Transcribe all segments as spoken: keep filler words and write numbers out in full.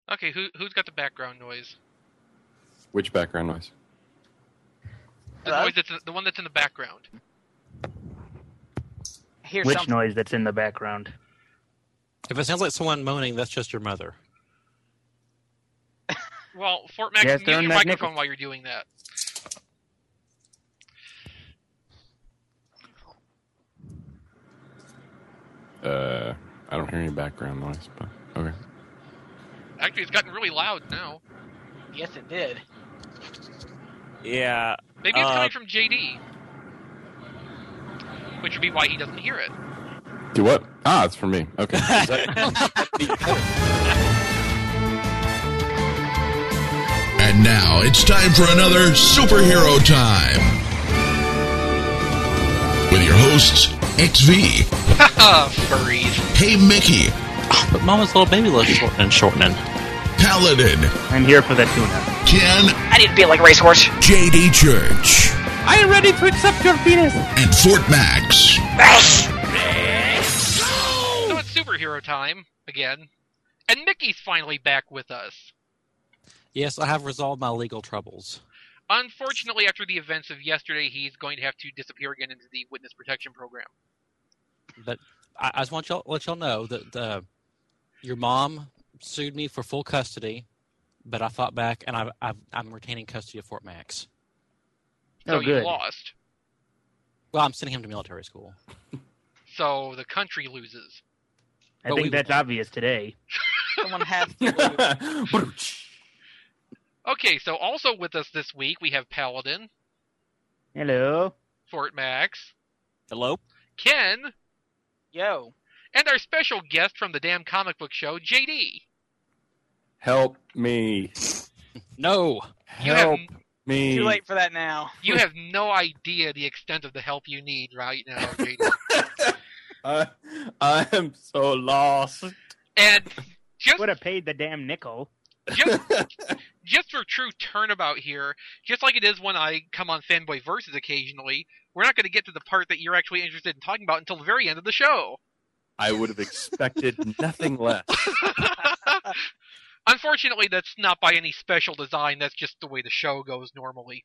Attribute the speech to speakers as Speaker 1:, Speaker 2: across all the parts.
Speaker 1: Okay, who who's got the background noise?
Speaker 2: Which background noise?
Speaker 1: The
Speaker 3: Hello?
Speaker 1: noise that's in, the one that's in the background.
Speaker 3: Hear
Speaker 4: Which
Speaker 3: something.
Speaker 4: noise that's in the background?
Speaker 5: If it sounds like someone moaning, that's just your mother.
Speaker 1: Well, Fort Max,
Speaker 4: Yes,
Speaker 1: mute
Speaker 4: they're
Speaker 1: your
Speaker 4: on that
Speaker 1: microphone
Speaker 4: nickel.
Speaker 1: while you're doing that.
Speaker 2: Uh, I don't hear any background noise, but okay.
Speaker 1: Actually, it's gotten really loud now.
Speaker 3: Yes, it did.
Speaker 6: Yeah.
Speaker 1: Maybe it's
Speaker 6: uh,
Speaker 1: coming from J D. Which would be why he doesn't hear it.
Speaker 2: Do what? Ah, it's for me. Okay. Is that-
Speaker 7: And now it's time for another Superhero Time. With your hosts, X V,
Speaker 1: Haha, furries.
Speaker 7: Hey Mickey,
Speaker 5: But Mama's little baby looks shortening, shortening.
Speaker 7: Paladin,
Speaker 4: I'm here for the tuna.
Speaker 7: Ken,
Speaker 3: I need to be like a racehorse.
Speaker 7: J D Church,
Speaker 4: I am ready to accept your penis.
Speaker 7: and Fort Max.
Speaker 1: So it's superhero time again. And Mickey's finally back with us.
Speaker 5: Yes, I have resolved my legal troubles.
Speaker 1: Unfortunately, after the events of yesterday, he's going to have to disappear again into the witness protection program.
Speaker 5: But I, I just want y'all let y'all know that uh, your mom sued me for full custody, but I fought back, and I've, I've, I'm retaining custody of Fort Max.
Speaker 1: So
Speaker 4: Oh,
Speaker 1: you
Speaker 4: good.
Speaker 1: lost.
Speaker 5: Well, I'm sending him to military school.
Speaker 1: So the country loses.
Speaker 4: I
Speaker 5: But
Speaker 4: think
Speaker 5: we-
Speaker 4: that's obvious today.
Speaker 3: Someone has to lose.
Speaker 1: Okay, so also with us this week, we have Paladin,
Speaker 4: Hello.
Speaker 1: Fort Max,
Speaker 6: Hello?
Speaker 1: Ken,
Speaker 3: Yo.
Speaker 1: and our special guest from the damn comic book show, J D.
Speaker 2: Help me.
Speaker 5: No!
Speaker 1: You
Speaker 2: Help
Speaker 1: have
Speaker 2: me.
Speaker 3: Too late for that now.
Speaker 1: you have no idea the extent of the help you need right now, J D.
Speaker 2: I, I am so lost.
Speaker 1: And just
Speaker 4: Would have paid the damn nickel.
Speaker 1: just just for true turnabout here, just like it is when I come on Fanboy Versus occasionally, we're not going to get to the part that you're actually interested in talking about until the very end of the show.
Speaker 2: I would have expected nothing less.
Speaker 1: Unfortunately, that's not by any special design. That's just the way the show goes normally.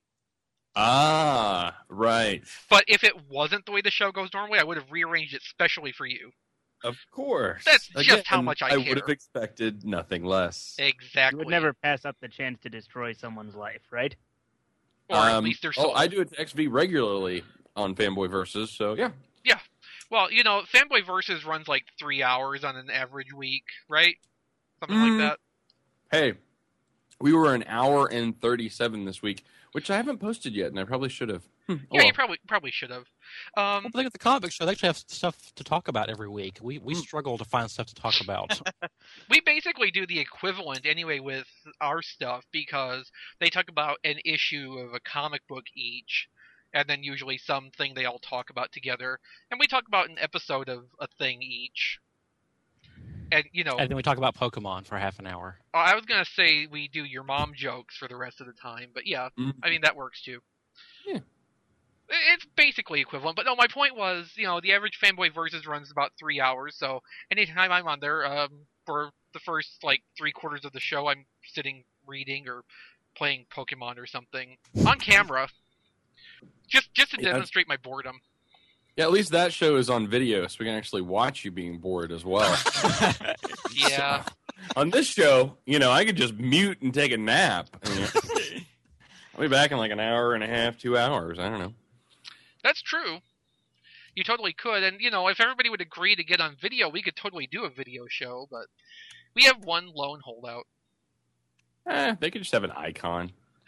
Speaker 2: Ah, right.
Speaker 1: But if it wasn't the way the show goes normally, I would have rearranged it specially for you.
Speaker 2: Of course.
Speaker 1: That's just how much I
Speaker 2: I
Speaker 1: care.
Speaker 2: would have expected nothing less.
Speaker 1: Exactly.
Speaker 4: You would never pass up the chance to destroy someone's life, right?
Speaker 1: Or at
Speaker 2: Um,
Speaker 1: least their
Speaker 2: oh,
Speaker 1: soul.
Speaker 2: I do it to X V regularly on Fanboy Versus, so yeah.
Speaker 1: Well, you know, Fanboy Versus runs like three hours on an average week, right? Something
Speaker 2: Mm.
Speaker 1: like that.
Speaker 2: Hey, we were an hour and thirty-seven this week, which I haven't posted yet, and I probably should have. Hmm, oh
Speaker 1: Yeah,
Speaker 2: well.
Speaker 1: you probably probably should have. Um,
Speaker 5: Well, but look at the comic book show. They actually have stuff to talk about every week. We we
Speaker 2: Mm.
Speaker 5: struggle to find stuff to talk about.
Speaker 1: we basically do the equivalent anyway with our stuff because they talk about an issue of a comic book each, and then usually something they all talk about together, and we talk about an episode of a thing each. And you know,
Speaker 5: And then we talk about Pokemon for half an hour.
Speaker 1: I was gonna say we do your mom jokes for the rest of the time, but yeah,
Speaker 2: Mm.
Speaker 1: I mean that works too.
Speaker 2: Yeah.
Speaker 1: It's basically equivalent, but no, my point was, you know, the average Fanboy Versus runs about three hours, so anytime I'm on there, um, for the first, like, three quarters of the show, I'm sitting reading or playing Pokemon or something. On camera. Just just to
Speaker 2: Yeah,
Speaker 1: demonstrate my boredom.
Speaker 2: Yeah, at least that show is on video, so we can actually watch you being bored as well.
Speaker 1: Yeah.
Speaker 2: On this show, you know, I could just mute and take a nap. I mean, I'll be back in like an hour and a half, two hours. I don't know.
Speaker 1: That's true. You totally could, and, you know, if everybody would agree to get on video, we could totally do a video show, but we have one lone holdout.
Speaker 2: Eh, they could just have an icon.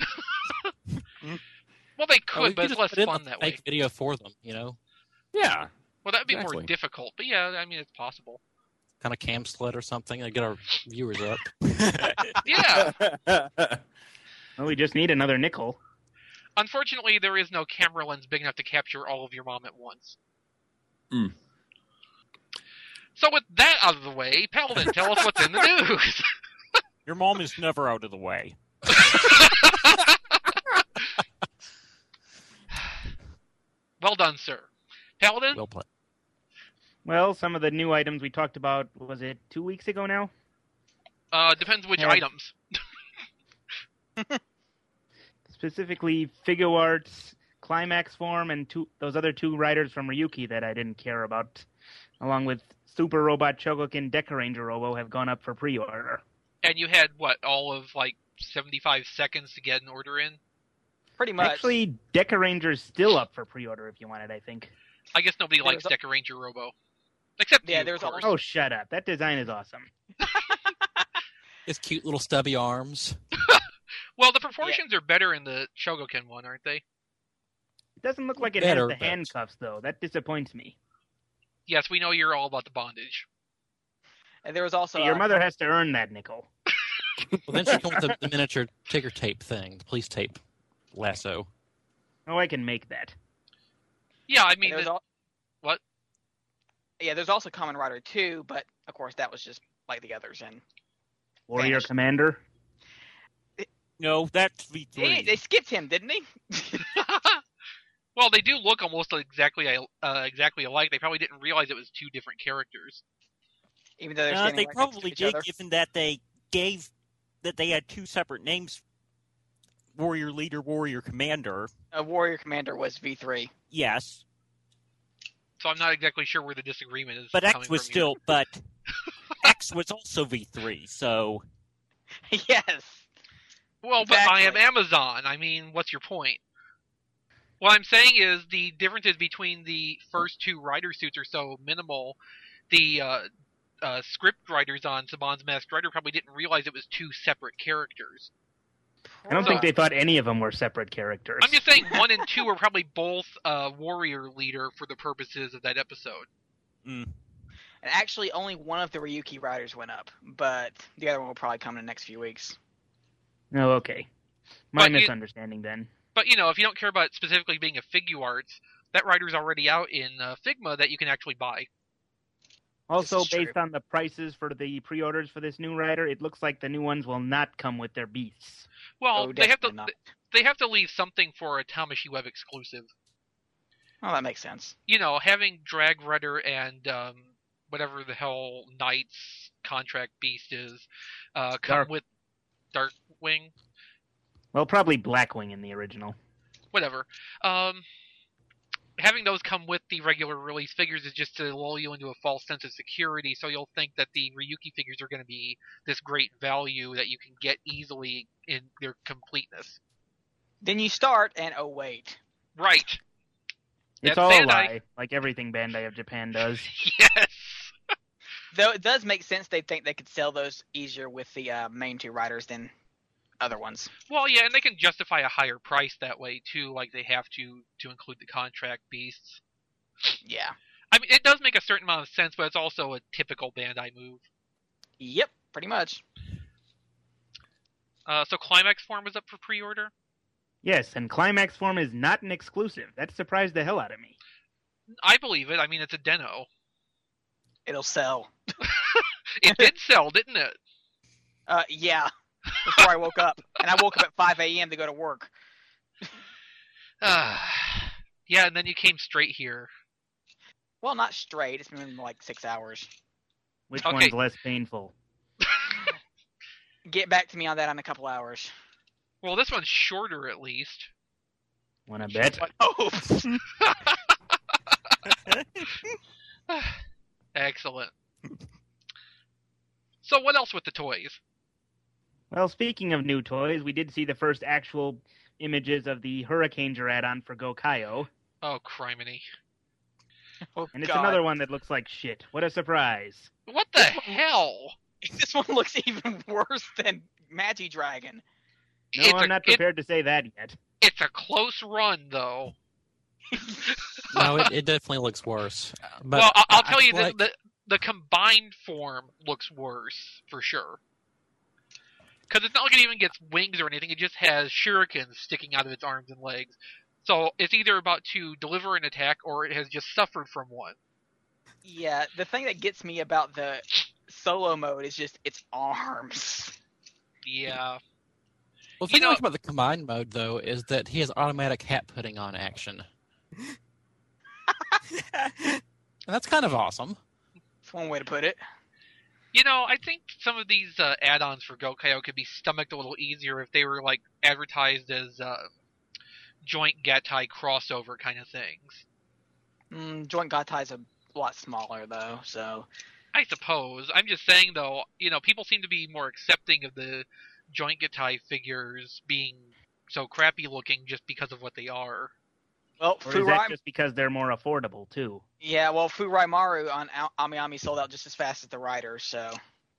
Speaker 1: Well, they
Speaker 5: Or
Speaker 1: could,
Speaker 5: we
Speaker 1: but it's
Speaker 5: just
Speaker 1: less
Speaker 5: put in
Speaker 1: fun
Speaker 5: a
Speaker 1: that
Speaker 5: fake
Speaker 1: way.
Speaker 5: video for them, you know?
Speaker 2: Yeah.
Speaker 1: Well, that would be
Speaker 2: Exactly.
Speaker 1: more difficult, but yeah, I mean, it's possible.
Speaker 5: Kind of cam slit or something to get our viewers up.
Speaker 1: Yeah.
Speaker 4: Well, we just need another nickel.
Speaker 1: Unfortunately, there is no camera lens big enough to capture all of your mom at once.
Speaker 2: Mm.
Speaker 1: So with that out of the way, Paladin, tell us what's in the news.
Speaker 6: Your mom is never out of the way.
Speaker 1: Well done, sir. Paladin?
Speaker 5: Well played.
Speaker 4: Well, some of the new items we talked about, was it two weeks ago now?
Speaker 1: Uh, depends which
Speaker 4: Yeah.
Speaker 1: items.
Speaker 4: Specifically, Figure Arts, Climax Form, and two, those other two riders from Ryuki that I didn't care about, along with Super Robot Chogokin Dekaranger Robo, have gone up for pre-order.
Speaker 1: And you had, what, all of, like, seventy-five seconds to get an order in?
Speaker 3: Pretty much.
Speaker 4: Actually, Decaranger's still up for pre-order if you want it, I think.
Speaker 1: I guess nobody
Speaker 3: There
Speaker 1: likes
Speaker 3: was a-
Speaker 1: Deca Ranger Robo. Except
Speaker 3: Yeah,
Speaker 1: you,
Speaker 3: there's
Speaker 1: of course.
Speaker 3: also-
Speaker 4: Oh, shut up. That design is awesome.
Speaker 5: His cute little stubby arms.
Speaker 1: Well, the proportions are better in the Shogoken one, aren't they?
Speaker 4: It doesn't look like it
Speaker 5: Better,
Speaker 4: has the
Speaker 5: but-
Speaker 4: handcuffs, though. That disappoints me.
Speaker 1: Yes, we know you're all about the bondage.
Speaker 3: And there was also
Speaker 4: Your
Speaker 3: uh,
Speaker 4: mother has to earn that nickel.
Speaker 5: Well, then she comes with the, the miniature ticker tape thing, the police tape lasso.
Speaker 4: Oh, I can make that.
Speaker 1: Yeah, I
Speaker 3: and
Speaker 1: mean,
Speaker 3: there's
Speaker 1: the,
Speaker 3: al-
Speaker 1: what?
Speaker 3: Yeah, there's also Kamen Rider two, but of course that was just like the others. And
Speaker 4: Warrior
Speaker 3: Vanished.
Speaker 4: Commander.
Speaker 6: No, that's V
Speaker 3: they,
Speaker 6: three.
Speaker 3: they skipped him, didn't they?
Speaker 1: Well, they do look almost exactly uh, exactly alike. They probably didn't realize it was two different characters.
Speaker 3: Even though they're
Speaker 6: Uh,
Speaker 3: standing
Speaker 6: they
Speaker 3: right next to
Speaker 6: probably
Speaker 3: each
Speaker 6: did,
Speaker 3: other.
Speaker 6: given that they gave that they had two separate names: Warrior Leader, Warrior Commander.
Speaker 3: Uh, Warrior Commander was V three.
Speaker 6: Yes,
Speaker 1: So I'm not exactly sure where the disagreement is.
Speaker 6: but
Speaker 1: coming
Speaker 6: X was
Speaker 1: from
Speaker 6: still. But X was also V three. So
Speaker 3: Yes.
Speaker 1: Here. Well, but I am
Speaker 3: Exactly.
Speaker 1: Amazon. I mean, what's your point? What I'm saying is the differences between the first two rider suits are so minimal. The uh, uh, script writers on Saban's Masked Rider probably didn't realize it was two separate characters.
Speaker 4: I don't
Speaker 1: So-
Speaker 4: think they thought any of them were separate characters.
Speaker 1: I'm just saying one and two are probably both uh, warrior leader for the purposes of that episode.
Speaker 6: mm,
Speaker 3: And actually, only one of the Ryuki riders went up, but the other one will probably come in the next few weeks.
Speaker 4: Oh, okay. My
Speaker 1: But you-
Speaker 4: misunderstanding then.
Speaker 1: But, you know, if you don't care about specifically being a Figure Arts, that rider's already out in uh, Figma that you can actually buy.
Speaker 4: Also,
Speaker 3: is true.
Speaker 4: based on the prices for the pre-orders for this new rider, it looks like the new ones will not come with their beasts.
Speaker 1: Well,
Speaker 3: Oh,
Speaker 1: they have to
Speaker 3: definitely not.
Speaker 1: they have to leave something for a Tamashi Web exclusive.
Speaker 3: Oh, that makes sense.
Speaker 1: You know, having Drag Rider and um, whatever the hell Knight's contract beast is uh, come
Speaker 4: Dark-
Speaker 1: with Darkwing,
Speaker 4: Well, probably Blackwing in the original.
Speaker 1: whatever. Um, having those come with the regular release figures is just to lull you into a false sense of security, so you'll think that the Ryuki figures are going to be this great value that you can get easily in their completeness.
Speaker 3: Then you start, and oh wait,
Speaker 1: Right.
Speaker 4: It's
Speaker 1: That's
Speaker 4: all a
Speaker 1: Bandai.
Speaker 4: lie, like everything Bandai of Japan does.
Speaker 1: Yes.
Speaker 3: though it does make sense. They think they could sell those easier with the uh, main two riders than other ones.
Speaker 1: Well, yeah, and they can justify a higher price that way too, like they have to to include the contract beasts.
Speaker 3: Yeah.
Speaker 1: I mean, it does make a certain amount of sense, but it's also a typical Bandai move.
Speaker 3: Yep. Pretty much.
Speaker 1: Uh, so Climax Form was up for pre-order.
Speaker 4: Yes, and Climax Form is not an exclusive. That surprised the hell out of me.
Speaker 1: I believe it. I mean, it's a Deno.
Speaker 3: It'll sell.
Speaker 1: It did sell, didn't it?
Speaker 3: Uh, yeah. Before I woke up, and I woke up at five a.m. to go to work.
Speaker 1: Uh, yeah, and then you came straight here.
Speaker 3: Well, not straight. It's been like six hours.
Speaker 4: Which
Speaker 1: Okay.
Speaker 4: one's less painful?
Speaker 3: Get back to me on that in a couple hours.
Speaker 1: Well, this one's shorter at least.
Speaker 4: Wanna bet?
Speaker 3: Oh.
Speaker 1: Excellent. So what else with the toys?
Speaker 4: Well, speaking of new toys, we did see the first actual images of the Hurricaneger add-on for Gokaio,
Speaker 1: Oh, criminy.
Speaker 3: Oh,
Speaker 4: and it's
Speaker 3: God.
Speaker 4: another one that looks like shit. What a surprise!
Speaker 1: What the hell?
Speaker 3: This one looks even worse than Magi Dragon.
Speaker 4: No,
Speaker 1: it's
Speaker 4: I'm
Speaker 1: a,
Speaker 4: not
Speaker 1: it-
Speaker 4: prepared to say that yet.
Speaker 1: it's a close run, though.
Speaker 5: No, it, it definitely looks worse. But
Speaker 1: well, I'll, I'll
Speaker 5: I-
Speaker 1: tell
Speaker 5: I
Speaker 1: you,
Speaker 5: feel like-
Speaker 1: the, the the combined form looks worse for sure. Because it's not like it even gets wings or anything; it just has shurikens sticking out of its arms and legs. So it's either about to deliver an attack, or it has just suffered from one.
Speaker 3: Yeah, the thing that gets me about the solo mode is just its arms.
Speaker 1: Yeah,
Speaker 5: Well, the
Speaker 1: You
Speaker 5: thing I
Speaker 1: know-
Speaker 5: like about the combined mode, though, is that he has automatic hat putting on action. And that's kind of awesome.
Speaker 3: That's one way to put it.
Speaker 1: You know, I think some of these uh, add-ons for Go-Kaio could be stomached a little easier if they were like advertised as uh, joint Gatai crossover kind of things.
Speaker 3: Mm, Joint Gatai's a lot smaller though, so
Speaker 1: I suppose. I'm just saying though, you know, people seem to be more accepting of the joint Gatai figures being so crappy looking just because of what they are.
Speaker 3: well,
Speaker 4: Or is that
Speaker 3: Furai,
Speaker 4: just because they're more affordable too?
Speaker 3: yeah, well, Furai Maru on Al- Ami Ami sold out just as fast as the Riders, so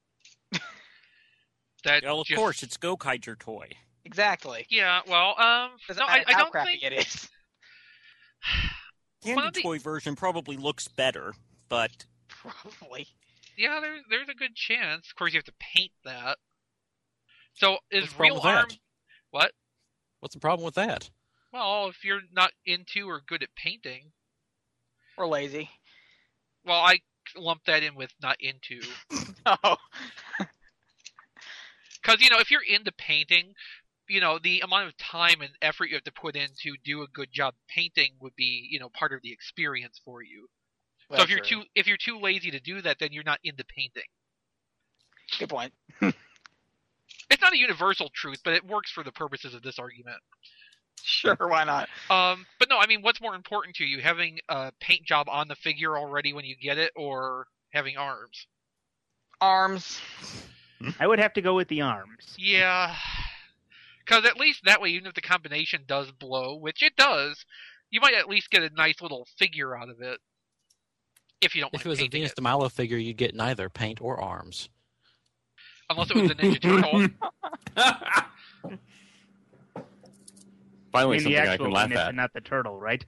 Speaker 1: That
Speaker 6: Well, of
Speaker 1: just-
Speaker 6: course, it's Gokaiger toy.
Speaker 3: exactly.
Speaker 1: Yeah, well, um,
Speaker 3: Doesn't
Speaker 1: no, I,
Speaker 3: matter
Speaker 1: I
Speaker 3: how
Speaker 1: don't
Speaker 3: crappy
Speaker 1: think.
Speaker 3: it is.
Speaker 6: The
Speaker 1: One of the-
Speaker 6: toy version probably looks better, but
Speaker 3: Probably.
Speaker 1: Yeah, there's there's a good chance. Of course, you have to paint that. So is
Speaker 5: What's the problem
Speaker 1: real
Speaker 5: with
Speaker 1: arm?
Speaker 5: that?
Speaker 1: What?
Speaker 5: What's the problem with that?
Speaker 1: Well, if you're not into or good at painting,
Speaker 3: Or lazy.
Speaker 1: well, I lump that in with not into.
Speaker 3: No.
Speaker 1: Because, you know, if you're into painting, you know, the amount of time and effort you have to put in to do a good job painting would be, you know, part of the experience for you.
Speaker 3: Well,
Speaker 1: so if you're
Speaker 3: true.
Speaker 1: too if you're too lazy to do that, then you're not into painting.
Speaker 3: Good point.
Speaker 1: It's not a universal truth, but it works for the purposes of this argument.
Speaker 3: Sure, why not?
Speaker 1: Um, but no, I mean, what's more important to you, having a paint job on the figure already when you get it, or having arms?
Speaker 3: Arms.
Speaker 4: I would have to go with the arms.
Speaker 1: Yeah, because at least that way, even if the combination does blow, which it does, you might at least get a nice little figure out of it. If you don't
Speaker 5: If
Speaker 1: mind
Speaker 5: it was a
Speaker 1: painting
Speaker 5: Venus
Speaker 1: it.
Speaker 5: de Milo figure, you'd get neither paint or arms.
Speaker 1: Unless it was a Ninja Turtle.
Speaker 4: I
Speaker 2: Finally,
Speaker 4: mean, the
Speaker 2: something I
Speaker 4: actual
Speaker 2: can laugh
Speaker 4: Venus
Speaker 2: at.
Speaker 4: and not the turtle, right?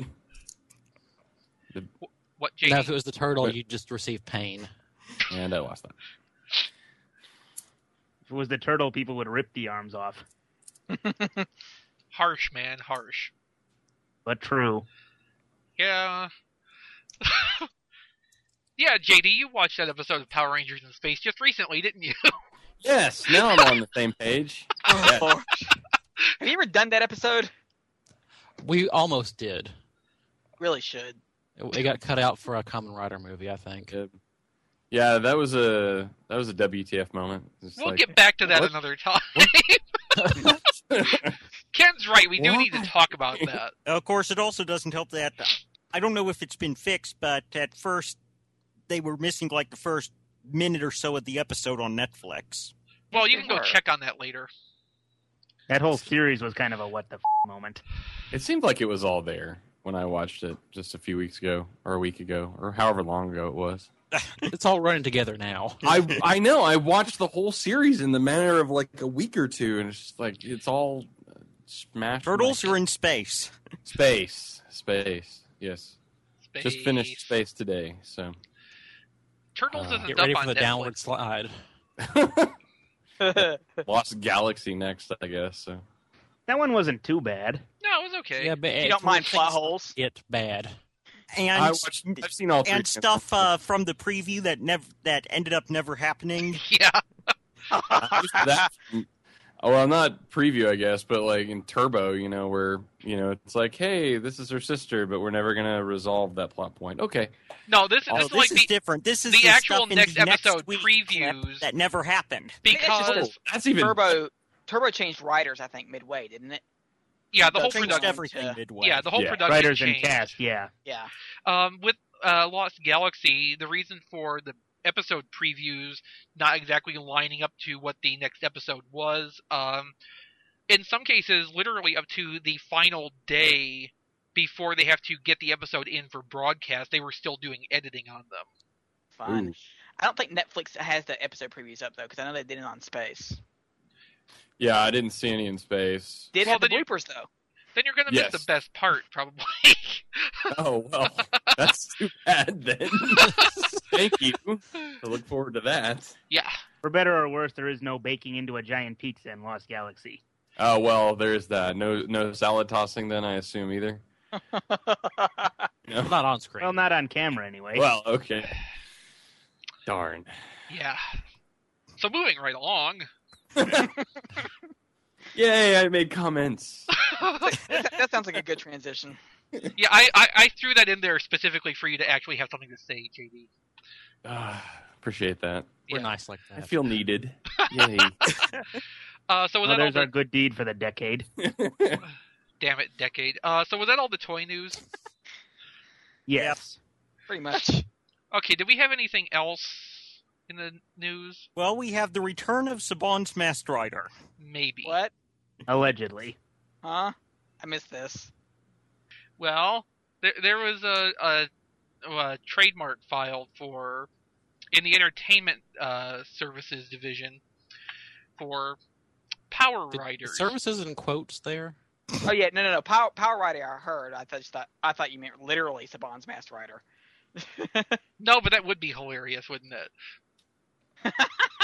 Speaker 1: What, J D?
Speaker 5: Now, if it was the turtle,
Speaker 2: But-
Speaker 5: you'd just receive pain.
Speaker 2: And I lost that.
Speaker 4: If it was the turtle, people would rip the arms off.
Speaker 1: Harsh, man, harsh.
Speaker 4: But true.
Speaker 1: Yeah. Yeah, J D, you watched that episode of Power Rangers in Space just recently, didn't you?
Speaker 2: Yes, now I'm on the same page. Yeah.
Speaker 3: Have you ever done that episode?
Speaker 5: We almost did.
Speaker 3: Really should.
Speaker 5: It, it got cut out for a Kamen Rider movie, I think.
Speaker 2: Good. Yeah, that was a that was a W T F moment. It's
Speaker 1: We'll
Speaker 2: like,
Speaker 1: get back to that
Speaker 2: what?
Speaker 1: another time. Ken's right, we do
Speaker 2: What?
Speaker 1: need to talk about that.
Speaker 6: of course, it also doesn't help that I don't know if it's been fixed, but at first they were missing like the first minute or so of the episode on Netflix.
Speaker 1: Well, you
Speaker 3: They
Speaker 1: can go
Speaker 3: were.
Speaker 1: check on that later.
Speaker 4: That whole series was kind of a what the f- moment.
Speaker 2: It seemed like it was all there when I watched it just a few weeks ago, or a week ago, or however long ago it was.
Speaker 5: It's all running together now.
Speaker 2: I I know. I watched the whole series in the matter of like a week or two, and it's just like it's all uh, smashed.
Speaker 6: Turtles
Speaker 2: like,
Speaker 6: are in space.
Speaker 2: space, space. Yes,
Speaker 1: Space.
Speaker 2: just finished space today. So
Speaker 1: Turtles
Speaker 2: Uh,
Speaker 1: isn't
Speaker 5: Get
Speaker 1: up
Speaker 5: ready
Speaker 1: on
Speaker 5: for the
Speaker 1: Netflix.
Speaker 5: downward slide.
Speaker 2: Lost Galaxy next, I guess. So
Speaker 4: That one wasn't too bad.
Speaker 1: No, it was okay.
Speaker 5: Yeah, but
Speaker 3: You don't mind plot holes?
Speaker 5: It bad.
Speaker 6: And
Speaker 2: I watched. I've seen all three.
Speaker 6: and stuff uh, from the preview that never that ended up never happening.
Speaker 1: Yeah.
Speaker 2: that. Oh, well, not preview, I guess, but like in Turbo, you know, where you know it's like, hey, this is her sister, but we're never gonna resolve that plot point. Okay,
Speaker 1: No, this,
Speaker 6: Oh,
Speaker 1: this
Speaker 6: this
Speaker 1: is like
Speaker 6: is
Speaker 1: the
Speaker 6: different. This is
Speaker 1: the actual
Speaker 6: stuff in
Speaker 1: next
Speaker 6: the
Speaker 1: episode
Speaker 6: week
Speaker 1: previews.
Speaker 6: clip that never happened.
Speaker 1: because
Speaker 3: It's just
Speaker 2: that's even
Speaker 3: Turbo Turbo changed writers, I think, midway, didn't it?
Speaker 1: yeah, the whole
Speaker 3: Changed
Speaker 1: production.
Speaker 6: everything
Speaker 3: uh,
Speaker 6: midway.
Speaker 1: Yeah, the whole
Speaker 2: Yeah.
Speaker 1: production
Speaker 4: Writers
Speaker 1: changed.
Speaker 4: and cast, yeah.
Speaker 3: Yeah.
Speaker 1: Um, with uh, Lost Galaxy, the reason for the episode previews not exactly lining up to what the next episode was, um, in some cases, literally up to the final day before they have to get the episode in for broadcast, they were still doing editing on them.
Speaker 3: Fun.
Speaker 2: Ooh.
Speaker 3: I don't think Netflix has the episode previews up though, because I know they did it on Space.
Speaker 2: Yeah, I didn't see any in space.
Speaker 3: Did
Speaker 1: Well,
Speaker 3: have the
Speaker 1: then you-
Speaker 3: bloopers though.
Speaker 1: Then you're gonna
Speaker 2: Yes.
Speaker 1: miss the best part, probably.
Speaker 2: Oh well, that's too bad then. Thank you. I look forward to that.
Speaker 1: Yeah.
Speaker 4: For better or worse, there is no baking into a giant pizza in Lost Galaxy.
Speaker 2: Oh well, there's that. No, no salad tossing then. I assume either. No?
Speaker 5: Not on screen.
Speaker 4: Well, not on camera anyway.
Speaker 2: Well, okay. Darn.
Speaker 1: Yeah. So moving right along.
Speaker 2: Yay! I made comments.
Speaker 3: that, that sounds like a good transition.
Speaker 1: Yeah, I, I, I threw that in there specifically for you to actually have something to say, J D.
Speaker 2: Ah, Appreciate that.
Speaker 5: We're
Speaker 1: Yeah.
Speaker 5: nice like
Speaker 2: I
Speaker 5: that.
Speaker 2: feel needed. Yay.
Speaker 1: Uh, so was
Speaker 4: Well,
Speaker 1: that all
Speaker 4: there's
Speaker 1: the,
Speaker 4: our good deed for the decade.
Speaker 1: damn it, decade. Uh, so was that all the toy news?
Speaker 4: Yes.
Speaker 3: Pretty much.
Speaker 1: Okay, did we have anything else in the news?
Speaker 6: Well, we have the return of Saban's Masked Rider.
Speaker 1: Maybe.
Speaker 3: What?
Speaker 4: Allegedly.
Speaker 3: Huh? I missed this.
Speaker 1: Well, there there was a, a, a trademark filed for in the entertainment uh, services division for Power
Speaker 5: The- the
Speaker 1: Riders.
Speaker 5: services in quotes there.
Speaker 3: Oh yeah, no, no, no. Power Power Rider. I heard. I thought thought I thought you meant literally Saban's Masked Rider.
Speaker 1: No, but that would be hilarious, wouldn't it?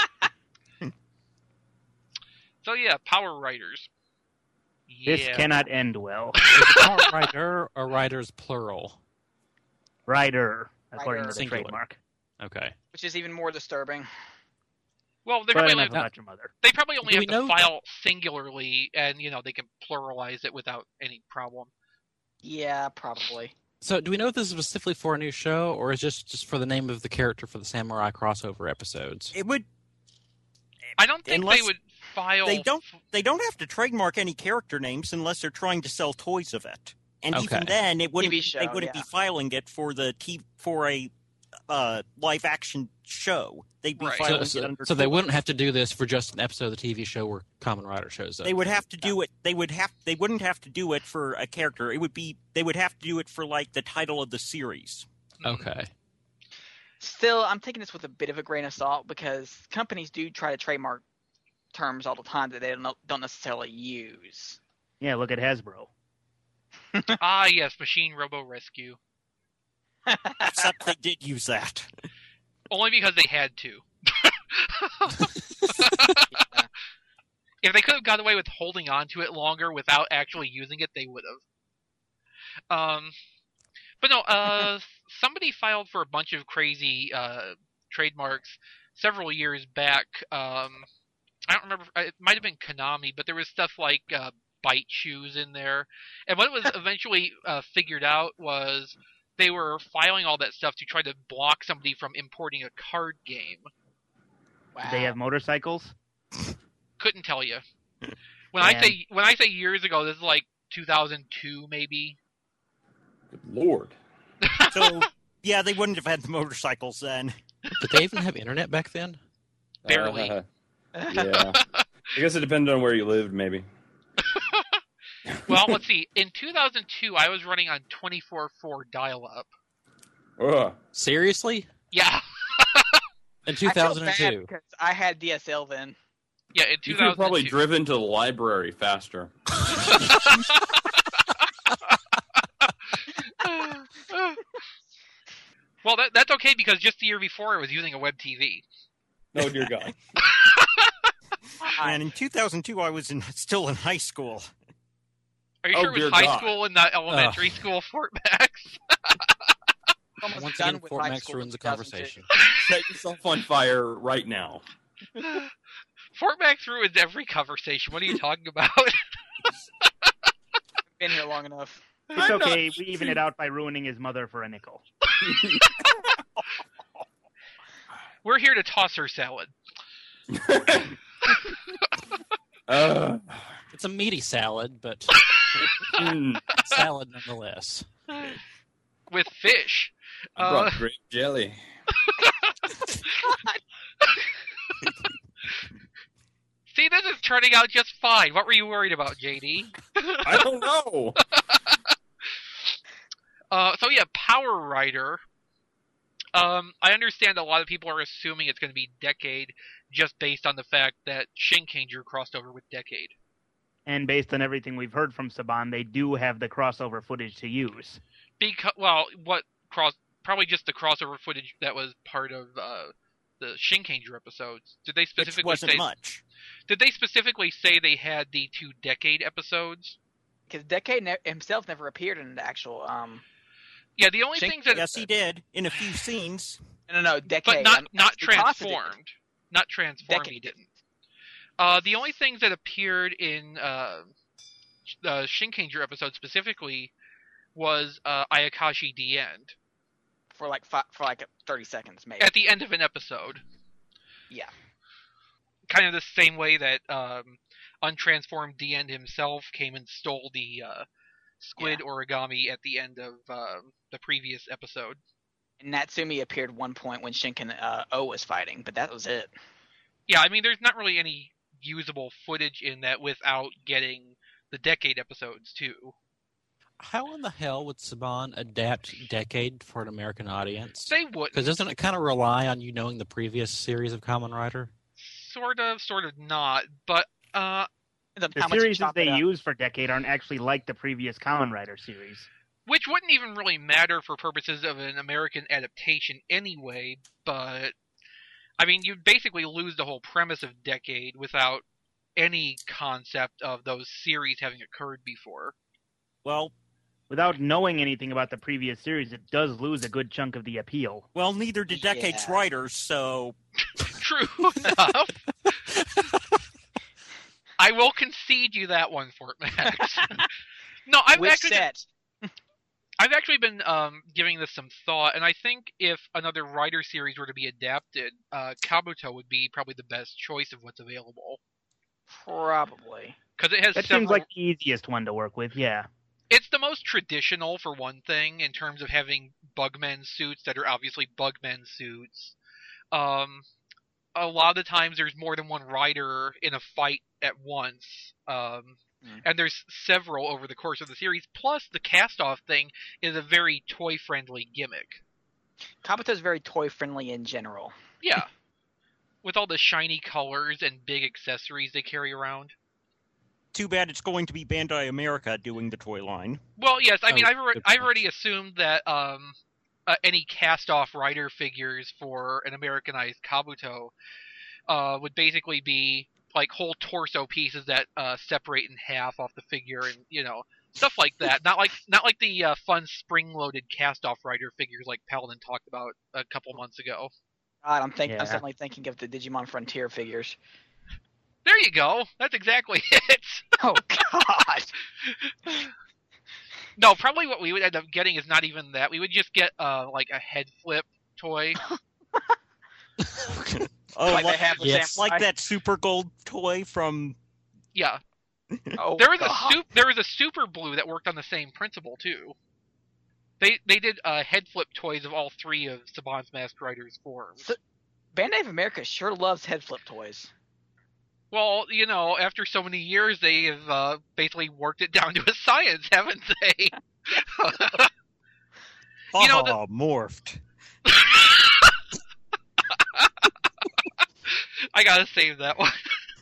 Speaker 1: So yeah, Power Riders.
Speaker 4: This
Speaker 1: Yeah.
Speaker 4: cannot end well.
Speaker 5: Is it Power Rider or Riders plural?
Speaker 4: Rider, according
Speaker 3: Rider.
Speaker 4: to the
Speaker 5: Singular.
Speaker 4: trademark.
Speaker 5: Okay.
Speaker 3: Which is even more disturbing.
Speaker 1: Well, they
Speaker 4: But
Speaker 1: probably,
Speaker 4: enough
Speaker 1: only,
Speaker 4: about your mother.
Speaker 1: they probably only
Speaker 5: Do
Speaker 1: have
Speaker 5: we
Speaker 1: to
Speaker 5: know-
Speaker 1: file singularly, and you know they can pluralize it without any problem.
Speaker 3: Yeah, probably.
Speaker 5: So, do we know if this is specifically for a new show, or is just just for the name of the character for the Samurai crossover episodes?
Speaker 6: It would.
Speaker 1: I don't think
Speaker 6: Unless
Speaker 1: they would file.
Speaker 6: they don't- They don't have to trademark any character names unless they're trying to sell toys of it. And
Speaker 5: Okay.
Speaker 6: even then, it wouldn't.
Speaker 3: T V show,
Speaker 6: they wouldn't
Speaker 3: yeah.
Speaker 6: be filing it for the t for a uh, live action show. They'd be
Speaker 1: Right.
Speaker 6: filing
Speaker 5: So,
Speaker 6: it
Speaker 5: so,
Speaker 6: under.
Speaker 5: so they
Speaker 6: toy.
Speaker 5: wouldn't have to do this for just an episode of the T V show where Kamen Rider shows up.
Speaker 6: They would have to do it. They would have. They wouldn't have to do it for a character. It would be. They would have to do it for like the title of the series.
Speaker 5: Okay.
Speaker 3: Still, I'm taking this with a bit of a grain of salt because companies do try to trademark terms all the time that they don't don't necessarily use.
Speaker 4: Yeah, look at Hasbro.
Speaker 1: Ah, yes, Machine Robo Rescue.
Speaker 6: Except they did use that.
Speaker 1: Only because they had to. If they could have got away with holding on to it longer without actually using it, they would have. Um, but no, uh, somebody filed for a bunch of crazy uh, trademarks several years back. Um, I don't remember. It might have been Konami, but there was stuff like uh, bite shoes in there. And what was eventually uh, figured out was they were filing all that stuff to try to block somebody from importing a card game.
Speaker 3: Wow.
Speaker 4: Do they have motorcycles?
Speaker 1: Couldn't tell you. When I
Speaker 4: Man.
Speaker 1: say when I say years ago, this is like two thousand two, maybe.
Speaker 2: Good Lord.
Speaker 6: So yeah, they wouldn't have had the motorcycles then.
Speaker 5: Did they even have internet back then?
Speaker 1: Barely.
Speaker 2: Uh, yeah. I guess it depended on where you lived, maybe.
Speaker 1: Well, let's see. In two thousand two, I was running on twenty-four four dial-up.
Speaker 2: Ugh.
Speaker 5: Seriously?
Speaker 1: Yeah,
Speaker 5: In
Speaker 3: I feel bad
Speaker 5: two thousand two?
Speaker 3: because I had D S L then.
Speaker 1: yeah. In
Speaker 2: You
Speaker 1: two
Speaker 2: could have
Speaker 1: thousand two.
Speaker 2: probably driven to the library faster.
Speaker 1: Well, that, that's okay because just the year before, I was using a web T V.
Speaker 2: Oh, dear God.
Speaker 6: And in two thousand two, I was in, still in high school.
Speaker 1: Are you
Speaker 2: Oh,
Speaker 1: sure it was
Speaker 2: dear
Speaker 1: high
Speaker 2: God.
Speaker 1: school and not elementary school, Fort Max?
Speaker 3: Almost
Speaker 5: Once
Speaker 3: done
Speaker 5: again,
Speaker 3: with
Speaker 5: Fort
Speaker 3: high
Speaker 5: Max
Speaker 3: school
Speaker 5: ruins the
Speaker 3: in two thousand two.
Speaker 5: conversation.
Speaker 2: Set yourself on fire right now.
Speaker 1: Fort Max ruins every conversation. What are you talking about?
Speaker 3: Been here long enough.
Speaker 4: It's
Speaker 2: I'm not-
Speaker 4: okay. We even it out by ruining his mother for a nickel.
Speaker 1: We're here to toss her salad.
Speaker 2: Uh,
Speaker 5: It's a meaty salad, but
Speaker 2: mm,
Speaker 5: salad nonetheless.
Speaker 1: With fish.
Speaker 2: I brought
Speaker 1: Uh,
Speaker 2: grape jelly.
Speaker 1: See, this is turning out just fine. What were you worried about, J D?
Speaker 2: I don't know.
Speaker 1: Uh, so yeah, Power Rider. Um, I understand a lot of people are assuming it's going to be Decade just based on the fact that Shinkanger crossed over with Decade.
Speaker 4: And based on everything we've heard from Saban, they do have the crossover footage to use.
Speaker 1: Because, well, what cross? Probably just the crossover footage that was part of uh, the Shinkanger episodes. Did they
Speaker 6: Which
Speaker 1: specifically
Speaker 6: wasn't
Speaker 1: say?
Speaker 6: much.
Speaker 1: Did they specifically say they had the two Decade episodes?
Speaker 3: Because Decade ne- himself never appeared in the actual. Um,
Speaker 1: Yeah, the only
Speaker 3: Shink-
Speaker 1: things that
Speaker 6: Yes, he did in a few scenes.
Speaker 3: no, no, no, Decade.
Speaker 1: but not
Speaker 3: I'm-
Speaker 1: not
Speaker 3: Mikasa did.
Speaker 1: transformed. Not transformed. He
Speaker 3: Decade
Speaker 1: didn't. Uh, the only things that appeared in uh, the Shinkanger episode specifically was uh, Ayakashi the End.
Speaker 3: for like fi- for like thirty seconds, maybe.
Speaker 1: At the end of an episode.
Speaker 3: Yeah.
Speaker 1: Kind of the same way that um, untransformed D-End himself came and stole the uh, squid
Speaker 3: Yeah.
Speaker 1: origami at the end of uh, the previous episode.
Speaker 3: And Natsumi appeared one point when Shinken uh, O was fighting, but that was it.
Speaker 1: Yeah, I mean, there's not really any usable footage in that without getting the Decade episodes, too.
Speaker 5: How in the hell would Saban adapt Decade for an American audience?
Speaker 1: They wouldn't.
Speaker 5: Because doesn't it kind of rely on you knowing the previous series of Kamen Rider?
Speaker 1: Sort of, sort of not. But, uh,
Speaker 3: The,
Speaker 4: The
Speaker 3: how much you
Speaker 4: series
Speaker 3: chop
Speaker 4: they
Speaker 3: it up.
Speaker 4: use for Decade aren't actually like the previous Kamen Rider series.
Speaker 1: which wouldn't even really matter for purposes of an American adaptation anyway, but, I mean, you'd basically lose the whole premise of Decade without any concept of those series having occurred before.
Speaker 6: Well,
Speaker 4: Without knowing anything about the previous series, it does lose a good chunk of the appeal.
Speaker 6: well, neither did Decade's
Speaker 3: Yeah.
Speaker 6: writers, so
Speaker 1: True enough. I will concede you that one, Fort Max. No, I've
Speaker 3: Which
Speaker 1: actually
Speaker 3: set?
Speaker 1: I've actually been um, giving this some thought, and I think if another Rider series were to be adapted, uh, Kabuto would be probably the best choice of what's available.
Speaker 3: Probably.
Speaker 1: Because it has
Speaker 4: That
Speaker 1: several...
Speaker 4: seems like the easiest one to work with, yeah.
Speaker 1: It's the most traditional, for one thing, in terms of having Bugmen suits that are obviously Bugmen suits. Um, a lot of the times there's more than one rider in a fight at once. Um,
Speaker 3: Mm.
Speaker 1: And there's several over the course of the series. Plus, the cast-off thing is a very toy-friendly gimmick.
Speaker 3: Kabuto's very toy friendly in general.
Speaker 1: Yeah. With all the shiny colors and big accessories they carry around.
Speaker 6: too bad it's going to be Bandai America doing the toy line.
Speaker 1: Well, yes, I mean,
Speaker 5: Oh,
Speaker 1: I've, already,
Speaker 5: good
Speaker 1: I've
Speaker 5: point.
Speaker 1: already assumed that um, uh, any cast-off rider figures for an Americanized Kabuto uh, would basically be like whole torso pieces that uh, separate in half off the figure, and you know, stuff like that. Not like not like the uh, fun spring-loaded cast-off rider figures like Paladin talked about a couple months ago.
Speaker 3: God, I'm think
Speaker 4: Yeah.
Speaker 3: I'm suddenly thinking of the Digimon Frontier figures.
Speaker 1: There you go. That's exactly it.
Speaker 3: Oh God.
Speaker 1: No, probably what we would end up getting is not even that. We would just get uh, like a head flip toy.
Speaker 6: Oh,
Speaker 3: Like they
Speaker 6: like,
Speaker 3: have with
Speaker 5: yes.
Speaker 3: Samurai?
Speaker 6: like that Super Gold toy from.
Speaker 1: Yeah.
Speaker 3: Oh,
Speaker 1: There was
Speaker 3: God.
Speaker 1: a sup- there was a Super Blue that worked on the same principle too. They they did uh, head flip toys of all three of Saban's Masked Rider's forms.
Speaker 3: So- Bandai of America sure loves head flip toys.
Speaker 1: Well, you know, after so many years, they have uh, basically worked it down to a science, haven't they? You know, the-
Speaker 6: Oh, morphed.
Speaker 1: I gotta save that one.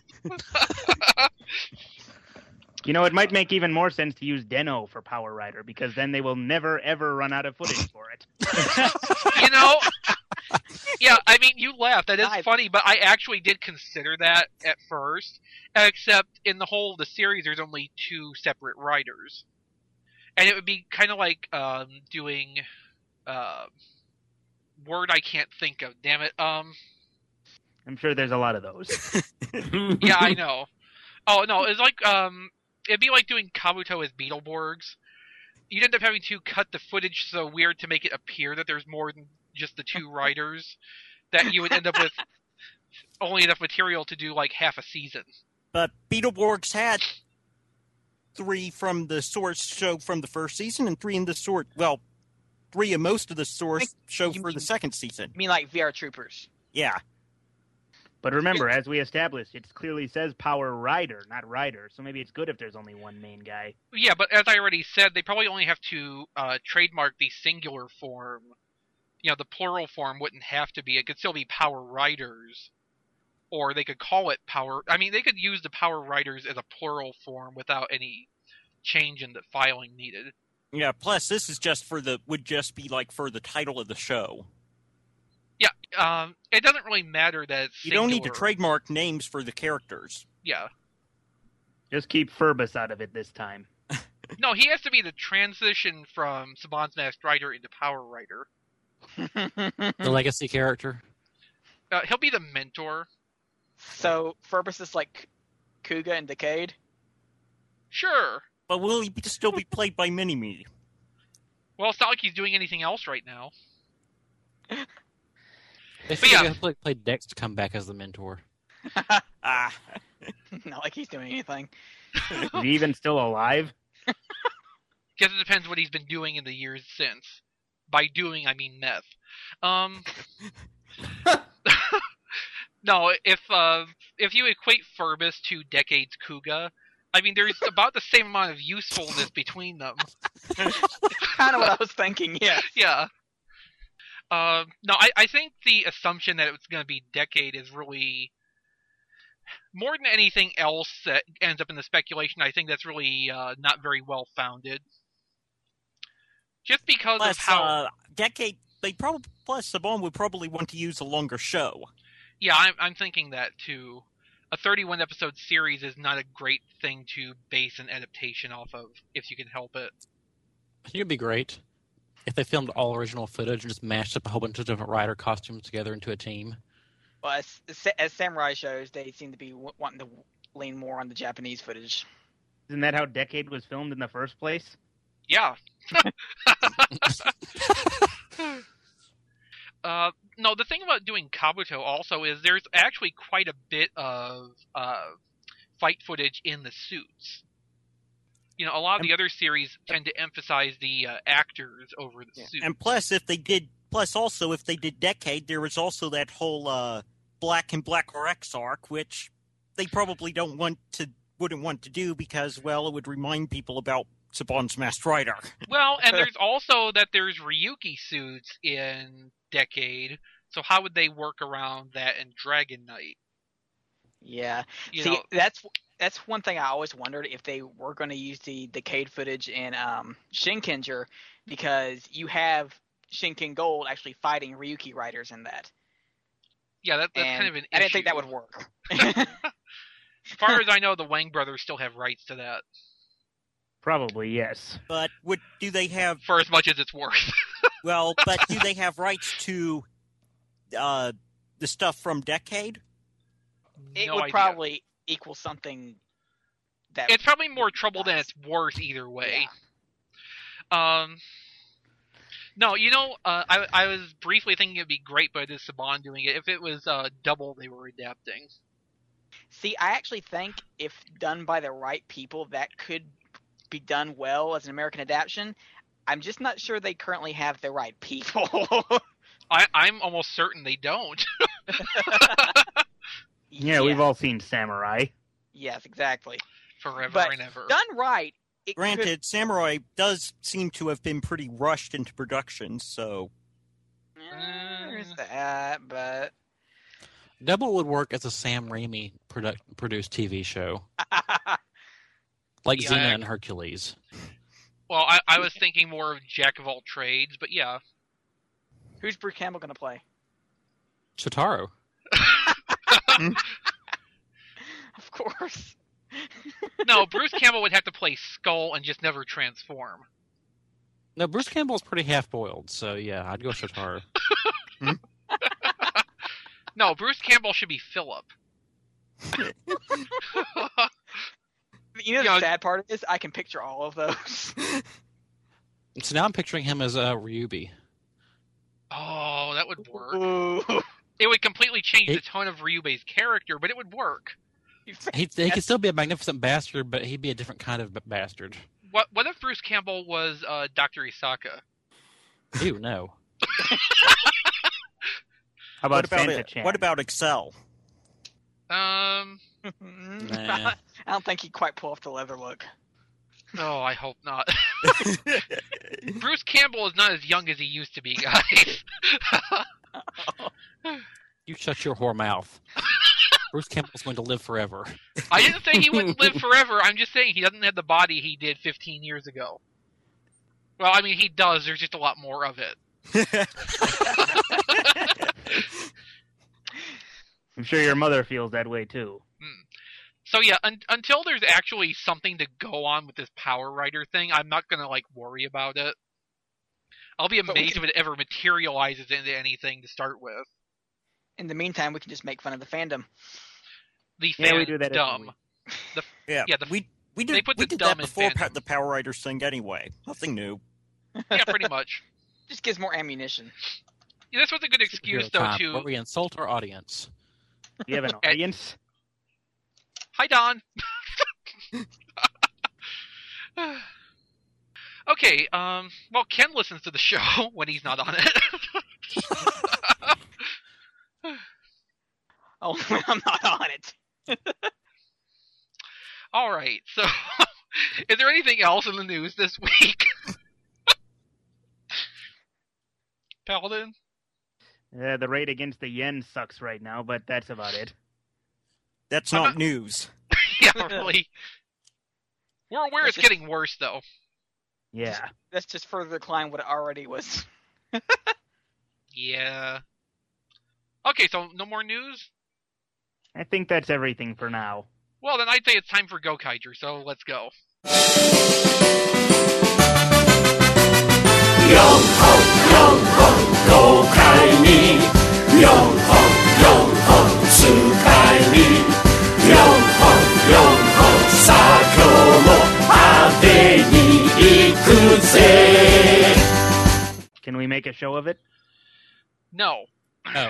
Speaker 4: You know, it might make even more sense to use Deno for Power Rider, because then they will never, ever run out of footage for it.
Speaker 1: You know, yeah, I mean, you laugh. That is
Speaker 3: I-
Speaker 1: funny, but I actually did consider that at first. Except in the whole of the series, there's only two separate riders, and it would be kind of like um, doing uh, word I can't think of. Damn it. Um,
Speaker 4: I'm sure there's a lot of those.
Speaker 1: yeah, I know. Oh no, it's like um, it'd be like doing Kabuto as Beetleborgs. You'd end up having to cut the footage so weird to make it appear that there's more than just the two riders, that you would end up with only enough material to do like half a season.
Speaker 6: But Beetleborgs had three from the source show from the first season and three in the source. Well, three of most of the source show
Speaker 3: you
Speaker 6: for the
Speaker 3: mean-
Speaker 6: second season.
Speaker 3: I mean, like V R Troopers.
Speaker 6: Yeah.
Speaker 4: But remember, as we established, it clearly says Power Rider, not Rider, so maybe it's good if there's only one main guy.
Speaker 1: Yeah, but as I already said, they probably only have to uh, trademark the singular form. You know, the plural form wouldn't have to be. It could still be Power Riders. Or they could call it Power... I mean, they could use the Power Riders as a plural form without any change in the filing needed.
Speaker 6: Yeah, plus this is just for the, would just be like for the title of the show.
Speaker 1: Yeah, um, it doesn't really matter that it's
Speaker 6: You don't need to
Speaker 1: singular.
Speaker 6: trademark names for the characters.
Speaker 1: Yeah.
Speaker 4: Just keep Furbus out of it this time.
Speaker 1: No, he has to be the transition from Saban's Masked Rider into Power Rider.
Speaker 5: The legacy character.
Speaker 1: Uh, he'll be the mentor.
Speaker 3: So Furbus is like Kuga and Decade.
Speaker 1: Sure.
Speaker 6: But will he be, still be played by Mini-Me?
Speaker 1: Well, it's not like he's doing anything else right now.
Speaker 5: They
Speaker 1: But
Speaker 5: figured
Speaker 1: yeah.
Speaker 5: play, play Dex to come back as the mentor.
Speaker 6: Ah,
Speaker 3: Not like he's doing anything.
Speaker 4: Is he even still alive?
Speaker 1: Guess it depends what he's been doing in the years since. By doing, I mean meth. Um, no, if uh, if you equate Furbus to Decade's Kuga, I mean there's about the same amount of usefulness between them.
Speaker 3: Kind of what I was thinking. Yeah.
Speaker 1: Yeah. Uh, no, I, I think the assumption that it's going to be Decade is really more than anything else that ends up in the speculation. I think that's really uh, not very well founded. Just because
Speaker 6: plus,
Speaker 1: of how,
Speaker 6: uh, Decade, they probably plus Saban would probably want to use a longer show.
Speaker 1: yeah, I'm I'm thinking that too. A thirty-one episode series is not a great thing to base an adaptation off of if you can help it.
Speaker 5: I think it'd be great if they filmed all original footage and just mashed up a whole bunch of different rider costumes together into a team.
Speaker 3: Well, as, as samurai shows, they seem to be w- wanting to lean more on the Japanese footage.
Speaker 4: Isn't that how Decade was filmed in the first place?
Speaker 1: Yeah. uh, no, the thing about doing Kabuto also is there's actually quite a bit of uh, fight footage in the suits. You know, a lot of the other series tend to emphasize the uh, actors over the
Speaker 6: Yeah.
Speaker 1: suits.
Speaker 6: And plus, if they did, plus also if they did Decade, there was also that whole uh, Black and Black R X arc, which they probably don't want to, wouldn't want to do because, well, it would remind people about Saban's Masked Rider.
Speaker 1: Well, and there's also that there's Ryuki suits in Decade, so how would they work around that in Dragon Knight?
Speaker 3: Yeah.
Speaker 1: You
Speaker 3: See,
Speaker 1: know,
Speaker 3: that's that's one thing I always wondered if they were going to use the Decade footage in um, Shinkenger, because you have Shinken Gold actually fighting Ryuki riders in that.
Speaker 1: yeah, that, that's
Speaker 3: And
Speaker 1: kind of an issue.
Speaker 3: I didn't think that would work.
Speaker 1: As far as I know, the Wang brothers still have rights to that,
Speaker 4: Probably, yes.
Speaker 6: But would do they have,
Speaker 1: for as much as it's worth.
Speaker 6: well, but do they have rights to uh, the stuff from Decade?
Speaker 3: It
Speaker 1: No
Speaker 3: would
Speaker 1: idea.
Speaker 3: probably equal something that
Speaker 1: It's probably more trouble than it's worth either way. Um, no, you know, uh, I I was briefly thinking it'd be great, but it is Saban doing it. If it was uh, double, they were adapting.
Speaker 3: See, I actually think if done by the right people, that could be done well as an American adaptation. I'm just not sure they currently have the right people.
Speaker 1: I I'm almost certain they don't.
Speaker 4: Yeah, we've all seen Samurai.
Speaker 3: Yes, exactly.
Speaker 1: Forever
Speaker 3: But
Speaker 1: and ever.
Speaker 3: Done right, it
Speaker 6: Granted, Samurai does seem to have been pretty rushed into production, so
Speaker 3: could. Eh, there's that, but
Speaker 5: Double would work as a Sam Raimi produ- produced T V show, like
Speaker 1: Yeah,
Speaker 5: Xena
Speaker 1: I-
Speaker 5: and Hercules.
Speaker 1: Well, I, I was thinking more of Jack of all trades, but yeah.
Speaker 3: who's Bruce Campbell going to play?
Speaker 5: Shotaro.
Speaker 3: Of course.
Speaker 1: No, Bruce Campbell would have to play Skull and just never transform.
Speaker 5: No, Bruce Campbell's pretty half-boiled, so yeah, I'd go Shotaro.
Speaker 1: No, Bruce Campbell should be Philip.
Speaker 3: You know the
Speaker 1: Yeah.
Speaker 3: sad part is I can picture all of those.
Speaker 5: So now I'm picturing him as uh, Ryubi.
Speaker 1: Oh, that would work.
Speaker 3: Ooh.
Speaker 1: It would completely change
Speaker 5: He-
Speaker 1: the tone of Ryubei's character, but it would work.
Speaker 5: He, he could still be a magnificent bastard, but he'd be a different kind of b- bastard.
Speaker 1: What what if Bruce Campbell was uh, Doctor Isaka?
Speaker 5: Ew, no.
Speaker 4: How
Speaker 6: what
Speaker 4: about
Speaker 6: about
Speaker 4: Santa
Speaker 6: it?
Speaker 4: Chan?
Speaker 6: What about Excel?
Speaker 1: Um,
Speaker 5: Nah.
Speaker 3: I don't think he'd quite pull off the leather look.
Speaker 1: oh, I hope not. Bruce Campbell is not as young as he used to be, guys.
Speaker 5: You shut your whore mouth. Bruce Campbell's going to live forever.
Speaker 1: I didn't say he wouldn't live forever. I'm just saying he doesn't have the body he did fifteen years ago. Well, I mean, he does. There's just a lot more of it.
Speaker 4: I'm sure your mother feels that way too.
Speaker 1: So yeah, un- until there's actually something to go on with this Power Rider thing, I'm not gonna like worry about it. I'll be
Speaker 3: But we
Speaker 1: amazed
Speaker 3: can-
Speaker 1: if it ever materializes into anything to start with.
Speaker 3: In the meantime, we can just make fun of the fandom.
Speaker 1: The
Speaker 4: Yeah, we
Speaker 1: fans
Speaker 4: do that every
Speaker 1: dumb.
Speaker 4: week.
Speaker 6: yeah,
Speaker 1: Yeah, the-
Speaker 6: we we
Speaker 1: they
Speaker 6: did
Speaker 1: put
Speaker 6: we
Speaker 1: the
Speaker 6: did
Speaker 1: dumb
Speaker 6: that
Speaker 1: in
Speaker 6: before
Speaker 1: fandom.
Speaker 6: pa- the Power Riders thing anyway. Nothing new.
Speaker 1: Yeah, pretty much.
Speaker 3: Just gives more ammunition.
Speaker 1: this was a good excuse,
Speaker 5: Superhero
Speaker 1: though,
Speaker 5: time,
Speaker 1: to...
Speaker 5: where we insult our audience.
Speaker 4: You have an audience?
Speaker 1: Hi, Don. Okay, um, well, Ken listens to the show when he's not on it.
Speaker 3: Oh, I'm not on it.
Speaker 1: All right, so is there anything else in the news this week? Paladin?
Speaker 4: Uh, the rate against the yen sucks right now, but that's about it.
Speaker 6: That's
Speaker 1: I'm
Speaker 6: not
Speaker 1: not-
Speaker 6: news.
Speaker 1: Yeah, really. We're aware it's
Speaker 3: That's just-
Speaker 1: getting worse, though.
Speaker 4: Yeah.
Speaker 3: That's just further decline what it already was.
Speaker 1: Yeah. Okay, so no more news?
Speaker 4: I think that's everything for now.
Speaker 1: Well, then I'd say it's time for Gokaiger, so let's go.
Speaker 4: Can we make a show of it?
Speaker 1: No.
Speaker 5: Oh,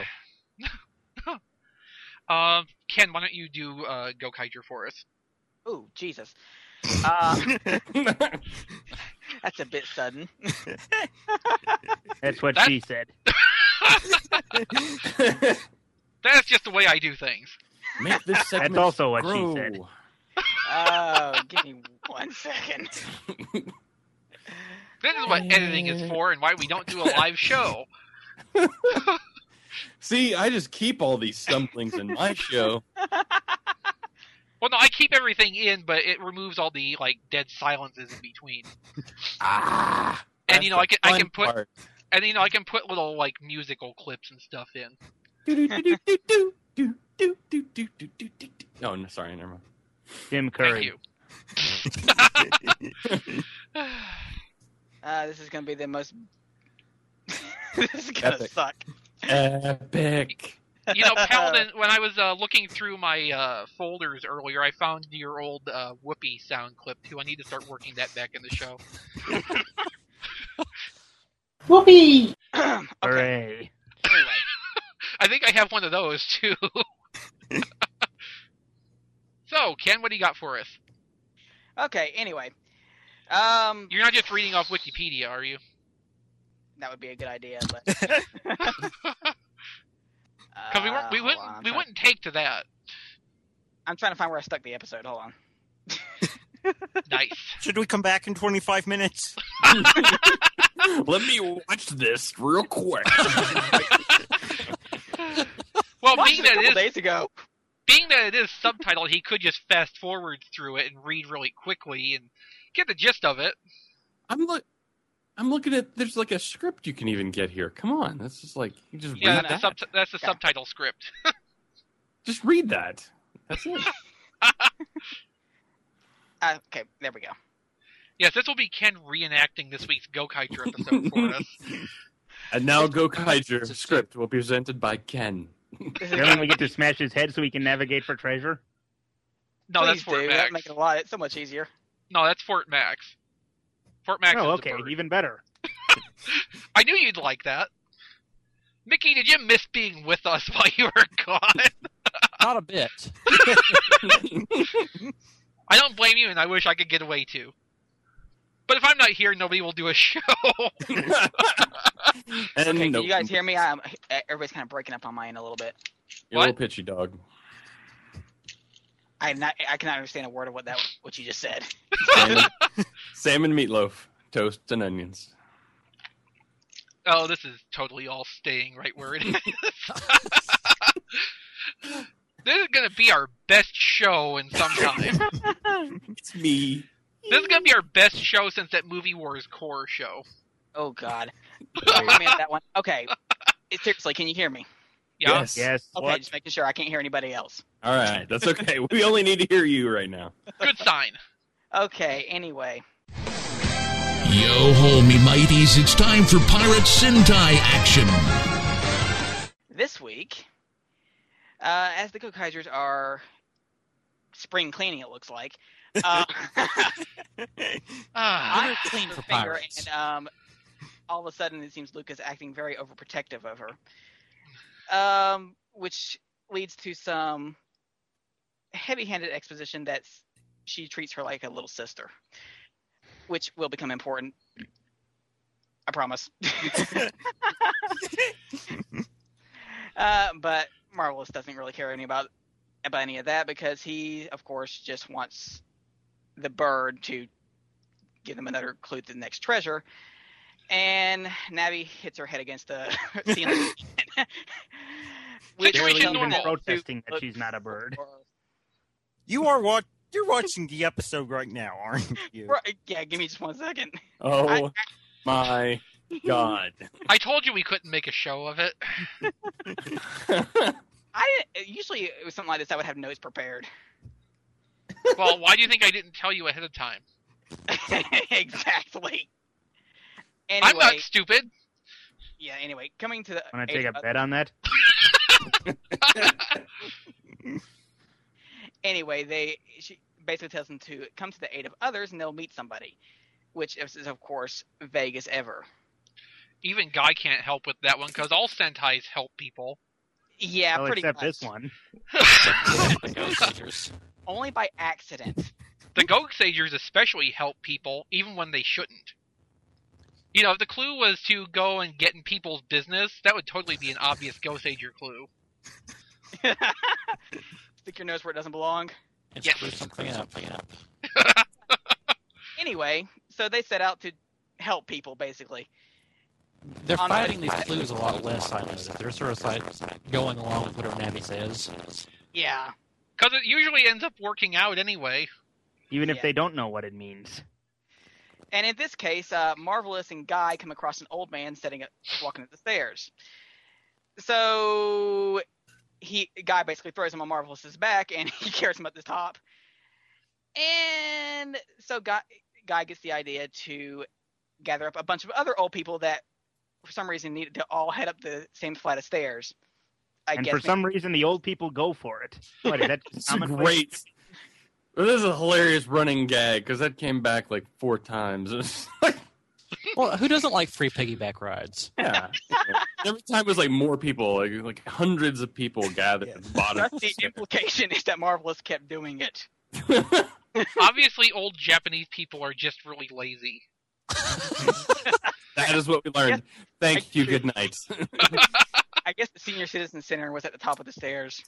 Speaker 1: Um, Ken, why don't you do uh, Gokaiger for us?
Speaker 3: Ooh, Jesus. Uh, that's a bit sudden.
Speaker 4: That's what
Speaker 1: That-
Speaker 4: she said.
Speaker 1: That's just the way I do things.
Speaker 2: Make this segment
Speaker 4: That's also what she
Speaker 2: grow.
Speaker 4: said.
Speaker 3: Oh, give me one second.
Speaker 1: This is what editing is for and why we don't do a live show.
Speaker 2: See, I just keep all these stumblings in my show.
Speaker 1: Well, no, I keep everything in, but it removes all the like dead silences in between.
Speaker 2: Ah,
Speaker 1: And you know, I can I
Speaker 2: fun
Speaker 1: can put
Speaker 2: part.
Speaker 1: and you know I can put little like musical clips and stuff in.
Speaker 2: Oh, no, sorry, never mind.
Speaker 4: Jim
Speaker 1: Thank
Speaker 4: Curry.
Speaker 1: you.
Speaker 3: Uh, this is gonna be the most. This is gonna
Speaker 2: Epic.
Speaker 3: suck.
Speaker 2: Epic.
Speaker 1: You know, Paladin, when I was uh, looking through my uh, folders earlier, I found your old uh, Whoopi sound clip, too. I need to start working that back in the show.
Speaker 3: Okay.
Speaker 4: Hooray.
Speaker 3: Anyway,
Speaker 1: I think I have one of those, too. So, Ken, what do you got for us?
Speaker 3: okay. Anyway, um,
Speaker 1: You're not just reading off Wikipedia, are you?
Speaker 3: that would be a good idea, but
Speaker 1: Because we, weren't-
Speaker 3: uh,
Speaker 1: we,
Speaker 3: hold
Speaker 1: wouldn't,
Speaker 3: on, I'm
Speaker 1: we
Speaker 3: trying-
Speaker 1: wouldn't take to that.
Speaker 3: I'm trying to find where I stuck the episode. Hold on.
Speaker 1: Nice.
Speaker 6: Should we come back in twenty-five minutes?
Speaker 2: Let me watch this real quick.
Speaker 1: Well,
Speaker 3: Watched
Speaker 1: being
Speaker 3: it a
Speaker 1: that,
Speaker 3: couple
Speaker 1: it is,
Speaker 3: days ago.
Speaker 1: being that it is subtitled, he could just fast forward through it and read really quickly and get the gist of it.
Speaker 2: I'm look. I'm looking at. There's like a script you can even get here. Come on, that's just like you just
Speaker 1: Yeah,
Speaker 2: read
Speaker 1: that's,
Speaker 2: that.
Speaker 1: the sub- that's the
Speaker 3: Okay.
Speaker 1: subtitle script.
Speaker 2: Just read that. That's it.
Speaker 3: Uh, okay, there we go.
Speaker 1: Yes, this will be Ken reenacting this week's Gokaiger episode for us.
Speaker 2: And now Gokaiger
Speaker 5: It's a
Speaker 2: script will be presented by Ken.
Speaker 3: This is
Speaker 4: Then we get to smash his head so we can navigate for treasure.
Speaker 1: No, that's
Speaker 3: Please
Speaker 1: Fort
Speaker 3: do.
Speaker 1: Max.
Speaker 3: That'd make it a lot. It's so much easier.
Speaker 1: No, that's Fort Max. Fort Max
Speaker 4: Oh,
Speaker 1: is
Speaker 4: okay,
Speaker 1: the bird.
Speaker 4: even better.
Speaker 1: I knew you'd like that. Mickey, did you miss being with us while you were gone?
Speaker 5: not a bit.
Speaker 1: I don't blame you, and I wish I could get away too. But if I'm not here, nobody will do a show.
Speaker 2: And
Speaker 3: Okay,
Speaker 2: no,
Speaker 3: can you guys hear me? I'm, everybody's kind of breaking up on my end a little bit.
Speaker 2: you're a little
Speaker 1: What?
Speaker 2: pitchy dog.
Speaker 3: I not, I cannot understand a word of what that what you just said.
Speaker 2: Salmon, salmon meatloaf, toast and onions.
Speaker 1: Oh, this is totally all staying right where it is. This is gonna be our best show in some time.
Speaker 2: It's me.
Speaker 1: This is gonna be our best show since that Movie Wars Core show.
Speaker 3: Oh God. I meant that one. Okay. It- seriously, can you hear me?
Speaker 1: Yeah.
Speaker 2: Yes.
Speaker 4: Yes.
Speaker 3: Okay, just making sure I can't hear anybody else.
Speaker 2: All right, that's okay. We only need to hear you right now.
Speaker 1: Good sign.
Speaker 3: Okay. Anyway,
Speaker 7: Yo ho, me mighties, it's time for Pirate Sentai action.
Speaker 3: this week, uh, as the Gokaizers are spring cleaning, it looks like. Uh,
Speaker 1: Ah,
Speaker 3: I
Speaker 5: They're clean
Speaker 3: have
Speaker 5: for
Speaker 3: a finger
Speaker 5: pirates.
Speaker 3: and um, all of a sudden it seems Luca's acting very overprotective of her, um, which leads to some heavy-handed exposition that she treats her like a little sister, which will become important. I promise. uh, but Marvelous doesn't really care any about about any of that because he, of course, just wants the bird to give them another clue to the next treasure. And Navi hits her head against the ceiling.
Speaker 1: Which
Speaker 4: Barely
Speaker 1: is
Speaker 4: even
Speaker 1: normal.
Speaker 4: protesting that she's not a bird.
Speaker 6: You are what? You're watching the episode right now, aren't you?
Speaker 3: Right, yeah, give me just one second.
Speaker 2: Oh
Speaker 3: I-
Speaker 2: my god.
Speaker 1: I told you we couldn't make a show of it.
Speaker 3: I usually it was something like this. I would have notes prepared.
Speaker 1: Well, why do you think I didn't tell you ahead of time?
Speaker 3: Exactly. Anyway,
Speaker 1: I'm not stupid.
Speaker 3: yeah. Anyway, coming to the.
Speaker 4: Want to take
Speaker 3: age
Speaker 4: a
Speaker 3: of-
Speaker 4: bet on that?
Speaker 3: Anyway, they she basically tells them to come to the aid of others, and they'll meet somebody, which is, is of course vague as ever.
Speaker 1: Even Guy can't help with that one because all Sentais help people.
Speaker 3: Yeah,
Speaker 4: well,
Speaker 3: pretty
Speaker 4: except
Speaker 3: much.
Speaker 4: this one.
Speaker 5: The Ghost Sagers.
Speaker 3: Only by accident.
Speaker 1: The Ghost Sagers especially help people, even when they shouldn't. You know, if the clue was to go and get in people's business, that would totally be an obvious Ghost Sager clue.
Speaker 3: Stick your nose where it doesn't belong.
Speaker 5: And
Speaker 1: Yes.
Speaker 5: screw something up. up.
Speaker 3: Anyway, so they set out to help people, basically.
Speaker 5: They're
Speaker 3: On
Speaker 5: fighting
Speaker 3: the-
Speaker 5: these clues a lot less, I noticed. They're sort of like going along with whatever Navi says.
Speaker 3: Yeah.
Speaker 1: Because it usually ends up working out anyway.
Speaker 4: Even if
Speaker 3: Yeah.
Speaker 4: they don't know what it means.
Speaker 3: And in this case, uh, Marvelous and Guy come across an old man sitting up, walking up the stairs. So he Guy basically throws him on Marvelous's back, and he carries him up the top. And so Guy, Guy gets the idea to gather up a bunch of other old people that, for some reason, needed to all head up the same flight of stairs. I
Speaker 4: And
Speaker 3: guess
Speaker 4: for some reason, the old people go for it. What, is that just
Speaker 2: It's a
Speaker 4: commonplace?
Speaker 2: great. This is a hilarious running gag because that came back like four times. It was like,
Speaker 5: Well, who doesn't like free piggyback rides?
Speaker 2: yeah. Every time it was like more people, like like hundreds of people gathered at the bottom.
Speaker 3: That's the implication is that Marvelous kept doing it.
Speaker 1: Obviously, old Japanese people are just really lazy.
Speaker 2: That is what we learned. Thank you. Good night.
Speaker 3: I guess the Senior Citizen Center was at the top of the stairs.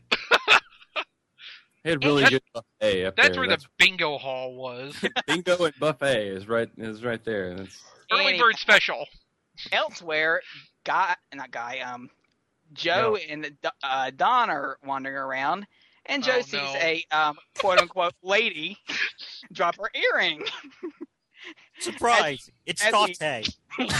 Speaker 2: They had really
Speaker 1: That's-
Speaker 2: good buffet up
Speaker 1: That's
Speaker 2: there.
Speaker 1: where the bingo hall was.
Speaker 2: bingo and buffet is right is right there. That's
Speaker 1: Early
Speaker 3: Anyway.
Speaker 1: bird special.
Speaker 3: Elsewhere, Guy, not Guy, um, Joe and uh, Don are wandering around, and Joe
Speaker 1: Oh,
Speaker 3: sees
Speaker 1: no.
Speaker 3: a um, quote unquote lady drop her earring.
Speaker 6: Surprise! It's
Speaker 3: as he-
Speaker 6: Dante.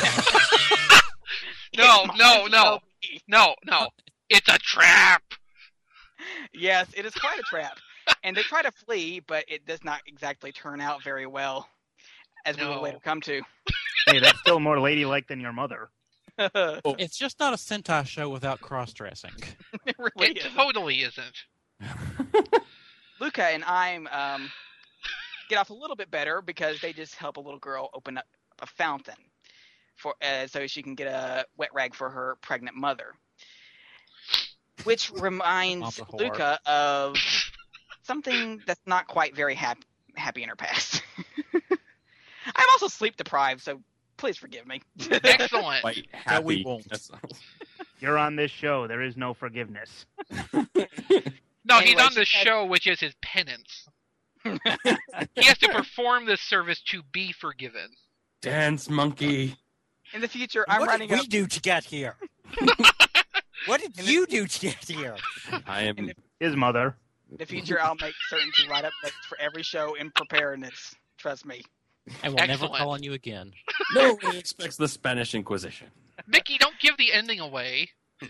Speaker 1: No,
Speaker 3: It might
Speaker 1: no,
Speaker 3: as
Speaker 1: no.
Speaker 3: well be.
Speaker 1: No, no. It's a trap.
Speaker 3: Yes, it is quite a trap. And they try to flee, but it does not exactly turn out very well, as we will
Speaker 1: No.
Speaker 3: later come to.
Speaker 4: Hey, that's still more ladylike than your mother.
Speaker 3: It
Speaker 5: It's just not a Sentai show without cross-dressing.
Speaker 3: really
Speaker 1: It
Speaker 3: is.
Speaker 1: totally isn't.
Speaker 3: Luca and I'm um, get off a little bit better because they just help a little girl open up a fountain for uh, so she can get a wet rag for her pregnant mother. Which reminds
Speaker 5: Mama whore.
Speaker 3: Luca of something that's not quite very hap- happy in her past. I'm also sleep deprived, so please forgive me.
Speaker 1: Excellent.
Speaker 2: quite
Speaker 6: No,
Speaker 2: happy.
Speaker 6: we won't.
Speaker 2: That's-
Speaker 4: You're on this show. There is no forgiveness.
Speaker 1: No, he's
Speaker 3: Anyway,
Speaker 1: on the
Speaker 3: she had-
Speaker 1: show, which is his penance. He has to perform this service to be forgiven.
Speaker 2: Dance monkey.
Speaker 3: In the future, I'm
Speaker 6: what
Speaker 3: running
Speaker 6: did we
Speaker 3: up.
Speaker 6: do to get here? What did
Speaker 3: In the-
Speaker 6: you do to get here?
Speaker 2: I am.
Speaker 3: And if-
Speaker 4: His mother.
Speaker 3: In the future, I'll make certain to write up notes for every show in preparedness. Trust me.
Speaker 5: And we'll never
Speaker 1: Excellent.
Speaker 5: call on you again.
Speaker 2: No one expects the Spanish Inquisition.
Speaker 1: Mickey, don't give the ending away.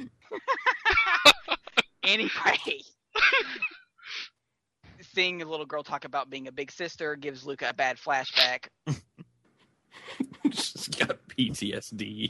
Speaker 3: Anyway, seeing a little girl talk about being a big sister gives Luca a bad flashback.
Speaker 2: Just got P T S D.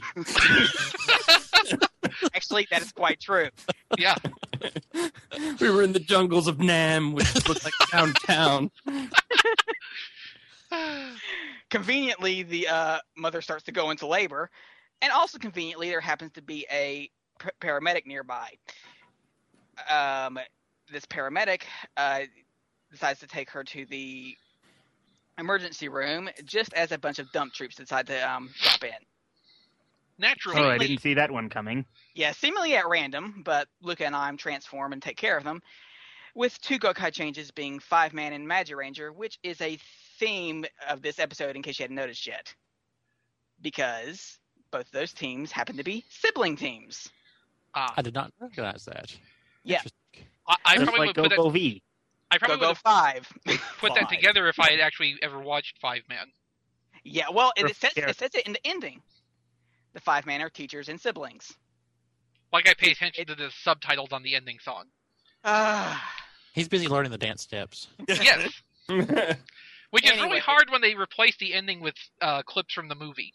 Speaker 3: Actually, that is quite true.
Speaker 1: Yeah.
Speaker 2: We were in the jungles of Nam, which looked like downtown.
Speaker 3: conveniently, the uh, mother starts to go into labor, and also conveniently, there happens to be a p- paramedic nearby. Um, this paramedic uh, decides to take her to the emergency room just as a bunch of dump troops decide to um, drop in.
Speaker 1: Naturally.
Speaker 4: Oh, I didn't see that one coming.
Speaker 3: Yeah, seemingly at random, but Luca and I'm transform and take care of them, with two Gokai changes being Five-Man and Magiranger, which is a theme of this episode in case you hadn't noticed yet. Because both of those teams happen to be sibling teams.
Speaker 1: Ah,
Speaker 5: I did not recognize that.
Speaker 3: Yeah.
Speaker 5: Interesting.
Speaker 1: I, I
Speaker 4: Just
Speaker 1: probably
Speaker 4: like
Speaker 1: would put
Speaker 4: Go
Speaker 1: that,
Speaker 4: V.
Speaker 1: I probably
Speaker 3: Go
Speaker 1: would
Speaker 3: Go
Speaker 1: have
Speaker 3: Five.
Speaker 1: put that
Speaker 6: Five.
Speaker 1: together if I had actually ever watched Five Man.
Speaker 3: Yeah, well, it,
Speaker 4: Or
Speaker 3: it, says,
Speaker 4: Garrett.
Speaker 3: it says it in the ending. The Five-Man are teachers and siblings.
Speaker 1: Like I pay attention to the subtitles on the ending song.
Speaker 3: Ah.
Speaker 5: He's busy learning the dance steps.
Speaker 1: Yes, which is
Speaker 3: Anyway.
Speaker 1: really hard when they replace the ending with uh, clips from the movie.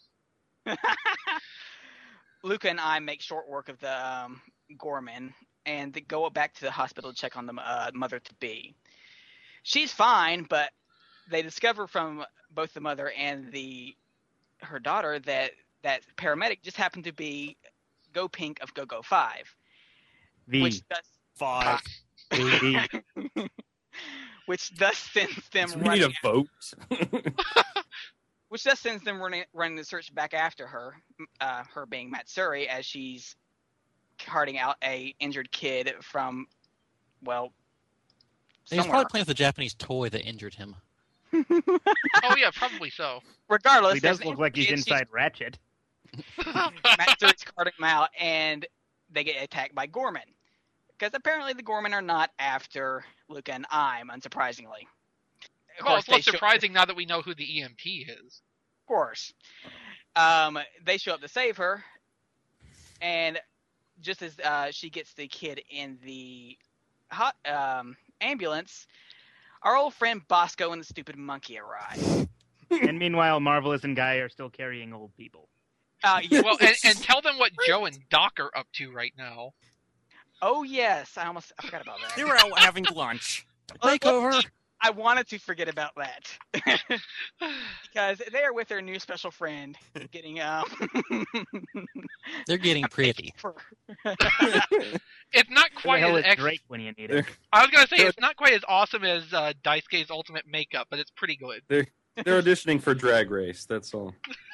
Speaker 3: Luca and I make short work of the um, Gorman and they go back to the hospital to check on the uh, mother-to-be. She's fine, but they discover from both the mother and the her daughter that that paramedic just happened to be Go Pink of Go Go Five,
Speaker 4: V.
Speaker 3: which thus
Speaker 6: Five.
Speaker 4: V.
Speaker 3: which thus sends them
Speaker 2: we need
Speaker 3: running,
Speaker 2: a vote.
Speaker 3: which thus sends them running, running the search back after her, uh, her being Matsuri, as she's carting out a injured kid from, well,
Speaker 5: He was
Speaker 3: somewhere.
Speaker 5: probably playing with a Japanese toy that injured him.
Speaker 1: Oh yeah, probably so.
Speaker 3: Regardless,
Speaker 4: He does
Speaker 3: there's an
Speaker 4: look like he's
Speaker 3: injured kid,
Speaker 4: inside Ratchet.
Speaker 3: Matsuri's carting him out, and they get attacked by Gorman. Because apparently the Gorman are not after Luca and I'm, unsurprisingly. Of
Speaker 1: Well,
Speaker 3: course,
Speaker 1: it's
Speaker 3: they
Speaker 1: less
Speaker 3: show-
Speaker 1: surprising now that we know who the E M P is.
Speaker 3: Of course. Um, they show up to save her, and just as uh, she gets the kid in the hot, um, ambulance, our old friend Bosco and the stupid monkey arrive.
Speaker 4: And meanwhile, Marvelous and Guy are still carrying old people.
Speaker 3: Uh, yeah,
Speaker 1: Well, and, and tell them what Joe and Doc are up to right now.
Speaker 3: oh yes, I almost I forgot about that.
Speaker 6: They were out having lunch.
Speaker 3: Let- let's-
Speaker 5: Takeover.
Speaker 3: I wanted to forget about that because they are with their new special friend, getting um.
Speaker 5: They're getting pretty.
Speaker 3: for-
Speaker 1: It's not
Speaker 4: Who the
Speaker 1: quite
Speaker 4: hell
Speaker 1: as
Speaker 4: is
Speaker 1: ex-
Speaker 4: Drake when you need it?
Speaker 1: I was gonna say it's not quite as awesome as uh, Daisuke's ultimate makeup, but it's pretty good.
Speaker 2: They're auditioning for Drag Race. That's all.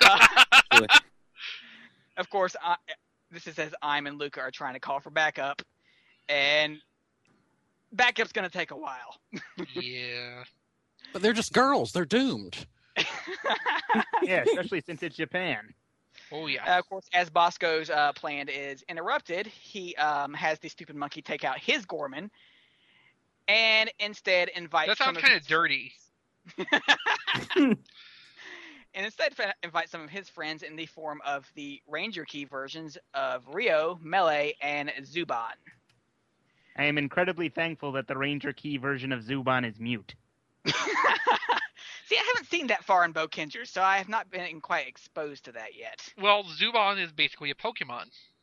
Speaker 3: Of course, I, this is as I'm and Luca are trying to call for backup, and backup's going to take a while.
Speaker 1: Yeah.
Speaker 5: But they're just girls. They're doomed.
Speaker 4: Yeah, especially since it's Japan.
Speaker 1: Oh yeah.
Speaker 3: Uh, of course, as Bosco's uh, plan is interrupted, he um, has the stupid monkey take out his Gorman, and instead invites.
Speaker 1: That sounds
Speaker 3: some
Speaker 1: kind
Speaker 3: his
Speaker 1: of dirty.
Speaker 3: And instead f- invite some of his friends in the form of the Ranger Key versions of Rio, Melee, and Zuban.
Speaker 4: I am incredibly thankful that the Ranger Key version of Zuban is mute.
Speaker 3: See, I haven't seen that far in Bokenger, so I have not been quite exposed to that yet.
Speaker 1: Well, Zuban is basically a Pokemon.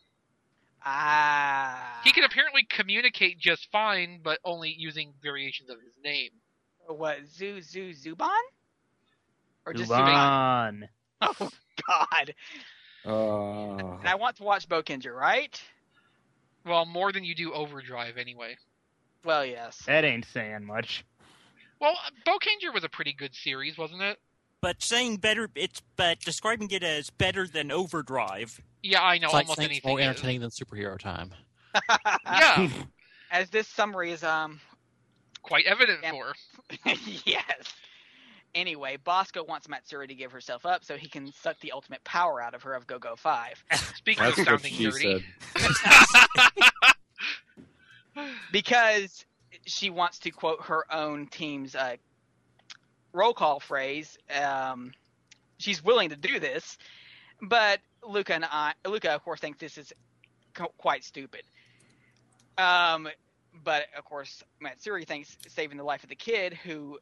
Speaker 3: Ah.
Speaker 1: He can apparently communicate just fine, but only using variations of his name.
Speaker 3: What, Zoo Zoo Zuban? Or just Zuban?
Speaker 4: Zuban.
Speaker 3: Oh, God.
Speaker 2: Uh,
Speaker 3: And I want to watch Bokenger, right?
Speaker 1: Well, more than you do Overdrive, anyway.
Speaker 3: Well, yes.
Speaker 4: That ain't saying much.
Speaker 1: Well, Bokenger was a pretty good series, wasn't it?
Speaker 6: But saying better, it's but describing it as better than Overdrive.
Speaker 1: Yeah, I know.
Speaker 5: It's like
Speaker 1: almost
Speaker 5: saying it's
Speaker 1: anything
Speaker 5: more
Speaker 1: is.
Speaker 5: entertaining than superhero time.
Speaker 1: Yeah,
Speaker 3: As this summary is, um,
Speaker 1: quite evident
Speaker 3: Yeah.
Speaker 1: for.
Speaker 3: yes. Anyway, Bosco wants Matsuri to give herself up so he can suck the ultimate power out of her of Go-Go five.
Speaker 1: Speaking
Speaker 2: that's
Speaker 1: of
Speaker 2: what
Speaker 1: sounding
Speaker 2: she
Speaker 1: dirty.
Speaker 2: said.
Speaker 3: Because she wants to quote her own team's uh, roll call phrase. Um, she's willing to do this, but Luca and I, Luca, of course, thinks this is co- quite stupid. Um, but of course, Matsuri thinks saving the life of the kid, who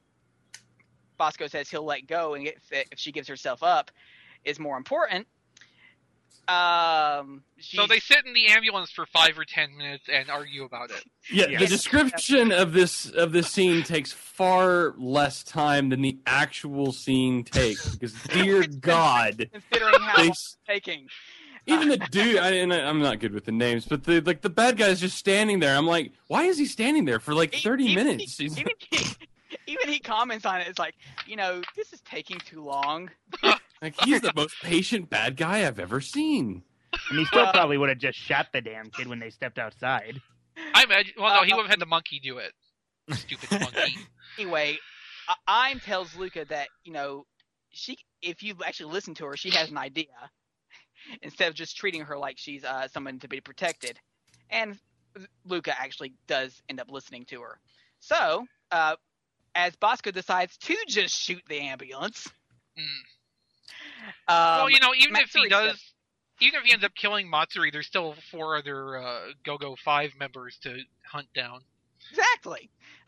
Speaker 3: Bosco says he'll let go, and if, if she gives herself up, is more important. Um,
Speaker 1: So they sit in the ambulance for five or ten minutes and argue about it.
Speaker 2: Yeah,
Speaker 4: Yes.
Speaker 2: the description of this of this scene takes far less time than the actual scene takes. Because, dear God,
Speaker 3: considering how
Speaker 2: they,
Speaker 3: long it's taking.
Speaker 2: even the dude. I, and I, I'm not good with the names, but the like the bad guy's just standing there. I'm like, why is he standing there for like thirty
Speaker 3: Even he-
Speaker 2: minutes? He's-
Speaker 3: Even he, even he comments on it. It's like, you know, this is taking too long.
Speaker 2: Like he's the most patient bad guy I've ever seen.
Speaker 4: And he still
Speaker 3: Uh,
Speaker 4: probably would have just shot the damn kid when they stepped outside.
Speaker 1: I imagine. Well, no, he
Speaker 3: Uh,
Speaker 1: would have had the monkey do it. Stupid monkey.
Speaker 3: Anyway, I- Im tells Luca that, you know, she, if you actually listen to her, she has an idea. Instead of just treating her like she's uh, someone to be protected. And Luca actually does end up listening to her. So, uh, as Bosco decides to just shoot the ambulance.
Speaker 1: Mm.
Speaker 3: Um,
Speaker 1: well, you know, even if he
Speaker 3: Matsuri
Speaker 1: does,
Speaker 3: says-
Speaker 1: even if he ends up killing Matsuri, there's still four other uh, Go-Go Five members to hunt down.
Speaker 3: Exactly.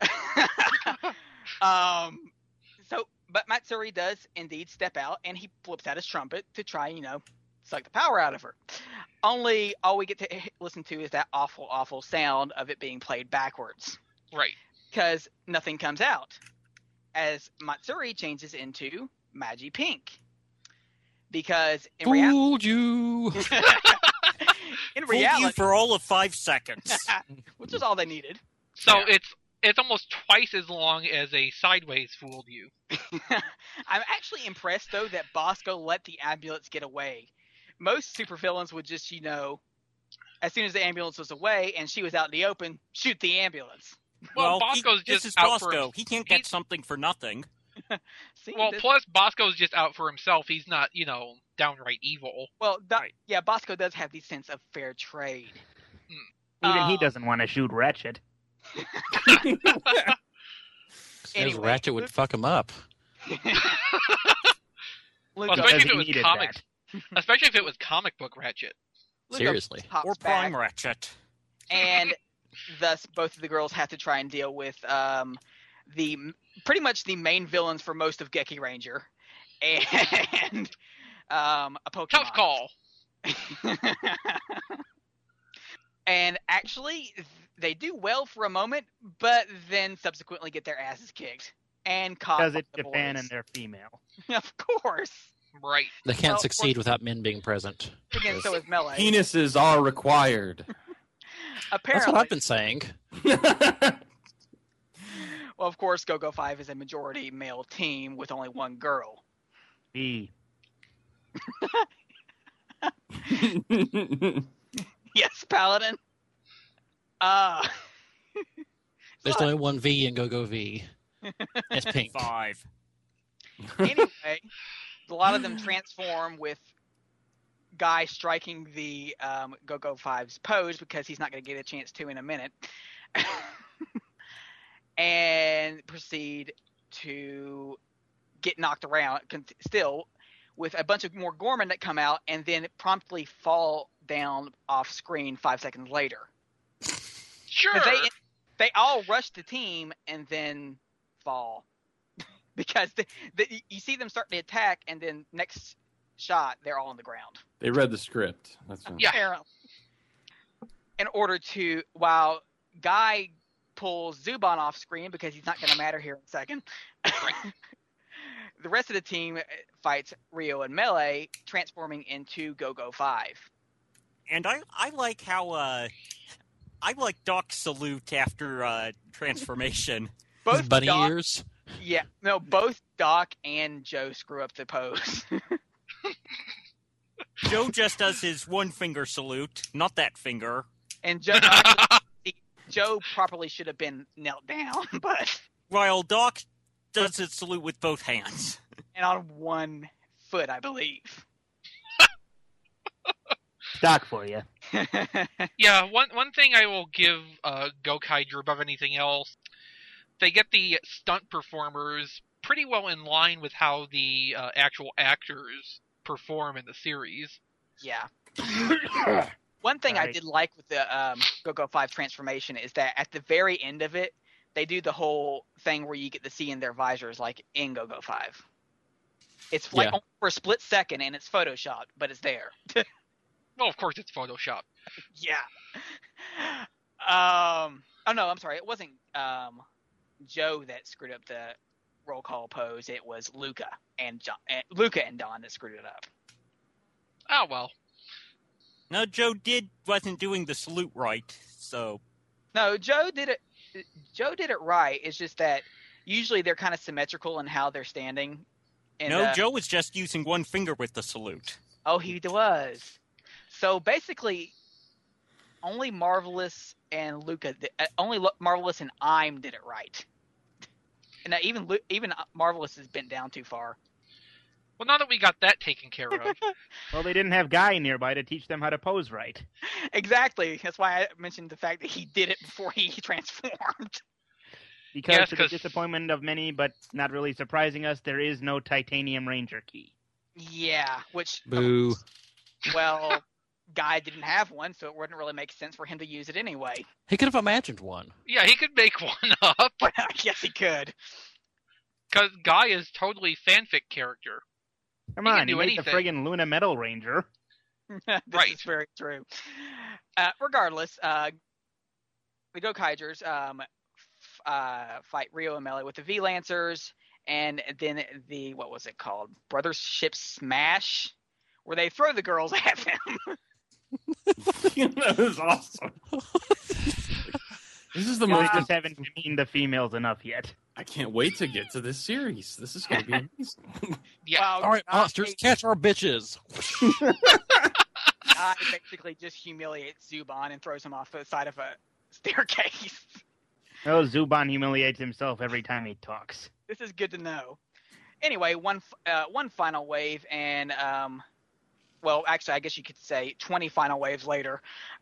Speaker 3: um, so, but Matsuri does indeed step out, and he flips out his trumpet to try, you know, suck the power out of her. Only all we get to listen to is that awful, awful sound of it being played backwards,
Speaker 1: Right.
Speaker 3: because nothing comes out. As Matsuri changes into Magi Pink, because in reality,
Speaker 5: Fooled you.
Speaker 3: in
Speaker 6: Fooled you
Speaker 3: reality,
Speaker 6: for all of five seconds.
Speaker 3: which is all they needed.
Speaker 1: So
Speaker 6: Yeah.
Speaker 1: it's it's almost twice as long as a Sideways fooled you.
Speaker 3: I'm actually impressed, though, that Bosco let the ambulance get away. Most supervillains would just, you know, as soon as the ambulance was away and she was out in the open, shoot the ambulance.
Speaker 1: Well,
Speaker 6: he-
Speaker 1: Bosco's
Speaker 6: this
Speaker 1: just
Speaker 6: is
Speaker 1: out for
Speaker 6: Bosco.
Speaker 1: him-
Speaker 6: He can't get
Speaker 1: he's-
Speaker 6: something for nothing.
Speaker 3: See,
Speaker 1: Well,
Speaker 3: this-
Speaker 1: plus Bosco's just out for himself. He's not, you know, downright evil.
Speaker 3: well, Do-
Speaker 6: Right.
Speaker 3: yeah, Bosco does have the sense of fair trade.
Speaker 4: Even he
Speaker 3: Uh,
Speaker 4: doesn't want to shoot Ratchet.
Speaker 5: Because
Speaker 3: Anyway,
Speaker 5: Ratchet would fuck him up.
Speaker 3: Luca,
Speaker 1: Well,
Speaker 4: Because
Speaker 1: especially if
Speaker 4: he
Speaker 1: it was
Speaker 4: needed
Speaker 1: comics, especially if it was comic book Ratchet.
Speaker 3: Luca
Speaker 5: Seriously.
Speaker 3: pops
Speaker 6: Or
Speaker 3: back,
Speaker 6: Prime Ratchet.
Speaker 3: and thus both of the girls have to try and deal with um, the pretty much the main villains for most of Geki Ranger, and um, a Pokemon.
Speaker 1: Tough call.
Speaker 3: And actually, they do well for a moment, but then subsequently get their asses kicked and caught
Speaker 4: Because
Speaker 3: by
Speaker 4: it's
Speaker 3: the
Speaker 4: Japan
Speaker 3: boys.
Speaker 4: and they're female.
Speaker 3: Of course.
Speaker 1: Right.
Speaker 5: They can't
Speaker 3: Well,
Speaker 5: succeed without men being present.
Speaker 3: Again, so is Melee.
Speaker 2: Penises are required.
Speaker 5: That's
Speaker 3: Apparently,
Speaker 5: what I've been saying.
Speaker 3: well, of course, Go-Go five is a majority male team with only one girl.
Speaker 4: B.
Speaker 3: Yes, Paladin. Uh,
Speaker 5: There's
Speaker 3: so,
Speaker 5: only one V in Go Go V. It's pink.
Speaker 6: Five.
Speaker 3: anyway, a lot of them transform with Guy striking the um, Go-Go five's pose because he's not going to get a chance to in a minute. And proceed to get knocked around con- still with a bunch of more Gorman that come out and then promptly fall down off screen five seconds later.
Speaker 1: Sure.
Speaker 3: They they all rush the team and then fall because the, the, you see them start the attack and then next shot they're all on the ground.
Speaker 2: They read the script. That's what-
Speaker 1: Yeah.
Speaker 3: Apparently. In order to, while Guy pulls Zubon off screen because he's not going to matter here in a second. The rest of the team fights Rio and Melee, transforming into Go-Go five.
Speaker 6: And I, I like how uh, I like Doc's salute after uh, transformation.
Speaker 5: His
Speaker 3: Both
Speaker 5: bunny
Speaker 3: Doc,
Speaker 5: ears.
Speaker 3: yeah, no, both Doc and Joe screw up the pose.
Speaker 6: Joe just does his one finger salute, not that finger.
Speaker 3: And Joe, Joe properly should have been knelt down, but
Speaker 6: While Doc does his salute with both hands.
Speaker 3: and on one foot, I believe.
Speaker 4: Stock for you.
Speaker 1: Yeah, one one thing I will give uh, Gokaiger above anything else, they get the stunt performers pretty well in line with how the uh, actual actors perform in the series.
Speaker 3: Yeah. One thing I
Speaker 4: Right.
Speaker 3: did like with the um, Go-Go five transformation is that at the very end of it, they do the whole thing where you get to see in their visors, like in Go-Go five. It's like
Speaker 5: Yeah.
Speaker 3: only for a split second, and it's photoshopped, but it's there.
Speaker 1: Well, of course it's Photoshop.
Speaker 3: Yeah. Um. Oh no, I'm sorry. It wasn't um, Joe that screwed up the roll call pose. It was Luca and John, and Luca and Don that screwed it up.
Speaker 1: Oh well.
Speaker 6: No, Joe did wasn't doing the salute right, so
Speaker 3: No, Joe did it. Joe did it right. It's just that usually they're kind of symmetrical in how they're standing. And,
Speaker 6: no,
Speaker 3: uh,
Speaker 6: Joe was just using one finger with the salute.
Speaker 3: Oh, he was. So basically, only Marvelous and Luca, uh, only Lu- Marvelous and I'm did it right. And uh, even Lu- even Marvelous is bent down too far.
Speaker 1: Well, now that we got that taken care of.
Speaker 4: Well, they didn't have Guy nearby to teach them how to pose right.
Speaker 3: Exactly. That's why I mentioned the fact that he did it before he transformed.
Speaker 4: Because
Speaker 1: Yes,
Speaker 4: to the
Speaker 1: 'cause-
Speaker 4: disappointment of many, but not really surprising us, there is no Titanium Ranger key.
Speaker 3: Yeah, which
Speaker 5: Boo.
Speaker 3: well, Guy didn't have one, so it wouldn't really make sense for him to use it anyway.
Speaker 5: He could have imagined one.
Speaker 1: Yeah, he could make one up.
Speaker 3: Yes, he could.
Speaker 1: Because Guy is totally fanfic character.
Speaker 4: Come
Speaker 1: He can
Speaker 4: on, he
Speaker 1: do
Speaker 4: made
Speaker 1: anything.
Speaker 4: the friggin' Luna Metal Ranger.
Speaker 3: This
Speaker 1: Right.
Speaker 3: is very true. Uh, regardless, uh, the Gokaigers um, f- uh, fight Rio and Melee with the V Lancers, and then the what was it called? Brothership Smash, where they throw the girls at them.
Speaker 2: That was awesome. This is the
Speaker 4: They
Speaker 2: most.
Speaker 4: just haven't seen the females enough yet.
Speaker 2: I can't wait to get to this series. This is going to be amazing.
Speaker 1: Yeah.
Speaker 3: Well,
Speaker 5: All right,
Speaker 3: Guy-
Speaker 5: monsters, catch our bitches.
Speaker 3: Guy basically just humiliates Zuban and throws him off the side of a staircase.
Speaker 4: Oh, Zuban humiliates himself every time he talks.
Speaker 3: This is good to know. Anyway, one f- uh, one final wave, and um, well, actually, I guess you could say twenty final waves later,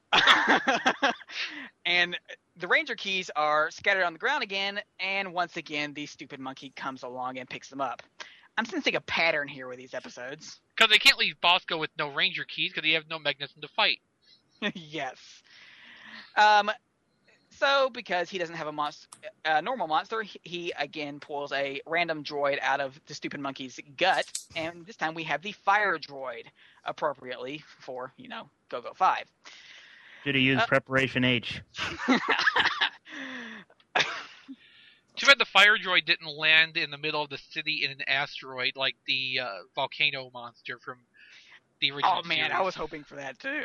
Speaker 3: and the Ranger keys are scattered on the ground again. And once again, the stupid monkey comes along and picks them up. I'm sensing a pattern here with these episodes.
Speaker 1: Because they can't leave Bosco with no Ranger keys because he has no Magneton to fight.
Speaker 3: Yes. Um. So, because he doesn't have a monster, a normal monster, he, he again pulls a random droid out of the stupid monkey's gut, and this time we have the fire droid, appropriately for you know Go-Go Five.
Speaker 4: Should have used
Speaker 3: Uh,
Speaker 4: Preparation H.
Speaker 1: Too bad the fire droid didn't land in the middle of the city in an asteroid like the uh, volcano monster from the original
Speaker 3: Oh man,
Speaker 1: series.
Speaker 3: I was hoping for that too.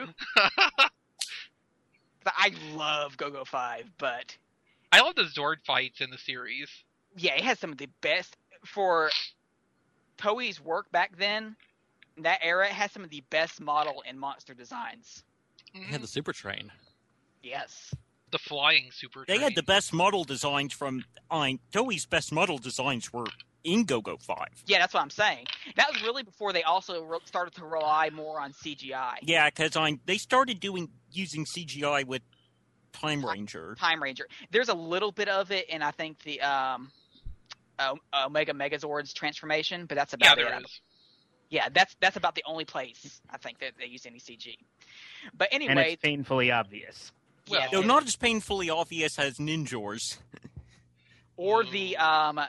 Speaker 3: I love Go-Go Five, but
Speaker 1: I love the Zord fights in the series.
Speaker 3: yeah, it has some of the best for Toei's work back then. In that era, it has some of the best model and monster designs.
Speaker 5: He had the super train.
Speaker 3: Yes.
Speaker 1: The flying super
Speaker 6: They
Speaker 1: train.
Speaker 6: had the best model designs from uh, Toei's best model designs were in Go-Go Five.
Speaker 3: Yeah, that's what I'm saying. That was really before they also re- started to rely more on C G I.
Speaker 6: Yeah, because they started doing using C G I with Time Ranger.
Speaker 3: Time Ranger. There's a little bit of it in I think the um, uh, Omega Megazord's transformation, but that's
Speaker 1: Yeah,
Speaker 3: about
Speaker 1: there
Speaker 3: it.
Speaker 1: is.
Speaker 3: Yeah, that's that's about the only place I think that they use any C G. But
Speaker 4: And
Speaker 3: anyway,
Speaker 4: it's painfully obvious.
Speaker 3: yeah,
Speaker 6: Though not as painfully obvious as Ninjors.
Speaker 3: or the um,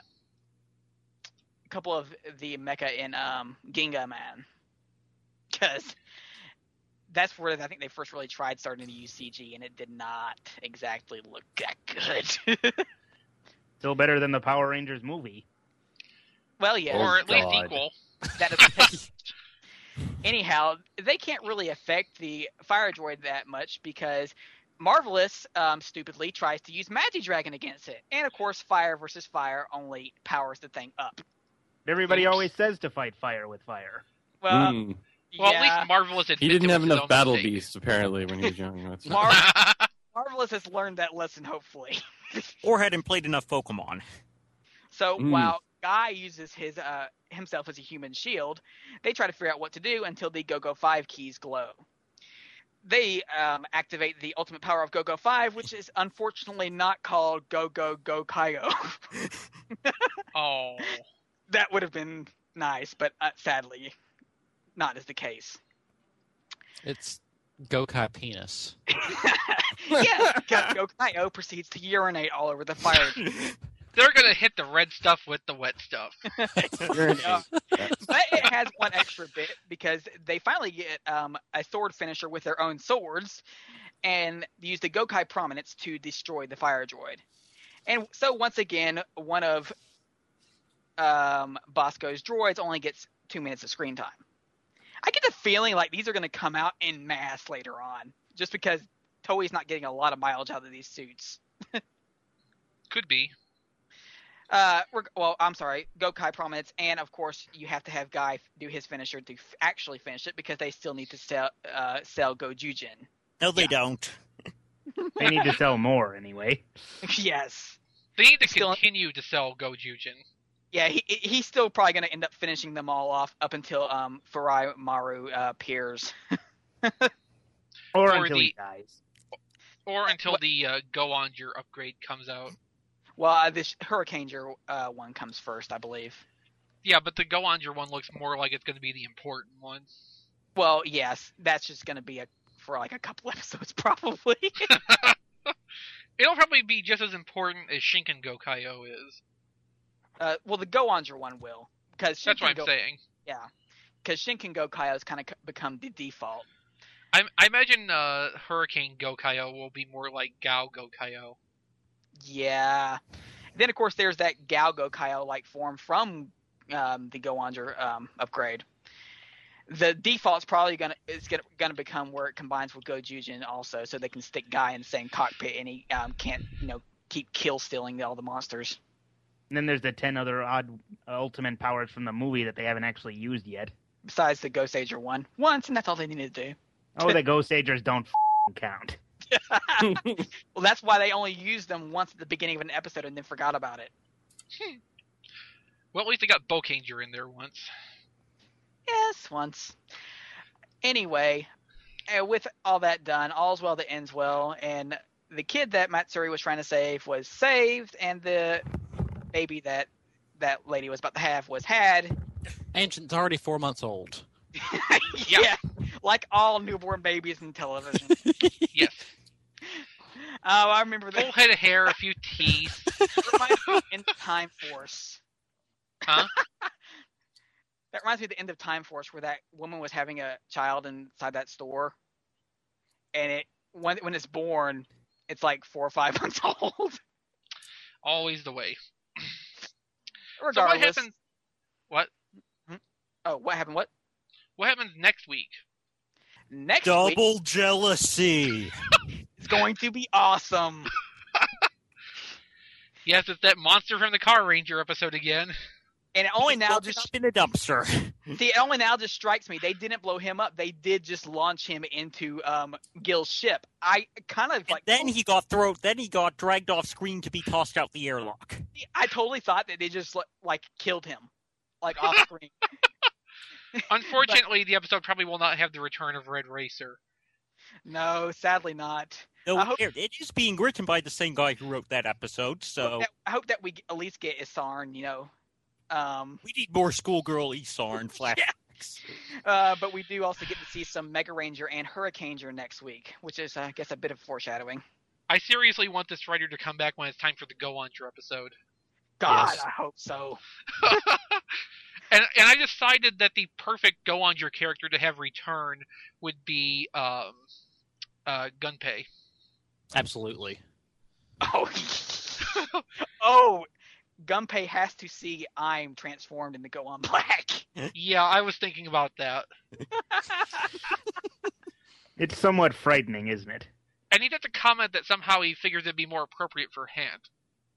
Speaker 3: couple of the mecha in um, Ginga Man, because that's where I think they first really tried starting to use C G, and it did not exactly look that good.
Speaker 4: Still better than the Power Rangers movie.
Speaker 3: Well, yeah,
Speaker 2: Oh,
Speaker 1: Or at least
Speaker 2: God.
Speaker 1: equal.
Speaker 3: that is. Anyhow, they can't really affect the Fire Droid that much because Marvelous, um, stupidly, tries to use Magidragon against it, and of course, fire versus fire only powers the thing up.
Speaker 4: Everybody
Speaker 1: Oops.
Speaker 4: always says to fight fire with fire.
Speaker 3: Well,
Speaker 2: Mm.
Speaker 1: Well,
Speaker 3: yeah,
Speaker 1: at least Marvelous admits
Speaker 2: He didn't
Speaker 1: it
Speaker 2: have
Speaker 1: was his
Speaker 2: enough
Speaker 1: own
Speaker 2: battle
Speaker 1: mistake.
Speaker 2: beasts apparently when he was young. That's
Speaker 3: Mar- Marvelous has learned that lesson, hopefully.
Speaker 6: Or hadn't played enough Pokemon.
Speaker 3: So
Speaker 2: Mm.
Speaker 3: while Guy uses his uh, himself as a human shield, they try to figure out what to do until the Go-Go Five keys glow. They um, activate the ultimate power of Go-Go Five, which is unfortunately not called Go-Go Go-Kaio.
Speaker 1: Oh.
Speaker 3: That would have been nice, but uh, sadly, not is the case.
Speaker 5: It's Gokai penis.
Speaker 3: Yes, because Go-Kaio proceeds to urinate all over the fire.
Speaker 1: This They're gonna hit the red stuff with the wet stuff.
Speaker 3: Yeah. But it has one extra bit because they finally get um, a sword finisher with their own swords and use the Gokai Prominence to destroy the fire droid. And so once again, one of um, Bosco's droids only gets two minutes of screen time. I get the feeling like these are going to come out en masse later on, just because Toei's not getting a lot of mileage out of these suits.
Speaker 1: Could be.
Speaker 3: Uh, well, I'm sorry, Gokai Prominence, and of course you have to have Guy do his finisher to f- actually finish it because they still need to sell uh, sell Gojujin.
Speaker 6: No, they
Speaker 3: Yeah.
Speaker 6: don't.
Speaker 4: They need to sell more anyway.
Speaker 3: Yes.
Speaker 1: They need to
Speaker 3: Still-
Speaker 1: continue to sell Gojujin.
Speaker 3: Yeah, he he's still probably going to end up finishing them all off up until um Farai Maru uh, appears.
Speaker 4: Or,
Speaker 1: Or
Speaker 4: until
Speaker 1: the-
Speaker 4: he dies.
Speaker 1: Or until
Speaker 3: What-
Speaker 1: the uh, Go On Your upgrade comes out.
Speaker 3: Well, uh, this Hurricaneer uh, one comes first, I believe.
Speaker 1: Yeah, but the Go On Your one looks more like it's going to be the important one.
Speaker 3: Well, yes, that's just going to be a for like a couple episodes probably.
Speaker 1: It'll probably be just as important as Shinken Gokaio is.
Speaker 3: uh, well, the Go On's your one will because
Speaker 1: That's what I'm saying.
Speaker 3: Yeah, because Shinken Gokaio has kind of become the default.
Speaker 1: I, I imagine uh, Hurricane Gokaio will be more like Gao Gokaio.
Speaker 3: Yeah. Then of course there's that Gao Gokaio like form from um, the Go On's um, upgrade. The default's probably gonna it's gonna gonna become where it combines with Gojujin also, so they can stick Guy in the same cockpit and he um, can't you know keep kill stealing all the monsters.
Speaker 4: And then there's the ten other odd uh, ultimate powers from the movie that they haven't actually used yet.
Speaker 3: Besides the Ghost Ager one, once, and that's all they needed to do.
Speaker 4: Oh, the Ghost Agers don't f***ing count.
Speaker 3: Well, that's why they only used them once at the beginning of an episode and then forgot about it.
Speaker 1: Well, at least they got Bokanger in there once.
Speaker 3: Yes, once. Anyway, uh, with all that done, all's well that ends well, and the kid that Matsuri was trying to save was saved, and the baby that that lady was about to have was had.
Speaker 5: Ancient's already four months old.
Speaker 3: Yeah, like all newborn babies in television.
Speaker 1: Yes.
Speaker 3: Oh, I remember
Speaker 1: Full
Speaker 3: that.
Speaker 1: head of hair, a few teeth.
Speaker 3: It reminds me of End of Time Force.
Speaker 1: Huh?
Speaker 3: That reminds me of the End of Time Force, where that woman was having a child inside that store, and it when when it's born, it's like four or five months old.
Speaker 1: Always the way.
Speaker 3: Regardless.
Speaker 1: So what happens? What?
Speaker 3: Oh, what happened? What?
Speaker 1: What happens next week?
Speaker 3: Next week
Speaker 6: Double jealousy.
Speaker 3: is going to be awesome.
Speaker 1: Yes, it's that monster from the Car Ranger episode again.
Speaker 3: And it only now
Speaker 6: Woken
Speaker 3: just
Speaker 6: up in a dumpster.
Speaker 3: see, it only now just strikes me they didn't blow him up. They did just launch him into um, Gil's ship. I kind of
Speaker 6: And
Speaker 3: like.
Speaker 6: then he got thrown. Then he got dragged off screen to be tossed out the airlock.
Speaker 3: I totally thought that they just like killed him, like off screen.
Speaker 1: Unfortunately, the episode probably will not have the return of Red Racer.
Speaker 3: No, sadly not.
Speaker 6: No,
Speaker 3: I hope-
Speaker 6: it it is being written by the same guy who wrote that episode. So
Speaker 3: That- I hope that we at least get Isarn, you know. Um,
Speaker 6: we need more schoolgirl Isarn flashbacks.
Speaker 3: uh, but we do also get to see some Mega Ranger and Hurricaneer next week, which is, uh, I guess, a bit of foreshadowing.
Speaker 1: I seriously want this writer to come back when it's time for the Go On Your episode.
Speaker 3: God,
Speaker 6: Yes.
Speaker 3: I hope so.
Speaker 1: And and I decided that the perfect Go On Your character to have return would be um, uh, Gunpei.
Speaker 5: Absolutely.
Speaker 3: Oh, oh, Gunpei has to see I'm transformed into Go On Black.
Speaker 1: Yeah, I was thinking about that.
Speaker 4: It's somewhat frightening, isn't it?
Speaker 1: And he does a comment that somehow he figures it'd be more appropriate for Hand.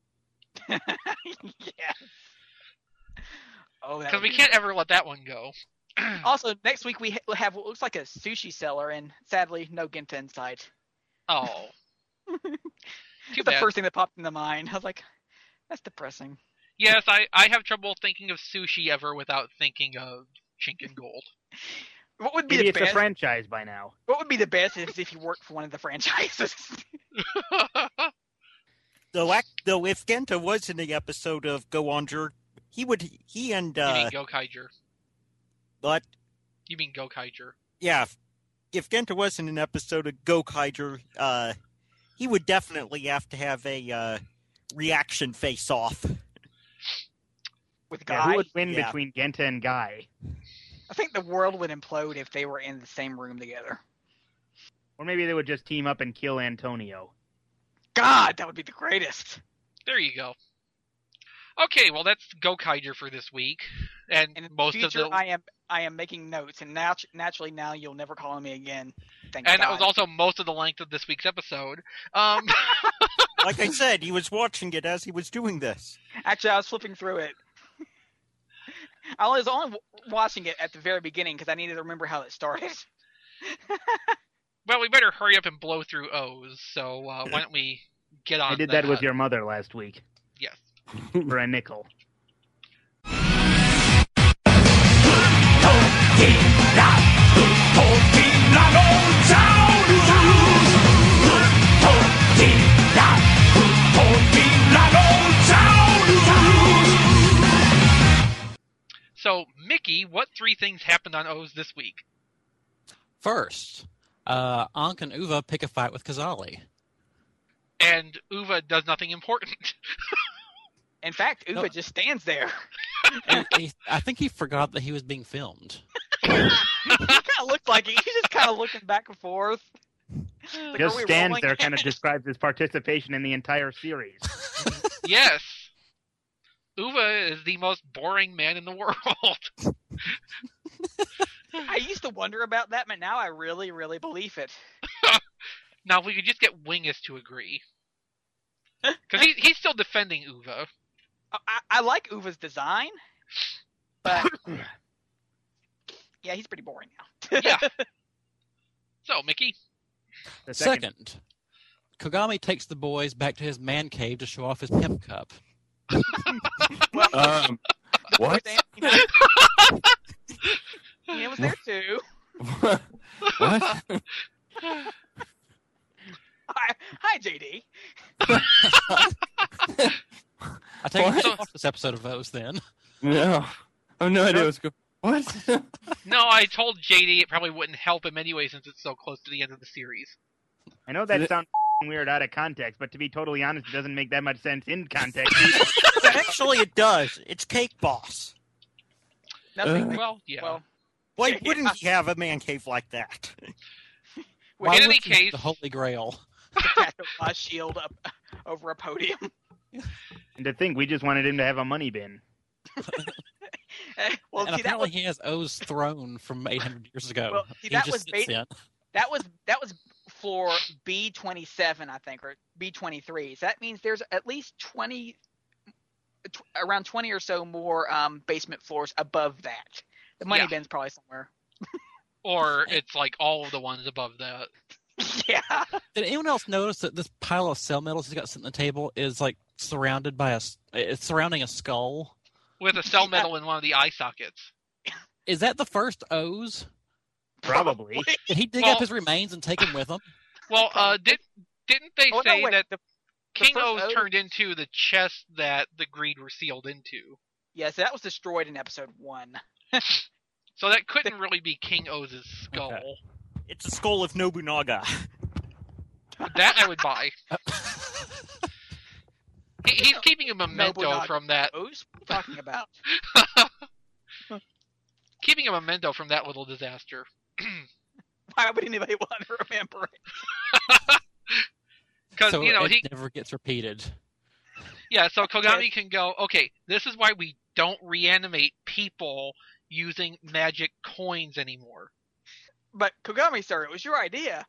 Speaker 3: Yes. Oh, that
Speaker 1: Because
Speaker 3: would
Speaker 1: we
Speaker 3: be-
Speaker 1: can't ever let that one go.
Speaker 3: Also, next week we ha- have what looks like a sushi seller, and sadly, no Genta in sight.
Speaker 1: Oh. Too
Speaker 3: It's the
Speaker 1: bad.
Speaker 3: first thing that popped into mind. I was like, that's depressing.
Speaker 1: Yes, I, I have trouble thinking of sushi ever without thinking of Shinken Gold.
Speaker 3: What would be
Speaker 4: Maybe
Speaker 3: the
Speaker 4: it's
Speaker 3: best?
Speaker 4: a franchise by now.
Speaker 3: What would be the best is if you worked for one of the franchises.
Speaker 6: Though, act, though, if Genta was in the episode of Go Onjur, he would. He and
Speaker 1: you
Speaker 6: uh,
Speaker 1: mean Gokaiger.
Speaker 6: but
Speaker 1: You mean Gokaiger.
Speaker 6: yeah, if, if Genta was in an episode of Go Kaiger, uh, he would definitely have to have a uh, reaction face-off.
Speaker 3: With
Speaker 4: Yeah,
Speaker 3: Guy.
Speaker 4: who would win
Speaker 6: Yeah.
Speaker 4: between Genta and Guy?
Speaker 3: I think the world would implode if they were in the same room together.
Speaker 4: Or maybe they would just team up and kill Antonio.
Speaker 3: God, that would be the greatest.
Speaker 1: There you go. Okay, well that's Gokaiger for this week, and
Speaker 3: And in
Speaker 1: most
Speaker 3: the future,
Speaker 1: of the
Speaker 3: I am I am making notes, and nat- naturally now you'll never call on me again. Thank
Speaker 1: and
Speaker 3: God.
Speaker 1: that was also most of the length of this week's episode. Um,
Speaker 6: Like I said, he was watching it as he was doing this.
Speaker 3: Actually, I was flipping through it. I was only w- watching it at the very beginning because I needed to remember how it started.
Speaker 1: well, we better hurry up and blow through O's. So uh, why don't we get on?
Speaker 4: I did that with your mother last week
Speaker 1: Yes.
Speaker 4: for a nickel.
Speaker 1: So, Mickey, what three things happened on O's this week?
Speaker 5: First, uh, Ankh and Uva pick a fight with Kazali.
Speaker 1: And Uva does nothing important.
Speaker 3: In fact, Uva
Speaker 5: No.
Speaker 3: just stands there.
Speaker 5: And he, I think he forgot that he was being filmed.
Speaker 3: He kind of looked like it. He's just kind of looking back and forth. Like,
Speaker 4: Just
Speaker 3: are we
Speaker 4: stands
Speaker 3: rolling?
Speaker 4: there, kind of describes his participation in the entire series.
Speaker 1: Yes. Uva is the most boring man in the world.
Speaker 3: I used to wonder about that, but now I really, really believe it.
Speaker 1: Now, if we could just get Wingus to agree. Because he, he's still defending Uva.
Speaker 3: I, I like Uva's design, but yeah, he's pretty boring now.
Speaker 1: Yeah. So, Mickey?
Speaker 4: The
Speaker 5: Second, Kogami takes the boys back to his man cave to show off his pimp cup.
Speaker 2: Um, what?
Speaker 3: He was there too.
Speaker 2: What?
Speaker 3: Hi, hi, J D.
Speaker 5: I take it you
Speaker 1: What?
Speaker 5: didn't watch this episode of O's then.
Speaker 2: No. I have no idea what's going. What?
Speaker 1: No, I told J D it probably wouldn't help him anyway since it's so close to the end of the series.
Speaker 4: I know that
Speaker 2: Th-
Speaker 4: sounds weird out of context, but to be totally honest, it doesn't make that much sense in context.
Speaker 6: Actually, it does. It's Cake Boss.
Speaker 3: Nothing.
Speaker 2: Uh,
Speaker 1: Well, yeah.
Speaker 3: well,
Speaker 6: Why
Speaker 3: Yeah.
Speaker 6: wouldn't he have a man cave like that?
Speaker 5: Why
Speaker 1: in any
Speaker 5: wouldn't he have
Speaker 1: case,
Speaker 5: the Holy Grail.
Speaker 3: a shield up over a podium.
Speaker 4: And to think, we just wanted him to have a money bin.
Speaker 3: Eh, well,
Speaker 5: and
Speaker 3: see, that
Speaker 5: apparently
Speaker 3: was
Speaker 5: he has O's throne from eight hundred years ago.
Speaker 3: Well, see,
Speaker 5: he
Speaker 3: that
Speaker 5: just
Speaker 3: was
Speaker 5: sits
Speaker 3: bait-
Speaker 5: in.
Speaker 3: that was that was floor B twenty-seven, I think, or B twenty-three. So that means there's at least twenty, tw- around twenty or so more um, basement floors above that. The money
Speaker 1: Yeah.
Speaker 3: bin's probably somewhere.
Speaker 1: or it's like all of the ones above that.
Speaker 3: Yeah.
Speaker 5: Did anyone else notice that this pile of cell metals he's got sitting on the table is like surrounded by a s- it's surrounding a skull?
Speaker 1: With a cell metal in one of the eye sockets.
Speaker 5: Is that the first O's?
Speaker 4: Probably.
Speaker 5: Did he dig
Speaker 1: Well-
Speaker 5: up his remains and take them with him?
Speaker 1: Well, uh, did, didn't they
Speaker 3: Oh, no,
Speaker 1: say
Speaker 3: wait,
Speaker 1: that
Speaker 3: the,
Speaker 1: King
Speaker 3: first
Speaker 1: O's
Speaker 3: O-
Speaker 1: turned into the chest that the Greed were sealed into?
Speaker 3: yeah, so that was destroyed in episode one.
Speaker 1: So that couldn't really be King O's skull.
Speaker 5: Okay.
Speaker 6: It's the skull of Nobunaga.
Speaker 1: That I would buy. He, he's keeping a memento
Speaker 3: Nobunaga.
Speaker 1: from that.
Speaker 3: Who's talking about?
Speaker 1: Keeping a memento from that little disaster.
Speaker 3: Why would anybody want to remember it?
Speaker 1: Because,
Speaker 5: so
Speaker 1: you know,
Speaker 5: it
Speaker 1: he,
Speaker 5: never gets repeated.
Speaker 1: yeah, so Kogami can go, okay, this is why we don't reanimate people using magic coins anymore.
Speaker 3: But Kogami, sir, it was your idea.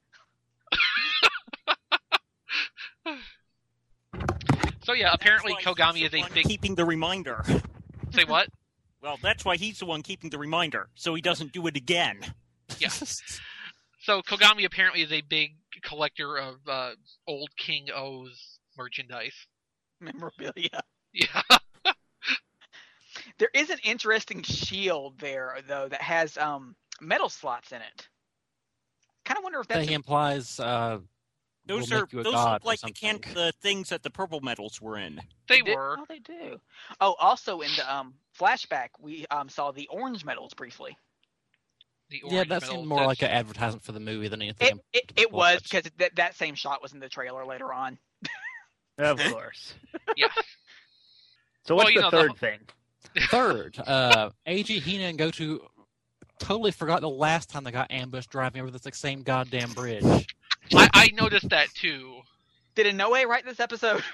Speaker 1: So yeah, apparently
Speaker 6: That's why
Speaker 1: Kogami
Speaker 6: he's
Speaker 1: is
Speaker 6: the
Speaker 1: a
Speaker 6: one
Speaker 1: big...
Speaker 6: keeping the reminder.
Speaker 1: Say what?
Speaker 6: Well, that's why he's the one keeping the reminder, so he doesn't do it again.
Speaker 1: Yeah. So Kogami apparently is a big collector of uh, old King O's merchandise.
Speaker 3: Memorabilia.
Speaker 1: Yeah.
Speaker 3: There is an interesting shield there, though, that has um, metal slots in it. Kind of wonder if
Speaker 5: That
Speaker 3: that's
Speaker 5: he implies uh,
Speaker 6: Those
Speaker 5: will
Speaker 6: are
Speaker 5: make you a
Speaker 6: those
Speaker 5: god
Speaker 6: look
Speaker 5: or
Speaker 6: like the can
Speaker 5: something.
Speaker 6: the things that the purple metals were in.
Speaker 1: They
Speaker 3: did-
Speaker 1: were.
Speaker 3: Oh, they do. Oh, also in the um, flashback, we um, saw the orange metals briefly.
Speaker 1: The
Speaker 5: Yeah,
Speaker 1: orange
Speaker 5: that
Speaker 1: metal.
Speaker 5: seemed more like an
Speaker 1: That's-
Speaker 5: advertisement for the movie than anything.
Speaker 3: It it, it
Speaker 5: Well,
Speaker 3: was
Speaker 5: that's-
Speaker 3: because that that same shot was in the trailer later on.
Speaker 4: Of course.
Speaker 1: Yeah.
Speaker 4: So
Speaker 1: Well,
Speaker 4: what's
Speaker 1: you
Speaker 4: the
Speaker 1: know, the-
Speaker 4: third thing?
Speaker 5: Third, uh, A G, Hina, and Goku totally forgot the last time they got ambushed driving over this like, same goddamn bridge.
Speaker 1: I, I noticed that too.
Speaker 3: Did Inoue write this episode?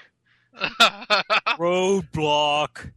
Speaker 6: Roadblock.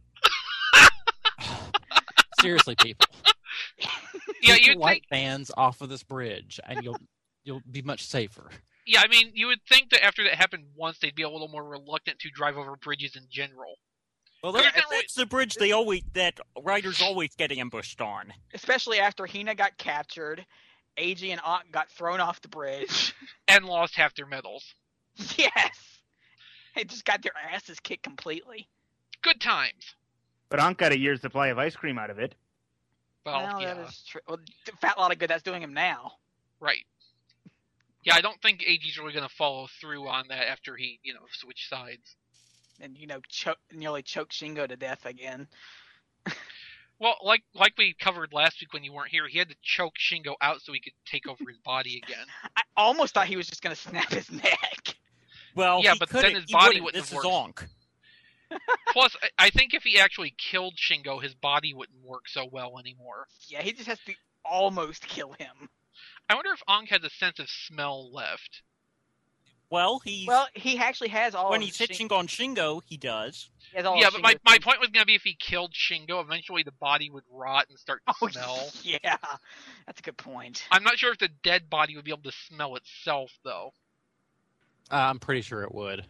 Speaker 5: Seriously, people.
Speaker 1: Yeah,
Speaker 5: Take
Speaker 1: you'd
Speaker 5: your white
Speaker 1: think.
Speaker 5: vans off of this bridge, and you'll you'll be much safer.
Speaker 1: Yeah, I mean, you would think that after that happened once, they'd be a little more reluctant to drive over bridges in general.
Speaker 6: Well,
Speaker 1: Yeah,
Speaker 6: that's,
Speaker 1: it's-
Speaker 6: that's the bridge they always that riders always get ambushed on.
Speaker 3: Especially after Hina got captured, A G and Ankh got thrown off the bridge.
Speaker 1: And lost half their medals.
Speaker 3: Yes! They just got their asses kicked completely.
Speaker 1: Good times.
Speaker 4: But Ankh got a year's supply of ice cream out of it.
Speaker 1: Well,
Speaker 3: well,
Speaker 1: yeah,
Speaker 3: that is true. Well, a fat lot of good that's doing him now.
Speaker 1: right. Yeah, I don't think A G's really going to follow through on that after he, you know, switched sides.
Speaker 3: And, you know, choke, nearly choked Shingo to death again.
Speaker 1: Well, like like we covered last week when you weren't here, he had to choke Shingo out so he could take over his body again.
Speaker 3: I almost thought he was just going to snap his neck.
Speaker 6: Well,
Speaker 1: Yeah,
Speaker 6: he
Speaker 1: but
Speaker 6: couldn't-
Speaker 1: then his
Speaker 6: he
Speaker 1: body
Speaker 6: wouldn't.
Speaker 1: wouldn't
Speaker 6: This
Speaker 1: have
Speaker 6: is
Speaker 1: worked.
Speaker 6: Onk.
Speaker 1: Plus, I- I think if he actually killed Shingo, his body wouldn't work so well anymore.
Speaker 3: Yeah, he just has to almost kill him.
Speaker 1: I wonder if Ankh has a sense of smell left.
Speaker 6: Well, he's
Speaker 3: Well, he actually has all
Speaker 6: when
Speaker 3: of
Speaker 6: he's
Speaker 3: Shin-
Speaker 6: hitching on Shingo, he does.
Speaker 3: he has all
Speaker 1: Yeah,
Speaker 3: of
Speaker 1: but my,
Speaker 3: Shingo's
Speaker 1: my
Speaker 3: things.
Speaker 1: point was going to be if he killed Shingo, eventually the body would rot and start to
Speaker 3: Oh,
Speaker 1: smell.
Speaker 3: yeah. That's a good point.
Speaker 1: I'm not sure if the dead body would be able to smell itself, though.
Speaker 5: Uh, I'm pretty sure it would.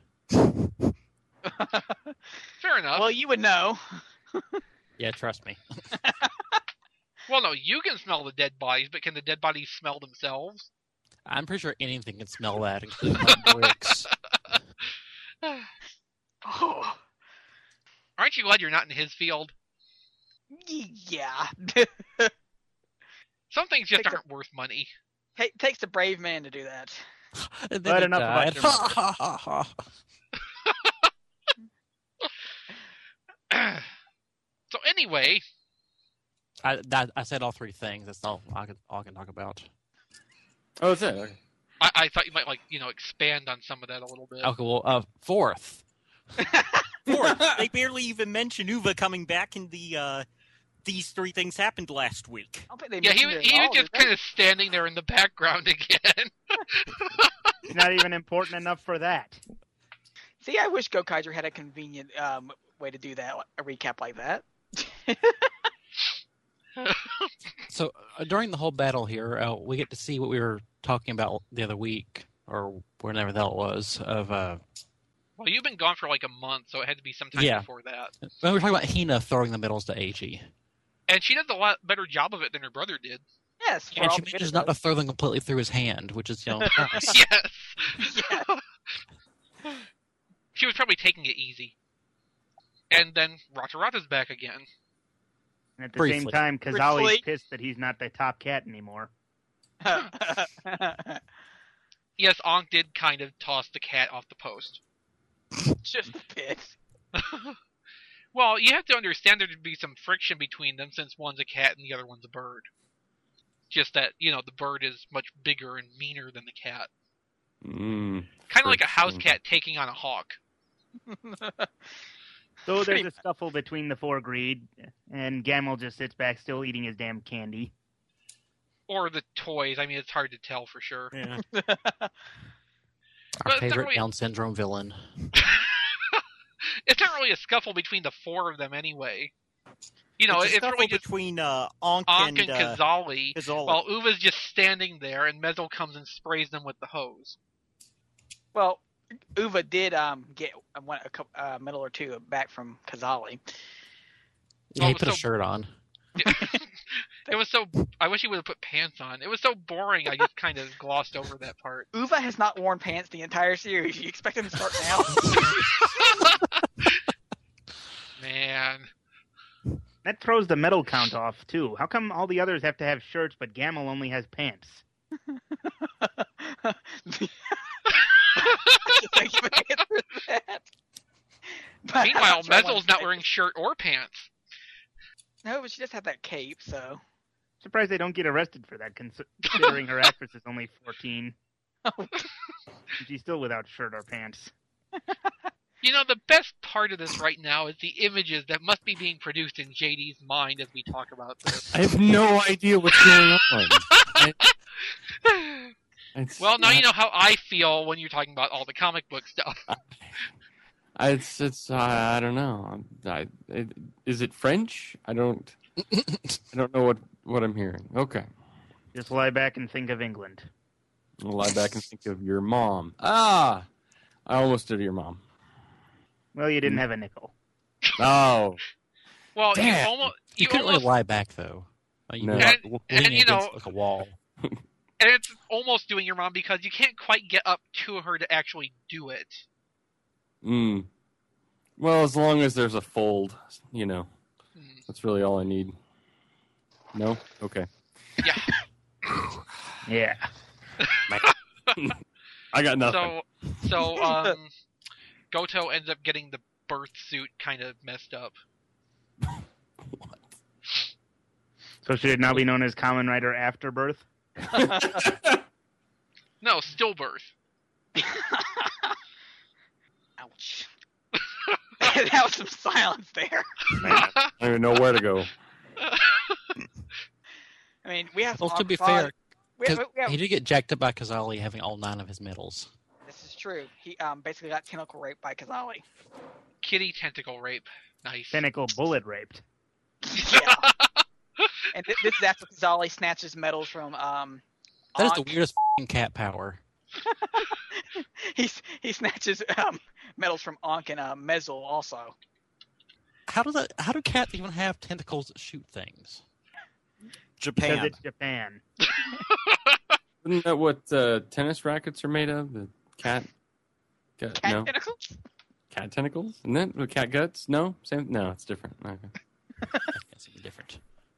Speaker 1: Fair enough.
Speaker 3: Well, you would know.
Speaker 5: Yeah, trust me.
Speaker 1: Well, no, you can smell the dead bodies, but can the dead bodies smell themselves?
Speaker 5: I'm pretty sure anything can smell that, including my bricks.
Speaker 3: Oh,
Speaker 1: Aren't you glad you're not in his field?
Speaker 3: yeah.
Speaker 1: Some things just
Speaker 3: Take a-
Speaker 1: aren't worth money.
Speaker 3: It takes a brave man to do that.
Speaker 5: And
Speaker 4: But
Speaker 5: then he
Speaker 4: enough about
Speaker 5: died.
Speaker 4: your
Speaker 5: Ha, ha, ha, ha.
Speaker 1: So anyway,
Speaker 5: I, that, I said all three things. That's all I can, all I can talk about.
Speaker 2: Oh, that's it. Okay.
Speaker 1: I, I thought you might like you know expand on some of that a little bit.
Speaker 5: Okay, well, uh, fourth.
Speaker 6: Fourth, they barely even mention Uva coming back in the. Uh, these three things happened last week.
Speaker 3: I don't think they
Speaker 1: Yeah, he
Speaker 3: mentioned
Speaker 1: was
Speaker 3: it
Speaker 1: he
Speaker 3: at
Speaker 1: was
Speaker 3: all,
Speaker 1: just
Speaker 3: did they?
Speaker 1: kind of standing there in the background again.
Speaker 4: It's not even important enough for that.
Speaker 3: See, I wish Gokaiger had a convenient um, way to do that, a recap like that.
Speaker 5: So uh, during the whole battle here, uh, we get to see what we were talking about the other week, or whenever that was, of uh,
Speaker 1: Well, you've been gone for like a month, so it had to be sometime
Speaker 5: Yeah.
Speaker 1: before that.
Speaker 5: when we were talking about Hina throwing the medals to A G.
Speaker 1: And she does a lot better job of it than her brother did.
Speaker 3: Yes, for
Speaker 5: And
Speaker 3: all
Speaker 5: she
Speaker 3: the
Speaker 5: manages
Speaker 3: good
Speaker 5: not to
Speaker 3: it
Speaker 5: throw them completely through his hand, which is, you know, nice.
Speaker 1: Yes.
Speaker 3: does.
Speaker 1: She was probably taking it easy. And then Rata Rata's back again.
Speaker 4: And at the same
Speaker 5: Briefly.
Speaker 4: time, Kazali's
Speaker 3: Briefly.
Speaker 4: pissed that he's not the top cat anymore.
Speaker 3: Yeah.
Speaker 1: Yes, Ankh did kind of toss the cat off the post.
Speaker 3: Just a bit.
Speaker 1: Well, you have to understand there'd be some friction between them since one's a cat and the other one's a bird. Just that, you know, the bird is much bigger and meaner than the cat.
Speaker 2: Mm.
Speaker 1: Kind of like a house
Speaker 2: Friction.
Speaker 1: cat taking on a hawk.
Speaker 4: So there's
Speaker 3: Pretty
Speaker 4: a scuffle between the four greed, and Gamel just sits back still eating his damn candy.
Speaker 1: Or the toys. I mean, it's hard to tell for sure.
Speaker 6: Yeah.
Speaker 1: But
Speaker 5: Our
Speaker 1: it's not
Speaker 5: favorite
Speaker 1: really-
Speaker 5: Down syndrome villain.
Speaker 1: It's not really a scuffle between the four of them anyway. You know,
Speaker 6: it's a
Speaker 1: it's,
Speaker 6: scuffle
Speaker 1: really just
Speaker 6: between uh, Ankh,
Speaker 1: Ankh
Speaker 6: and,
Speaker 1: and
Speaker 6: uh,
Speaker 1: Kazali,
Speaker 6: Kazali.
Speaker 1: while Uva's just standing there, and Mezzo comes and sprays them with the hose.
Speaker 3: Well, Uva did um, get a, one, a couple, uh, medal or two back from Kazali.
Speaker 5: Yeah,
Speaker 1: Oh,
Speaker 5: he put
Speaker 1: so-
Speaker 5: a shirt on.
Speaker 1: It was so. I wish he would have put pants on. It was so boring. I just kind of glossed over that part.
Speaker 3: Uva has not worn pants the entire series. You expect him to start now?
Speaker 1: Man,
Speaker 4: That throws the medal count off, too. How come all the others have to have shirts, but Gamel only has pants?
Speaker 3: Thank you for answering that. But I'm
Speaker 1: meanwhile,
Speaker 3: not sure I
Speaker 1: Mezzo's
Speaker 3: want
Speaker 1: not
Speaker 3: to-
Speaker 1: wearing shirt or pants.
Speaker 3: No, but she just had that cape, so.
Speaker 4: Surprised they don't get arrested for that, cons- considering her actress is only fourteen.
Speaker 3: Oh.
Speaker 4: And she's still without shirt or pants.
Speaker 1: You know, the best part of this right now is the images that must be being produced in J D's mind as we talk about this.
Speaker 2: I have no idea what's going on. I, it's
Speaker 1: Well, now
Speaker 2: not-
Speaker 1: you know how I feel when you're talking about all the comic book stuff.
Speaker 2: I, it's it's uh, I don't know. I, it, is it French? I don't. I don't know what, what I'm hearing. Okay,
Speaker 4: Just lie back and think of England.
Speaker 2: I'll lie back and think of your mom. Ah, I almost did your mom.
Speaker 4: Well, you didn't have a nickel.
Speaker 2: Oh,
Speaker 1: Well, you
Speaker 2: Damn.
Speaker 1: almost,
Speaker 5: You
Speaker 1: you
Speaker 5: couldn't
Speaker 1: almost,
Speaker 5: really lie back though. Like, you
Speaker 2: No.
Speaker 5: were
Speaker 1: And-
Speaker 5: leaning
Speaker 1: and, you
Speaker 5: against,
Speaker 1: know-
Speaker 5: like a wall.
Speaker 1: and it's almost doing your mom because you can't quite get up to her to actually do it.
Speaker 2: mm. Well, as long as there's a fold, you know,
Speaker 1: Hmm.
Speaker 2: that's really all I need. No, okay.
Speaker 1: Yeah.
Speaker 4: Yeah.
Speaker 2: I got nothing.
Speaker 1: So, so um, Goto ends up getting the birth suit kind of messed up.
Speaker 4: So should it now be known as Kamen Rider Afterbirth?
Speaker 1: No, stillbirth.
Speaker 3: Ouch. That was some silence there.
Speaker 2: Man, I don't even know where to go.
Speaker 3: I mean, we have.
Speaker 5: Well, to be
Speaker 3: Armstrong-
Speaker 5: fair,
Speaker 3: we have,
Speaker 5: 'cause
Speaker 3: we have,
Speaker 5: he did get jacked up by Kazali having all nine of his medals.
Speaker 3: this is true. He um basically got tentacle raped by Kazali.
Speaker 1: Kitty tentacle rape. Nice.
Speaker 4: Tentacle bullet raped.
Speaker 3: Yeah. And th- this is after Kazali snatches medals from um.
Speaker 5: That is the
Speaker 3: Ankh.
Speaker 5: weirdest f***ing cat power.
Speaker 3: He's he snatches um medals from Ankh and uh, Mezel also.
Speaker 5: How does that? How do cats even have tentacles that shoot things?
Speaker 6: Japan.
Speaker 4: Because it's Japan.
Speaker 2: Isn't that what uh, tennis rackets are made of? The cat, cat,
Speaker 3: Cat
Speaker 2: no,
Speaker 3: tentacles?
Speaker 2: cat tentacles. Isn't that the cat guts? No, same. No, it's different. Okay.
Speaker 5: That's something different.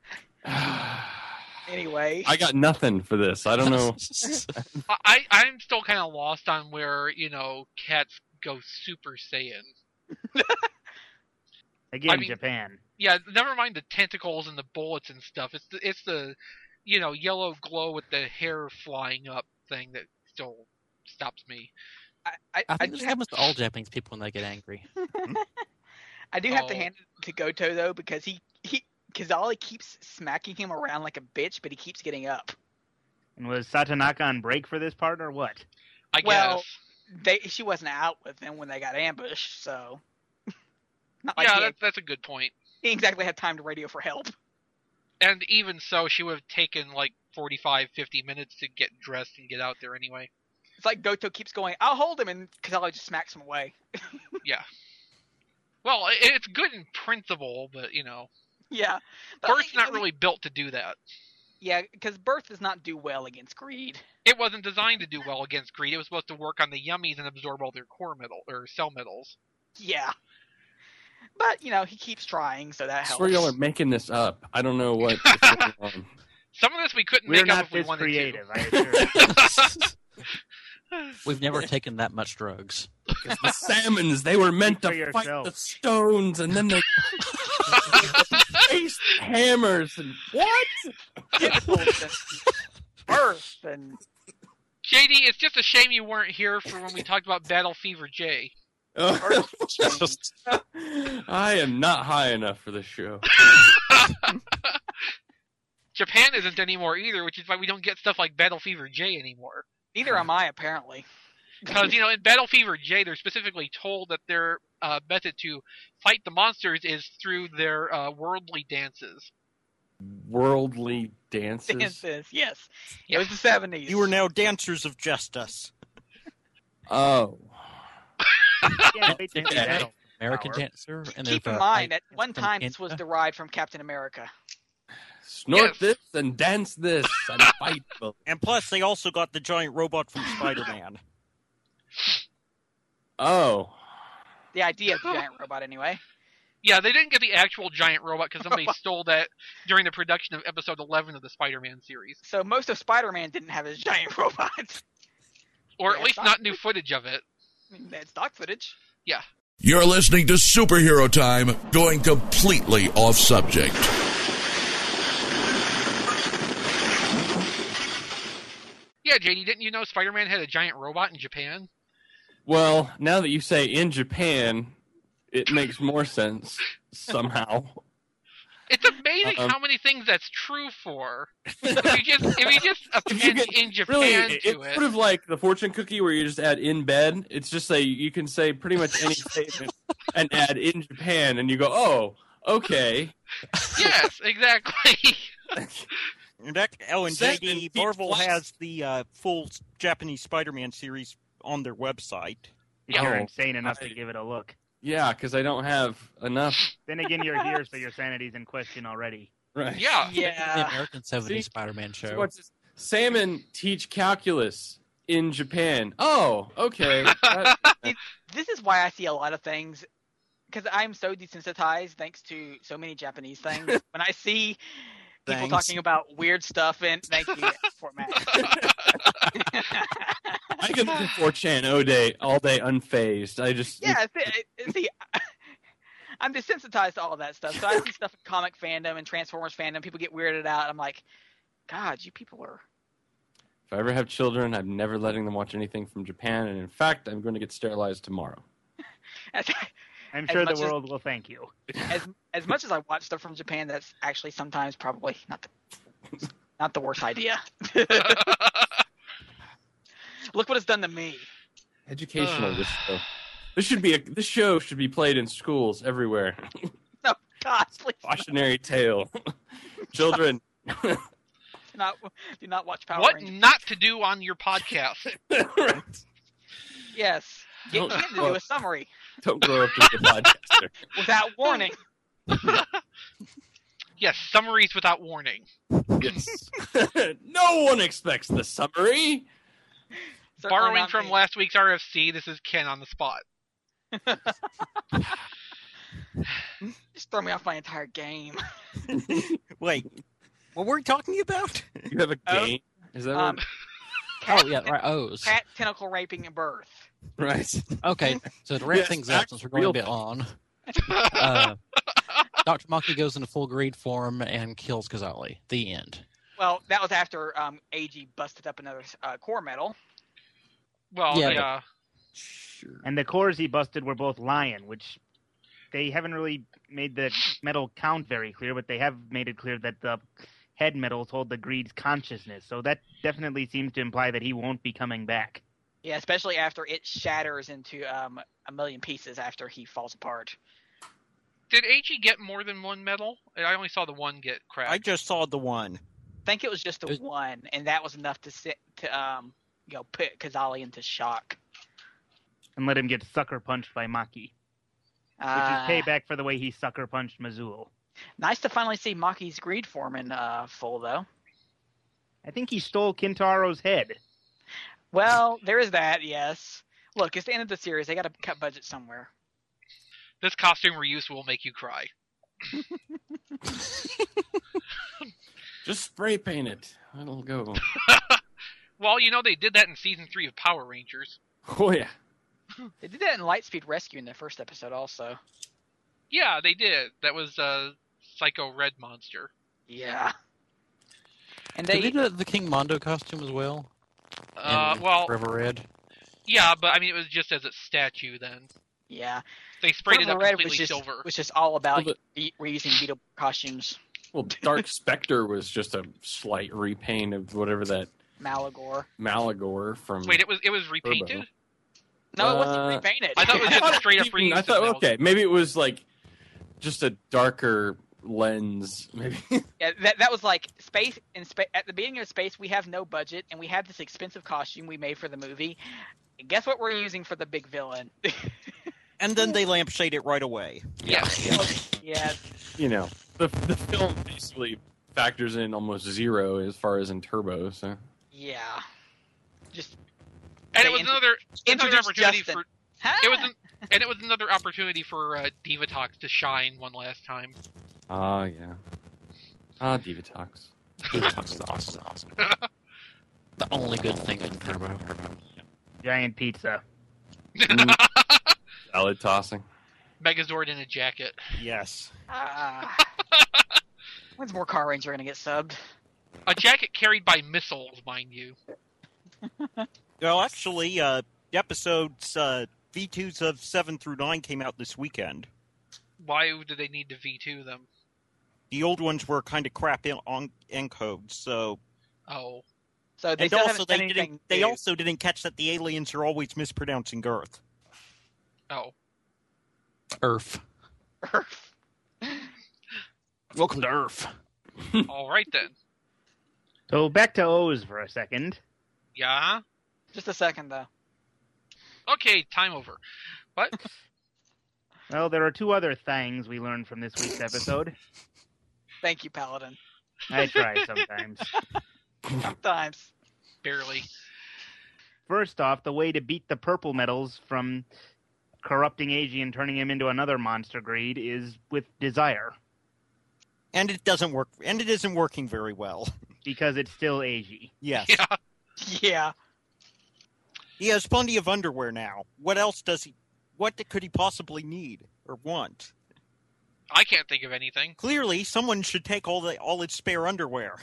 Speaker 3: Anyway.
Speaker 2: I got nothing for this. I don't know.
Speaker 1: I, I'm still kind of lost on where, you know, cats go Super Saiyan.
Speaker 4: Again,
Speaker 1: I mean-
Speaker 4: Japan.
Speaker 1: Yeah, never mind the tentacles and the bullets and stuff. It's the, it's the, you know, yellow glow with the hair flying up thing that still stops me.
Speaker 3: I, I,
Speaker 5: I
Speaker 3: I
Speaker 5: think
Speaker 3: do
Speaker 5: this
Speaker 3: have,
Speaker 5: happens to all Japanese people when they get angry.
Speaker 3: I do have to
Speaker 1: Oh.
Speaker 3: hand it to Goto though because he he Kazali keeps smacking him around like a bitch, but he keeps getting up.
Speaker 4: And was Satanaka on break for this part or what?
Speaker 1: I
Speaker 3: Well,
Speaker 1: guess.
Speaker 3: They she wasn't out with them when they got ambushed, so not like
Speaker 1: Yeah,
Speaker 3: he,
Speaker 1: that,
Speaker 3: had,
Speaker 1: that's a good point.
Speaker 3: he exactly had time to radio for help.
Speaker 1: And even so, she would have taken like forty-five, fifty minutes to get dressed and get out there anyway.
Speaker 3: It's like Goto keeps going, "I'll hold him," and Kazali just smacks him away.
Speaker 1: Yeah. Well, it, it's good in principle, but, you know,
Speaker 3: Yeah, but,
Speaker 1: Birth's
Speaker 3: you know,
Speaker 1: not really built to do that.
Speaker 3: Yeah, because Birth does not do well against Greed.
Speaker 1: It wasn't designed to do well against Greed. It was supposed to work on the yummies and absorb all their core metal or cell metals.
Speaker 3: Yeah, but you know he keeps trying, so that
Speaker 2: I
Speaker 3: helps.
Speaker 2: swear y'all are making this up. I don't know what is going on.
Speaker 1: Some of this we couldn't
Speaker 4: We're
Speaker 1: make up
Speaker 4: not
Speaker 1: if we
Speaker 4: this
Speaker 1: wanted
Speaker 4: creative, I assure you.
Speaker 5: We've never taken that much drugs.
Speaker 2: Because the salmons, they were meant
Speaker 4: Speak
Speaker 2: to
Speaker 4: for
Speaker 2: fight
Speaker 4: yourself.
Speaker 2: the stones, and then they faced hammers, and what?
Speaker 3: Tentacles and Birth and
Speaker 1: J D, it's just a shame you weren't here for when we talked about Battle Fever J.
Speaker 2: Oh, I am not high enough for this show.
Speaker 1: Japan isn't anymore either, which is why we don't get stuff like Battle Fever J anymore.
Speaker 3: neither am I apparently.
Speaker 1: Because, you know, in Battle Fever J, they're specifically told that their uh, method to fight the monsters is through their uh, worldly dances.
Speaker 2: Worldly dances.
Speaker 3: Dances, yes. It was the seventies.
Speaker 6: You are now dancers of justice.
Speaker 2: Oh.
Speaker 4: Yeah, wait till you
Speaker 5: Yeah.
Speaker 4: battle.
Speaker 5: American
Speaker 4: Power.
Speaker 5: dancer. And
Speaker 3: Keep
Speaker 5: there's
Speaker 3: in
Speaker 5: a-
Speaker 3: mind,
Speaker 5: like,
Speaker 3: at one
Speaker 5: from
Speaker 3: time this was
Speaker 5: India.
Speaker 3: derived from Captain America.
Speaker 2: Snort
Speaker 1: Yes.
Speaker 2: this and dance this and fight. them.
Speaker 6: And plus, they also got the giant robot from Spider-Man.
Speaker 2: Oh.
Speaker 3: The idea of the giant robot, anyway.
Speaker 1: Yeah, they didn't get the actual giant robot because somebody stole that during the production of episode eleven of the Spider-Man series.
Speaker 3: So most of Spider-Man didn't have his giant robot.
Speaker 1: Or
Speaker 3: Yeah,
Speaker 1: at least
Speaker 3: it's not-
Speaker 1: not new footage of it.
Speaker 3: I mean, that's stock footage.
Speaker 1: Yeah.
Speaker 7: You're listening to Superhero Time, going completely off subject.
Speaker 1: Yeah, J D, didn't you know Spider-Man had a giant robot in Japan?
Speaker 2: Well, now that you say in Japan, it makes more sense somehow.
Speaker 1: It's amazing
Speaker 2: Um,
Speaker 1: how many things that's true for. If you just if you just
Speaker 2: If you
Speaker 1: append
Speaker 2: get-
Speaker 1: in Japan
Speaker 2: Really,
Speaker 1: to
Speaker 2: it's
Speaker 1: it.
Speaker 2: sort of like the fortune cookie where you just add in bed. It's just say you can say pretty much any statement and add in Japan, and you go, oh, okay.
Speaker 1: Yes, exactly.
Speaker 6: And that, oh, and
Speaker 2: Seven
Speaker 6: J D,
Speaker 2: feet
Speaker 6: Marvel
Speaker 2: plus.
Speaker 6: has the uh, full Japanese Spider-Man series on their website.
Speaker 4: If you're
Speaker 2: Oh,
Speaker 4: insane enough
Speaker 2: I-
Speaker 4: to give it a look.
Speaker 2: Yeah, because I don't have enough.
Speaker 4: Then again, you're here, so your sanity's in question already.
Speaker 2: Right.
Speaker 1: Yeah.
Speaker 5: The
Speaker 3: Yeah.
Speaker 5: American seventies
Speaker 2: See?
Speaker 5: Spider-Man
Speaker 2: So
Speaker 5: show.
Speaker 2: what's this? Salmon teach calculus in Japan. Oh, okay. That-
Speaker 3: This is why I see a lot of things, because I'm so desensitized thanks to so many Japanese things. When I see people
Speaker 6: Thanks.
Speaker 3: talking about weird stuff, and thank you, Fort Mac.
Speaker 2: I can look at four chan all day, all day unfazed. I just
Speaker 3: Yeah, see, see, I'm desensitized to all of that stuff. So I see stuff in comic fandom and Transformers fandom. People get weirded out. I'm like, God, you people are.
Speaker 2: If I ever have children, I'm never letting them watch anything from Japan, and in fact, I'm going to get sterilized tomorrow.
Speaker 3: As,
Speaker 4: I'm
Speaker 3: As
Speaker 4: sure the
Speaker 3: much as-
Speaker 4: world will thank you.
Speaker 3: as as much as I watch stuff from Japan, that's actually sometimes probably not the not the worst idea. Look what it's done to me.
Speaker 2: Educational. this show. This should be a. This show should be played in schools everywhere.
Speaker 3: No, God, please
Speaker 2: Cautionary tale. Children.
Speaker 3: do not do not watch Power
Speaker 1: What
Speaker 3: Rangers.
Speaker 1: not to do on your podcast?
Speaker 2: Right.
Speaker 3: Yes, get
Speaker 2: Don't-
Speaker 3: Ken to do a summary
Speaker 2: Don't grow up to be a podcaster.
Speaker 3: without warning.
Speaker 1: Yes, summaries without warning.
Speaker 2: Yes. No one expects the summary.
Speaker 3: Certainly
Speaker 1: Borrowing
Speaker 3: not
Speaker 1: from
Speaker 3: me.
Speaker 1: last week's R F C, this is Ken on the spot.
Speaker 3: Just throw me off my entire game.
Speaker 6: Wait, what were we talking about?
Speaker 2: You have a
Speaker 3: Oh,
Speaker 2: game. Is that
Speaker 3: Um,
Speaker 2: what?
Speaker 5: Oh yeah, right. O's.
Speaker 3: cat tentacle raping and birth.
Speaker 2: Right.
Speaker 5: Okay, so to wrap
Speaker 2: Yes,
Speaker 5: things up,
Speaker 2: act
Speaker 5: since we're going
Speaker 2: real
Speaker 5: a bit long, uh, Doctor Monkey goes into full greed form and kills Kazali. The end.
Speaker 3: Well, that was after um, A G busted up another uh, core metal.
Speaker 1: Well,
Speaker 5: Yeah,
Speaker 1: yeah.
Speaker 2: Sure.
Speaker 4: And the cores he busted were both lion, which they haven't really made the metal count very clear, but they have made it clear that the head metals hold the greed's consciousness. So that definitely seems to imply that he won't be coming back.
Speaker 3: Yeah, especially after it shatters into um, a million pieces after he falls apart.
Speaker 1: Did A G get more than one medal? I only saw the one get cracked.
Speaker 6: I just saw the one.
Speaker 3: I think it was just the
Speaker 5: It-
Speaker 3: one, and that was enough to sit to um, you know, put Kazali into shock.
Speaker 4: And let him get sucker punched by Maki, which
Speaker 3: Uh,
Speaker 4: is payback for the way he sucker punched Mazul.
Speaker 3: Nice to finally see Maki's greed form in uh, full, though.
Speaker 4: I think he stole Kintaro's head.
Speaker 3: Well, there is that, yes. Look, it's the end of the series. They got to cut budget somewhere.
Speaker 1: This costume reuse will make you cry.
Speaker 2: Just spray paint it. It'll go.
Speaker 1: Well, you know they did that in season three of Power Rangers.
Speaker 2: Oh yeah.
Speaker 3: They did that in Lightspeed Rescue in the first episode, also.
Speaker 1: Yeah, they did. That was uh, Psycho Red Monster.
Speaker 3: Yeah. And
Speaker 5: Did
Speaker 3: they,
Speaker 5: they do the King Mondo costume as well?
Speaker 1: Uh,
Speaker 5: In
Speaker 1: well,
Speaker 5: River Red.
Speaker 1: yeah, but I mean it was just as a statue then.
Speaker 3: yeah.
Speaker 1: They sprayed it
Speaker 3: Purple
Speaker 1: up
Speaker 3: Red
Speaker 1: completely
Speaker 3: was just,
Speaker 1: silver.
Speaker 3: was just all about
Speaker 2: Well,
Speaker 3: re- reusing Beetle costumes.
Speaker 2: Well, Dark Spectre was just a slight repaint of whatever that
Speaker 3: Malagor.
Speaker 2: Malagor from.
Speaker 1: Wait, it was it was repainted?
Speaker 2: Turbo.
Speaker 3: No, it wasn't
Speaker 2: Uh,
Speaker 3: repainted.
Speaker 1: I thought it was just a straight up
Speaker 2: Even-
Speaker 1: reuse.
Speaker 2: I thought
Speaker 1: of Metal-
Speaker 2: okay, maybe it was like just a darker lens. Maybe.
Speaker 3: Yeah, that that was like space in space at the beginning of space. We have no budget, and we have this expensive costume we made for the movie. And guess what we're using for the big villain?
Speaker 6: And then they lampshade it right away.
Speaker 1: Yeah.
Speaker 3: yeah,
Speaker 2: You know, the the film basically factors in almost zero as far as in Turbo. So
Speaker 3: yeah. Just
Speaker 1: And
Speaker 3: They
Speaker 1: it was
Speaker 3: int-
Speaker 1: another another
Speaker 3: introduce
Speaker 1: opportunity
Speaker 3: Justin.
Speaker 1: for
Speaker 3: huh?
Speaker 1: it was an, and it was another opportunity for uh, Divatox to shine one last time.
Speaker 2: ah yeah, ah Divatox.
Speaker 5: Detox is awesome. awesome. The only good thing in Turbo.
Speaker 4: Giant pizza.
Speaker 2: Salad tossing.
Speaker 1: Megazord in a jacket.
Speaker 6: Yes.
Speaker 3: Ah. When's more Car Ranger gonna get subbed?
Speaker 1: A jacket carried by missiles, mind you.
Speaker 6: Well, actually, uh, episodes, uh, V twos of seven through nine came out this weekend.
Speaker 1: Why do they need to V two them?
Speaker 6: The old ones were kind of crap in, on encodes, so...
Speaker 1: Oh.
Speaker 3: So they
Speaker 6: and
Speaker 3: still
Speaker 6: also
Speaker 3: haven't
Speaker 6: they
Speaker 3: done anything
Speaker 6: didn't. They
Speaker 3: new.
Speaker 6: also didn't catch that the aliens are always mispronouncing Earth.
Speaker 1: Oh.
Speaker 5: Earth.
Speaker 3: Earth.
Speaker 5: Welcome to Earth.
Speaker 1: All right then.
Speaker 4: So back to O's for a second.
Speaker 1: Yeah.
Speaker 3: Just a second, though.
Speaker 1: Okay, time over. What?
Speaker 4: Well, there are two other things we learned from this week's episode.
Speaker 3: Thank you, Paladin.
Speaker 4: I try sometimes.
Speaker 3: Sometimes.
Speaker 1: Barely.
Speaker 4: First off, the way to beat the purple metals from corrupting Eiji and turning him into another monster greed is with desire,
Speaker 6: And it doesn't work. And it isn't working very well.
Speaker 4: because it's still Eiji.
Speaker 6: Yes.
Speaker 1: Yeah.
Speaker 3: Yeah.
Speaker 6: He has plenty of underwear now. What else does he... What could he possibly need or want?
Speaker 1: I can't think of anything.
Speaker 6: Clearly, someone should take all the all its spare underwear.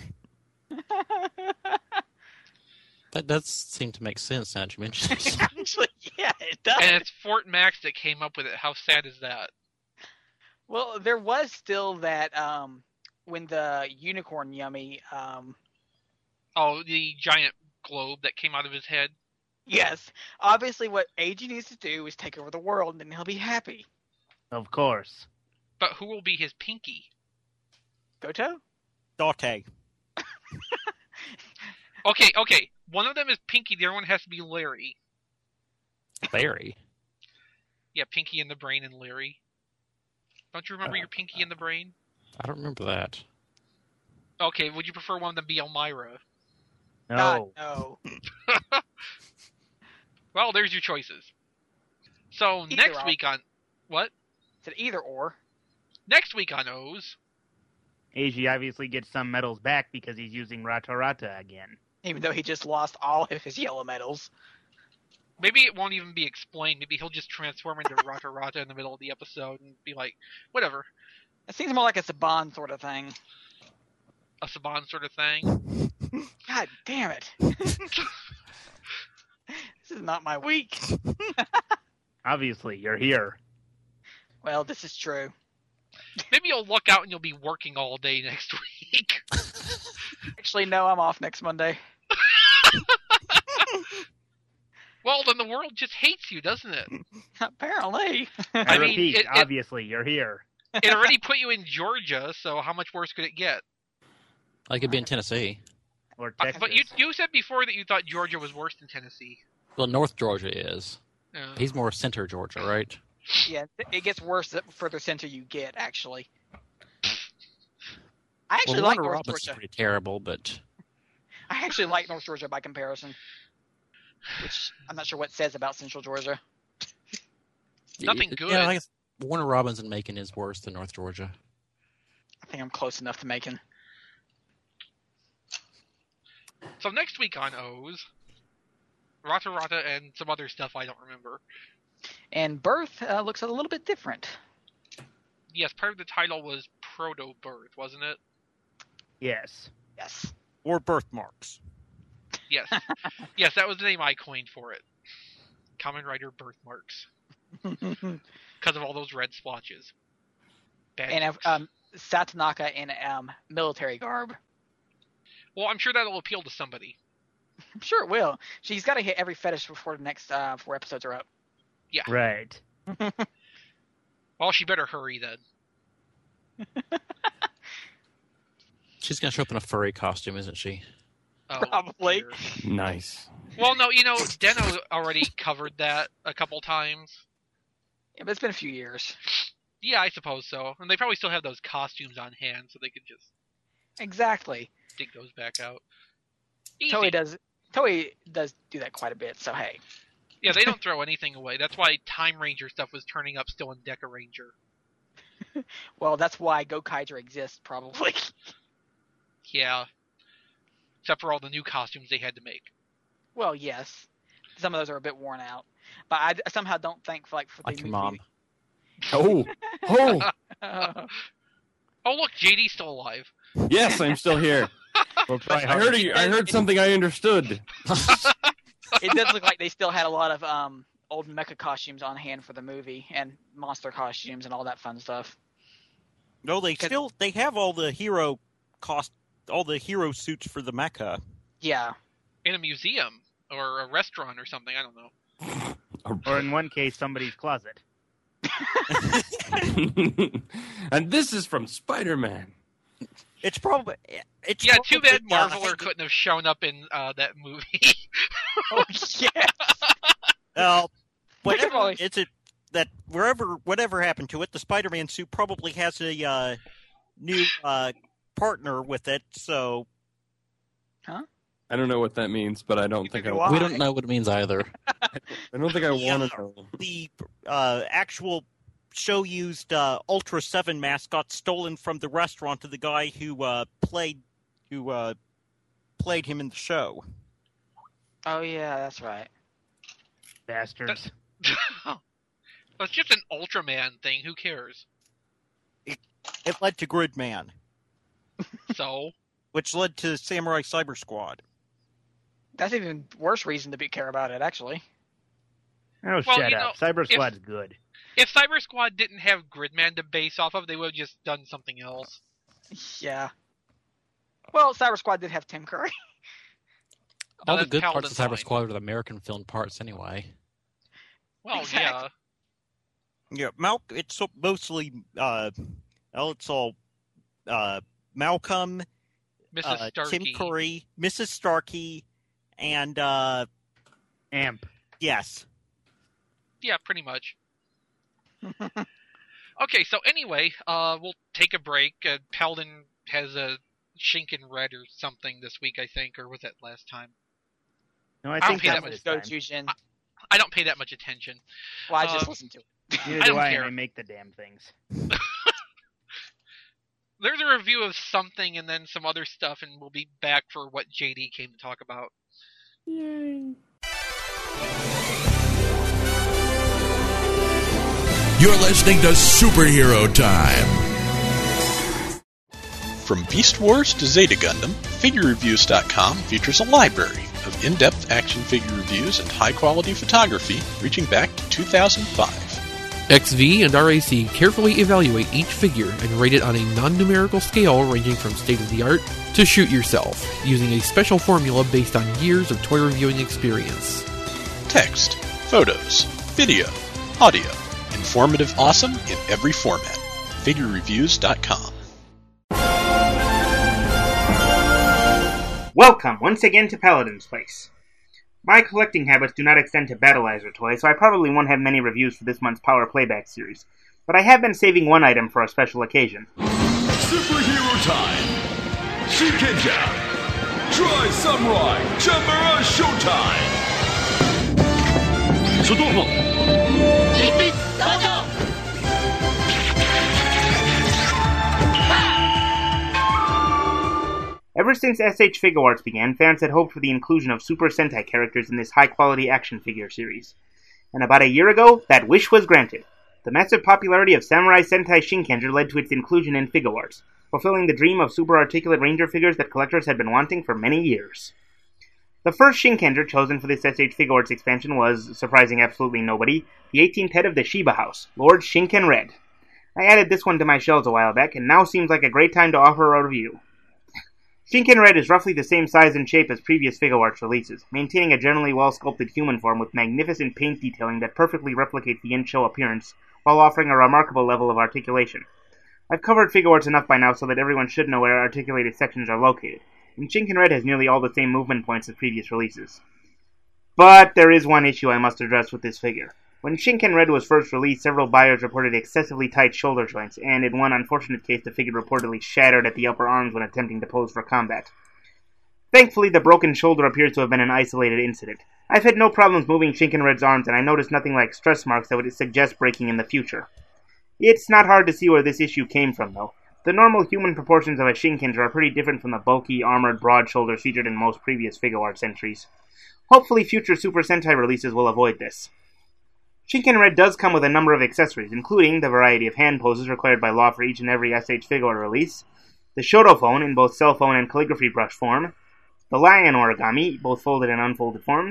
Speaker 5: That does seem to make sense now that you mention it.
Speaker 3: Actually, yeah, it does.
Speaker 1: And it's Fort Max that came up with it. How sad is that?
Speaker 3: Well, there was still that um, when the unicorn yummy. Um,
Speaker 1: Oh, the giant globe that came out of his head.
Speaker 3: yes, obviously, what Eiji needs to do is take over the world, and then he'll be happy.
Speaker 4: Of course.
Speaker 1: But who will be his pinky?
Speaker 3: Goto?
Speaker 6: Date.
Speaker 1: Okay, okay. One of them is Pinky. The other one has to be Larry.
Speaker 5: Larry.
Speaker 1: Yeah, Pinky in the brain and Larry. Don't you remember
Speaker 5: Uh,
Speaker 1: your Pinky in the brain?
Speaker 5: I don't remember that.
Speaker 1: Okay, would you prefer one of them be Elmira?
Speaker 4: No.
Speaker 3: God, no.
Speaker 1: Well, there's your choices. So
Speaker 3: Either
Speaker 1: next
Speaker 3: or.
Speaker 1: week on what?
Speaker 3: It's an either or.
Speaker 1: Next week on O's.
Speaker 4: Eiji obviously gets some metals back because he's using Rata Rata again.
Speaker 3: Even though he just lost all of his yellow medals.
Speaker 1: Maybe it won't even be explained. Maybe he'll just transform into Rata Rata in the middle of the episode and be like, whatever,
Speaker 3: It seems more like a Saban sort of thing.
Speaker 1: a Saban sort of thing.
Speaker 3: God damn it. This is not my week.
Speaker 4: Obviously, you're here.
Speaker 3: Well, this is true.
Speaker 1: Maybe you'll look out and you'll be working all day next week.
Speaker 3: Actually, no, I'm off next Monday.
Speaker 1: Well, then the world just hates you, doesn't it?
Speaker 3: Apparently.
Speaker 4: I,
Speaker 1: I mean,
Speaker 4: repeat,
Speaker 1: it- it-
Speaker 4: obviously, you're here.
Speaker 1: It already put you in Georgia, so how much worse could it get?
Speaker 5: I could be in Tennessee.
Speaker 4: Or
Speaker 1: Uh,
Speaker 4: Texas.
Speaker 1: But you you said before that you thought Georgia was worse than Tennessee.
Speaker 5: Well, North Georgia is.
Speaker 1: Uh,
Speaker 5: He's more center Georgia, right?
Speaker 3: Yeah, it gets worse the further center you get, actually. I actually
Speaker 5: well,
Speaker 3: like
Speaker 5: Warner
Speaker 3: North
Speaker 5: Robins is
Speaker 3: Georgia.
Speaker 5: pretty terrible, but
Speaker 3: I actually like North Georgia by comparison. Which I'm not sure what it says about Central Georgia.
Speaker 1: Nothing
Speaker 5: Yeah,
Speaker 1: good.
Speaker 5: I guess Warner Robins in Macon is worse than North Georgia.
Speaker 3: I think I'm close enough to Macon.
Speaker 1: So next week on O's, Rata Rata and some other stuff I don't remember.
Speaker 3: And Birth uh, looks a little bit different.
Speaker 1: Yes, part of the title was Proto Birth, wasn't it?
Speaker 4: Yes.
Speaker 3: Yes.
Speaker 6: Or birthmarks.
Speaker 1: Yes. Yes, that was the name I coined for it. Kamen Rider Birthmarks. Because of all those red splotches. Bad
Speaker 3: and uh,
Speaker 1: jokes.
Speaker 3: um, Satanaka in um, military garb.
Speaker 1: Well, I'm sure that'll appeal to somebody.
Speaker 3: I'm sure it will. She's got to hit every fetish before the next uh, four episodes are up.
Speaker 4: Right.
Speaker 1: Well, she better hurry then.
Speaker 5: She's going to show up in a furry costume, isn't she?
Speaker 1: Oh,
Speaker 3: Probably.
Speaker 1: dear.
Speaker 2: Nice.
Speaker 1: Well, no, you know, Deno already covered that a couple times.
Speaker 3: Yeah, but it's been a few years.
Speaker 1: Yeah, I suppose so. And they probably still have those costumes on hand, so they could just
Speaker 3: Exactly.
Speaker 1: dig those back out. Easy.
Speaker 3: Toei does. Toei does do that quite a bit. So hey.
Speaker 1: Yeah, they don't throw anything away. That's why Time Ranger stuff was turning up still in Deca Ranger.
Speaker 3: Well, that's why Gokaiger exists, probably.
Speaker 1: Yeah. Except for all the new costumes they had to make.
Speaker 3: Well, yes. Some of those are a bit worn out, but I, I somehow don't think for like for
Speaker 5: Like
Speaker 3: the
Speaker 5: your
Speaker 3: new
Speaker 5: mom.
Speaker 2: Oh, oh,
Speaker 3: Uh,
Speaker 1: Oh, look, J D's still alive.
Speaker 2: yes, I'm still here.
Speaker 4: We'll try
Speaker 2: I
Speaker 4: hard.
Speaker 2: heard. A, I heard something I understood.
Speaker 3: It does look like they still had a lot of um, old mecha costumes on hand for the movie, and monster costumes and all that fun stuff.
Speaker 6: No, they
Speaker 3: Cause-
Speaker 6: still they have all the hero cost, all the hero suits for the mecha.
Speaker 3: Yeah.
Speaker 1: In a museum or a restaurant or something. I don't know.
Speaker 4: Or in one case, somebody's closet.
Speaker 2: And this is from Spider-Man.
Speaker 6: It's probably it's
Speaker 1: Yeah, too
Speaker 6: probably,
Speaker 1: bad
Speaker 6: uh,
Speaker 1: Marveler couldn't have shown up in uh, that movie.
Speaker 3: Oh, yes.
Speaker 6: Uh,
Speaker 3: We could
Speaker 6: whatever
Speaker 3: always-
Speaker 6: it's a that wherever whatever happened to it, the Spider-Man suit probably has a uh, new uh, partner with it. So
Speaker 2: I don't know what that means, but I don't think I.
Speaker 3: do
Speaker 2: want
Speaker 3: I.
Speaker 5: We don't know what it means either.
Speaker 2: I don't think I
Speaker 6: Yeah.
Speaker 2: want to know.
Speaker 6: the uh, actual show used uh, Ultra Seven mask got stolen from the restaurant to the guy who uh, played who uh, played him in the show.
Speaker 3: Oh, yeah, that's right.
Speaker 4: Bastards.
Speaker 1: It's just an Ultraman thing. Who cares?
Speaker 6: It led to Gridman,
Speaker 1: So,
Speaker 6: which led to Samurai Cyber Squad.
Speaker 3: That's even worse reason to be care about it, actually.
Speaker 4: Oh,
Speaker 1: Well,
Speaker 4: shut
Speaker 1: you
Speaker 4: up.
Speaker 1: know,
Speaker 4: Cyber
Speaker 1: if-
Speaker 4: Squad's good.
Speaker 1: if Cyber Squad didn't have Gridman to base off of, they would have just done something else.
Speaker 3: Yeah. Well, Cyber Squad did have Tim Curry.
Speaker 5: All the
Speaker 1: that's
Speaker 5: good parts
Speaker 1: Paladin's
Speaker 5: of Cyber
Speaker 1: line.
Speaker 5: Squad are the American film parts anyway.
Speaker 1: Well,
Speaker 3: Exactly.
Speaker 1: yeah.
Speaker 6: Yeah, Mal. It's mostly uh, well, it's all uh, Malcolm,
Speaker 1: Missus
Speaker 6: uh,
Speaker 1: Starkey.
Speaker 6: Tim Curry, Missus Starkey, and uh,
Speaker 4: Amp.
Speaker 6: yes,
Speaker 1: Yeah, pretty much. Okay, so anyway, uh, we'll take a break. Uh, Paladin has a Shinken Red or something this week, I think, or was that last time?
Speaker 4: No, I
Speaker 1: I don't
Speaker 4: think
Speaker 1: pay
Speaker 4: that's
Speaker 1: that
Speaker 4: this
Speaker 3: Go
Speaker 4: time.
Speaker 3: Jujin.
Speaker 1: I don't pay that much attention.
Speaker 3: Well, I just
Speaker 1: Uh,
Speaker 3: listened to it.
Speaker 4: Neither
Speaker 1: I
Speaker 4: do
Speaker 1: don't
Speaker 4: I,
Speaker 1: care.
Speaker 4: and I make the damn things.
Speaker 1: There's a review of something and then some other stuff, and we'll be back for what J D came to talk about.
Speaker 7: You're listening to Superhero Time.
Speaker 8: From Beast Wars to Zeta Gundam, Figure Reviews dot com features a library of in-depth action figure reviews and high-quality photography reaching back to two thousand five.
Speaker 9: X V and R A C carefully evaluate each figure and rate it on a non-numerical scale ranging from state-of-the-art to shoot yourself, using a special formula based on years of toy reviewing experience.
Speaker 8: Text, photos, video, audio, informative awesome in every format. Figure Reviews dot com.
Speaker 10: Welcome once again to Paladin's Place. My collecting habits do not extend to Battleizer toys, so I probably won't have many reviews for this month's Power Playback series, but I have been saving one item for a special occasion.
Speaker 11: Superhero time! Shikenja! Try Samurai! Chambara Showtime!
Speaker 10: Ever since S H Figuarts began, fans had hoped for the inclusion of Super Sentai characters in this high-quality action figure series. And about a year ago, that wish was granted. The massive popularity of Samurai Sentai Shinkenger led to its inclusion in Figuarts, fulfilling the dream of super articulate ranger figures that collectors had been wanting for many years. The first Shinkenger chosen for this S H Figuarts expansion was, surprising absolutely nobody, the eighteenth head of the Shiba House, Lord Shinken Red. I added this one to my shelves a while back, and now seems like a great time to offer a review. Shinken Red is roughly the same size and shape as previous Figuarts releases, maintaining a generally well-sculpted human form with magnificent paint detailing that perfectly replicates the in-show appearance, while offering a remarkable level of articulation. I've covered Figuarts enough by now so that everyone should know where articulated sections are located, and Shinken Red has nearly all the same movement points as previous releases. But there is one issue I must address with this figure. When Shinken Red was first released, several buyers reported excessively tight shoulder joints, and in one unfortunate case the figure reportedly shattered at the upper arms when attempting to pose for combat. Thankfully, the broken shoulder appears to have been an isolated incident. I've had no problems moving Shinken Red's arms, and I noticed nothing like stress marks that would suggest breaking in the future. It's not hard to see where this issue came from, though. The normal human proportions of a Shinkenger are pretty different from the bulky, armored, broad shoulders featured in most previous Figuarts entries. Hopefully future Super Sentai releases will avoid this. Shinken Red does come with a number of accessories, including the variety of hand poses required by law for each and every S H Figuart release, the Shoto phone in both cell phone and calligraphy brush form, the Lion origami, both folded and unfolded forms,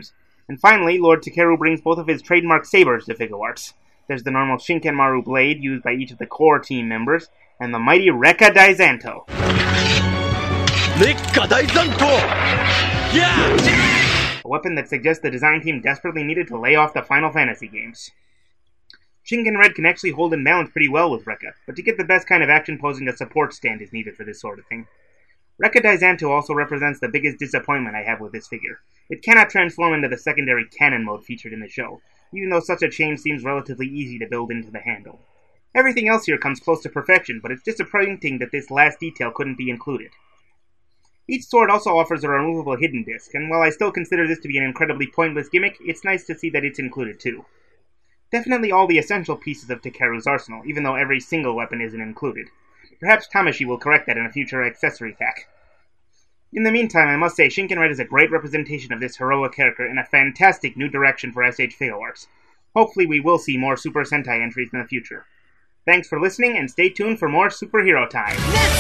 Speaker 10: And finally, Lord Takeru brings both of his trademark sabers to Figuarts. There's the normal Shinkenmaru blade used by each of the core team members, and the mighty Rekka Daizanto.
Speaker 11: Rekka Daizanto! Yeah!
Speaker 10: A weapon that suggests the design team desperately needed to lay off the Final Fantasy games. Shinken Red can actually hold in balance pretty well with Rekka, but to get the best kind of action posing, a support stand is needed for this sort of thing. Rekka Daizanto also represents the biggest disappointment I have with this figure. It cannot transform into the secondary cannon mode featured in the show, even though such a change seems relatively easy to build into the handle. Everything else here comes close to perfection, but it's disappointing that this last detail couldn't be included. Each sword also offers a removable hidden disc, and while I still consider this to be an incredibly pointless gimmick, it's nice to see that it's included too. Definitely all the essential pieces of Takeru's arsenal, even though every single weapon isn't included. Perhaps Tamashi will correct that in a future accessory pack. In the meantime, I must say Shinken Red is a great representation of this heroic character and a fantastic new direction for S H Figuarts. Hopefully we will see more Super Sentai entries in the future. Thanks for listening, and stay tuned for more Superhero Time.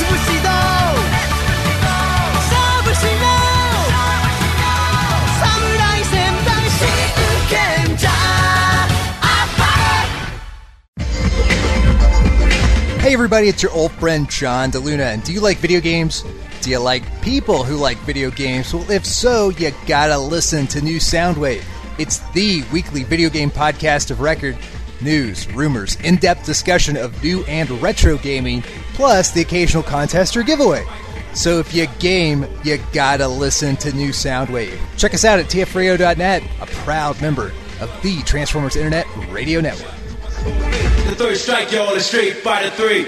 Speaker 12: Hey everybody, it's your old friend John DeLuna, and do you like video games? Do you like people who like video games? Well, if so, you gotta listen to New Soundwave. It's the weekly video game podcast of record. News, rumors, in-depth discussion of new and retro gaming, plus the occasional contest or giveaway. So if you game, you gotta listen to New Soundwave. Check us out at T F radio dot net, a proud member of the Transformers Internet Radio Network.
Speaker 11: The third strike, yo, on the Street Fighter three.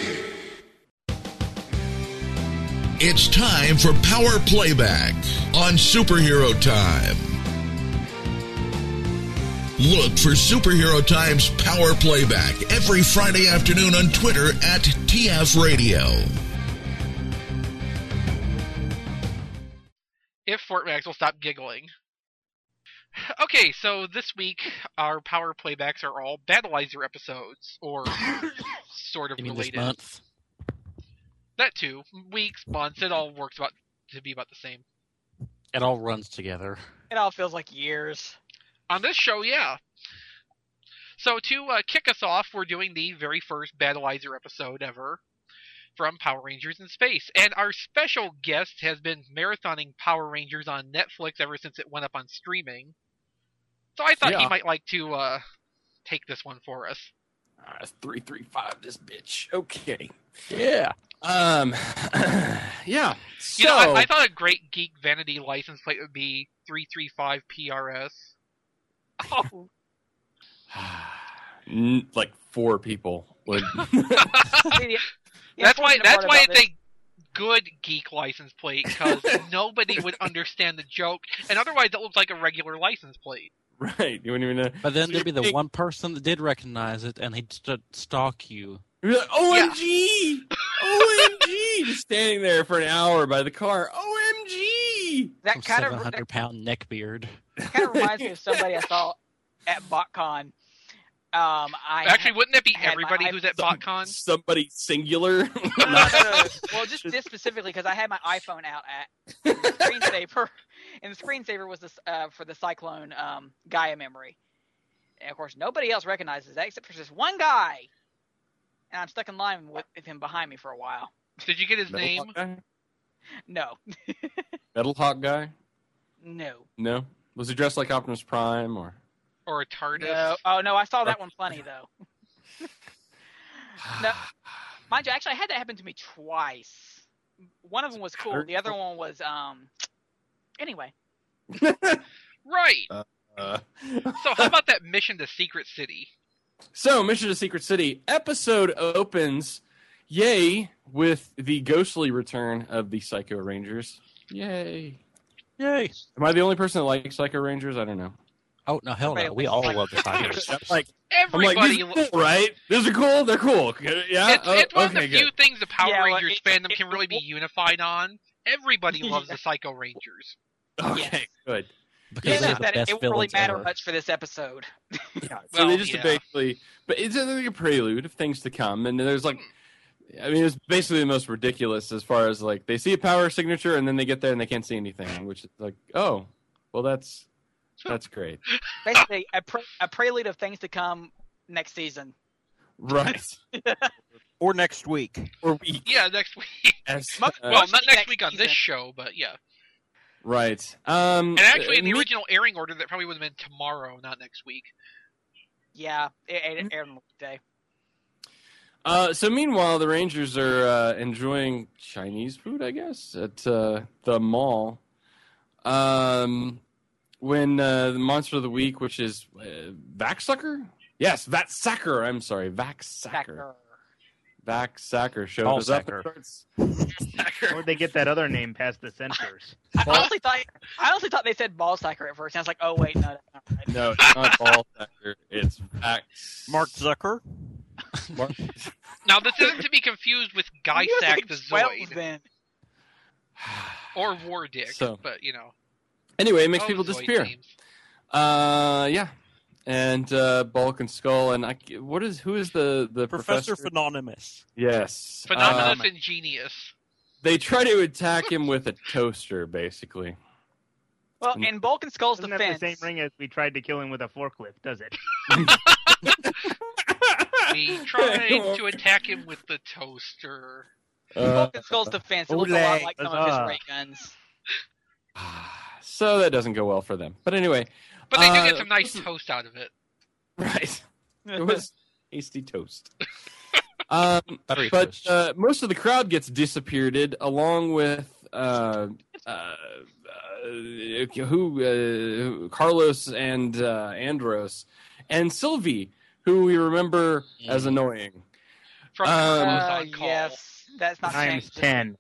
Speaker 7: It's time for Power Playback on Superhero Time. Look for Superhero Time's Power Playback every Friday afternoon on Twitter at T F Radio.
Speaker 1: If Fort Max will stop giggling. Okay, so this week our Power Playbacks are all Battleizer episodes, or sort of
Speaker 5: You mean
Speaker 1: related.
Speaker 5: this month?
Speaker 1: That too. Weeks, months, it all works about to be about the same.
Speaker 5: It all runs together.
Speaker 3: It all feels like years.
Speaker 1: On this show, yeah. So to uh, kick us off, we're doing the very first Battleizer episode ever from Power Rangers in Space. And our special guest has been marathoning Power Rangers on Netflix ever since it went up on streaming. So I thought
Speaker 2: Yeah.
Speaker 1: he might like to uh, take this one for us.
Speaker 2: All right, three three five. This bitch. Okay.
Speaker 5: Yeah.
Speaker 2: Um. yeah. So
Speaker 1: You know, I, I thought a great geek vanity license plate would be three three five P R S.
Speaker 3: Oh,
Speaker 2: n- like four people would.
Speaker 3: the- the
Speaker 1: That's why.
Speaker 3: unfortunate
Speaker 1: That's
Speaker 3: part
Speaker 1: why
Speaker 3: about
Speaker 1: it's
Speaker 3: this-
Speaker 1: a good geek license plate, because nobody would understand the joke, and otherwise it looks like a regular license plate.
Speaker 2: Right. You wouldn't even know.
Speaker 5: But then there'd be the one person that did recognize it, and he'd st- stalk you.
Speaker 2: You'd be like, O M G! O M G! Just standing there for an hour by the car. O M G!
Speaker 3: that
Speaker 5: Some
Speaker 3: kind
Speaker 5: seven
Speaker 3: of
Speaker 5: hundred pound neckbeard.
Speaker 3: kind of reminds me of somebody I saw at BotCon. Um, I
Speaker 1: Actually, wouldn't that be
Speaker 3: I had my
Speaker 1: everybody
Speaker 3: eye-
Speaker 1: who's at BotCon?
Speaker 2: Somebody singular.
Speaker 3: No, no, no, no. Well, just this specifically because I had my iPhone out at the screensaver, and the screensaver was this uh, for the Cyclone um, Gaia memory. And of course, nobody else recognizes that except for this one guy, and I'm stuck in line with, with him behind me for a while.
Speaker 1: Did you get his
Speaker 2: Metal
Speaker 1: name?
Speaker 2: Hawk guy?
Speaker 3: No,
Speaker 2: Metal Hawk guy?
Speaker 3: no,
Speaker 2: No. Was he dressed like Optimus Prime or?
Speaker 1: Or a TARDIS?
Speaker 3: no. Oh no, I saw that one plenty though. No, mind you, actually, I had that happen to me twice. One of them was cool. The other one was um. Anyway,
Speaker 1: Right.
Speaker 2: Uh,
Speaker 1: So how about that mission to Secret City?
Speaker 2: So, Mission to Secret City episode opens, yay, with the ghostly return of the Psycho Rangers. Yay.
Speaker 5: Yay.
Speaker 2: Am I the only person that likes Psycho Rangers? I don't know.
Speaker 5: Oh, no, hell no. We all love the Tigers.
Speaker 2: I'm like, I'm like,
Speaker 1: Everybody.
Speaker 2: these are cool, right? These are cool. They're cool. Yeah.
Speaker 1: It's,
Speaker 2: Oh,
Speaker 1: it's one
Speaker 2: okay,
Speaker 1: of the few
Speaker 2: good.
Speaker 1: things the Power
Speaker 3: Yeah, well,
Speaker 1: Rangers
Speaker 3: it-
Speaker 1: fandom
Speaker 3: it-
Speaker 1: can really be unified on. Everybody loves the Psycho Rangers.
Speaker 2: Okay, good.
Speaker 5: Because
Speaker 3: it's
Speaker 5: they're
Speaker 3: just
Speaker 5: the
Speaker 3: that it,
Speaker 5: best
Speaker 3: it won't really
Speaker 5: villains
Speaker 3: matter
Speaker 5: ever.
Speaker 3: much for this episode.
Speaker 2: Yeah. So
Speaker 1: Well,
Speaker 2: they just
Speaker 1: yeah.
Speaker 2: basically, but it's like a prelude of things to come, and there's like, I mean, it's basically the most ridiculous as far as like they see a power signature and then they get there and they can't see anything, which is like, oh, well, that's That's great.
Speaker 3: Basically, a, pre- a prelude of things to come next season.
Speaker 2: Right.
Speaker 6: Or next week.
Speaker 2: Or week.
Speaker 1: Yeah, next week.
Speaker 2: As,
Speaker 1: well,
Speaker 2: uh,
Speaker 1: not next,
Speaker 3: next
Speaker 1: week on
Speaker 3: season.
Speaker 1: this show, but yeah.
Speaker 2: Right. Um,
Speaker 1: And actually, in the
Speaker 2: me-
Speaker 1: original airing order, that probably would have been tomorrow, not next week.
Speaker 3: Yeah, it, it aired on the day.
Speaker 2: Uh, so meanwhile, the Rangers are uh, enjoying Chinese food, I guess, at uh, the mall. Um, when uh, the Monster of the Week, which is uh, Vaxsucker? Yes, Vatsacker. I'm sorry, Vaxsacker. Vaxsacker shows up.
Speaker 5: Ballsacker.
Speaker 2: and starts-
Speaker 4: Where'd they get that other name past the censors?
Speaker 3: I honestly thought I honestly thought they said ball sacker at first, and I was like, oh wait, no, that's not right.
Speaker 2: No, it's not Ballsacker. It's Vax.
Speaker 6: Mark Zucker.
Speaker 2: Mark-
Speaker 1: Now, this isn't to be confused with
Speaker 3: He was
Speaker 1: Guysack
Speaker 3: like
Speaker 1: the
Speaker 3: twelve
Speaker 1: Zoid
Speaker 3: then.
Speaker 1: or War Dick,
Speaker 2: So-
Speaker 1: but you know.
Speaker 2: Anyway, it makes
Speaker 1: Oh,
Speaker 2: people
Speaker 1: Zoid
Speaker 2: disappear.
Speaker 1: names.
Speaker 2: Uh, yeah. And uh, Bulk and Skull, and I, what is who is the the
Speaker 6: Professor
Speaker 2: professor?
Speaker 6: Phononymous.
Speaker 2: Yes,
Speaker 1: Phenomenous
Speaker 2: Um,
Speaker 1: and Genius.
Speaker 2: they try to attack him with a toaster, basically.
Speaker 3: Well, in Bulk and Skull's
Speaker 4: Doesn't have
Speaker 3: defense,
Speaker 4: the same ring as we tried to kill him with a forklift, does it?
Speaker 1: We tried to attack him with the toaster.
Speaker 3: in
Speaker 2: Uh,
Speaker 3: Bulk and Skull's defense, it looks a lot
Speaker 6: Olay.
Speaker 3: like some of his
Speaker 4: Huzzah.
Speaker 3: ray guns.
Speaker 2: so that doesn't go well for them. But anyway,
Speaker 1: But they do
Speaker 2: Uh,
Speaker 1: get some nice toast out of it.
Speaker 2: right? It was tasty toast. um,
Speaker 5: Buttery
Speaker 2: but
Speaker 5: toast.
Speaker 2: uh, most of the crowd gets disappeared, along with uh, uh, uh, who uh, Carlos and uh, Andros and Sylvie, who we remember as annoying.
Speaker 1: From
Speaker 2: Um,
Speaker 1: Carlos
Speaker 3: Uh,
Speaker 1: on Call.
Speaker 3: yes, that's not
Speaker 4: Times
Speaker 3: changed.
Speaker 4: ten.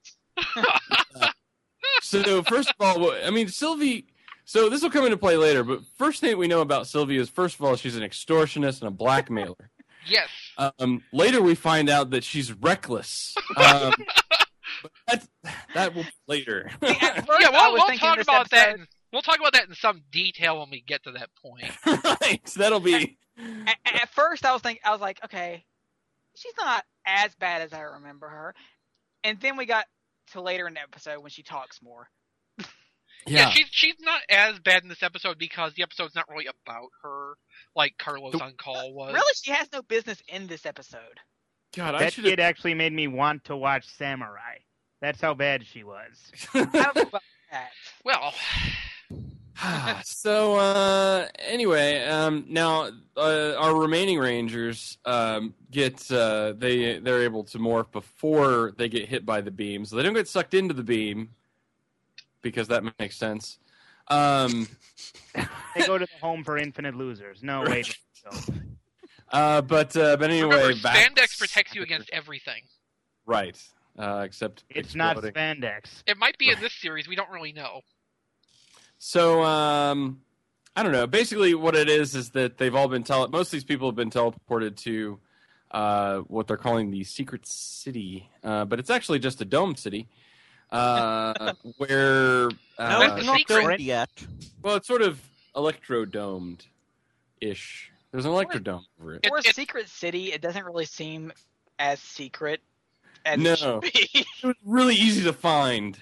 Speaker 2: So first of all, I mean Sylvie. So this will come into play later, but first thing we know about Sylvie is, first of all, she's an extortionist and a blackmailer.
Speaker 1: Yes.
Speaker 2: Um, later, we find out that she's reckless. Um, but that that will be later.
Speaker 3: See, at first,
Speaker 1: Yeah,
Speaker 3: I
Speaker 1: well,
Speaker 3: was
Speaker 1: we'll
Speaker 3: thinking
Speaker 1: talk
Speaker 3: this
Speaker 1: about that.
Speaker 3: episode-
Speaker 1: In, we'll talk about that in some detail when we get to that point.
Speaker 2: Right, that'll be.
Speaker 3: At, at first, I was thinking, I was like, okay, she's not as bad as I remember her. And then we got to later in the episode when she talks more.
Speaker 1: Yeah, she's she's not as bad in this episode because the episode's not really about her, like Carlos on Call was.
Speaker 3: Really, she has no business in this episode.
Speaker 2: God, I
Speaker 4: That
Speaker 2: should
Speaker 4: kid actually made me want to watch Samurai. That's how bad she was.
Speaker 3: I don't know about that.
Speaker 1: Well,
Speaker 2: have. So uh, anyway, um, now uh, our remaining Rangers um, get uh, they they're able to morph before they get hit by the beam, so they don't get sucked into the beam because that makes sense. Um,
Speaker 4: They go to the home for infinite losers. No, wait. So.
Speaker 2: uh, but uh, but anyway,
Speaker 1: remember,
Speaker 2: back-
Speaker 1: spandex protects you against everything.
Speaker 2: Right, uh, except
Speaker 4: It's not
Speaker 2: exploding.
Speaker 4: spandex.
Speaker 1: It might be in this series. We don't really know.
Speaker 2: So, um, I don't know. Basically, what it is is that they've all been tele. Most of these people have been teleported to uh, what they're calling the Secret City, uh, but it's actually just a dome city, uh, where uh,
Speaker 6: No, it's not
Speaker 1: secret.
Speaker 6: domed yet.
Speaker 2: well, it's sort of electro-domed ish. There's an electrodome over it.
Speaker 1: It-
Speaker 3: For a
Speaker 1: it-
Speaker 3: secret city, it doesn't really seem as secret as
Speaker 2: No.
Speaker 3: it should be.
Speaker 2: It was really easy to find.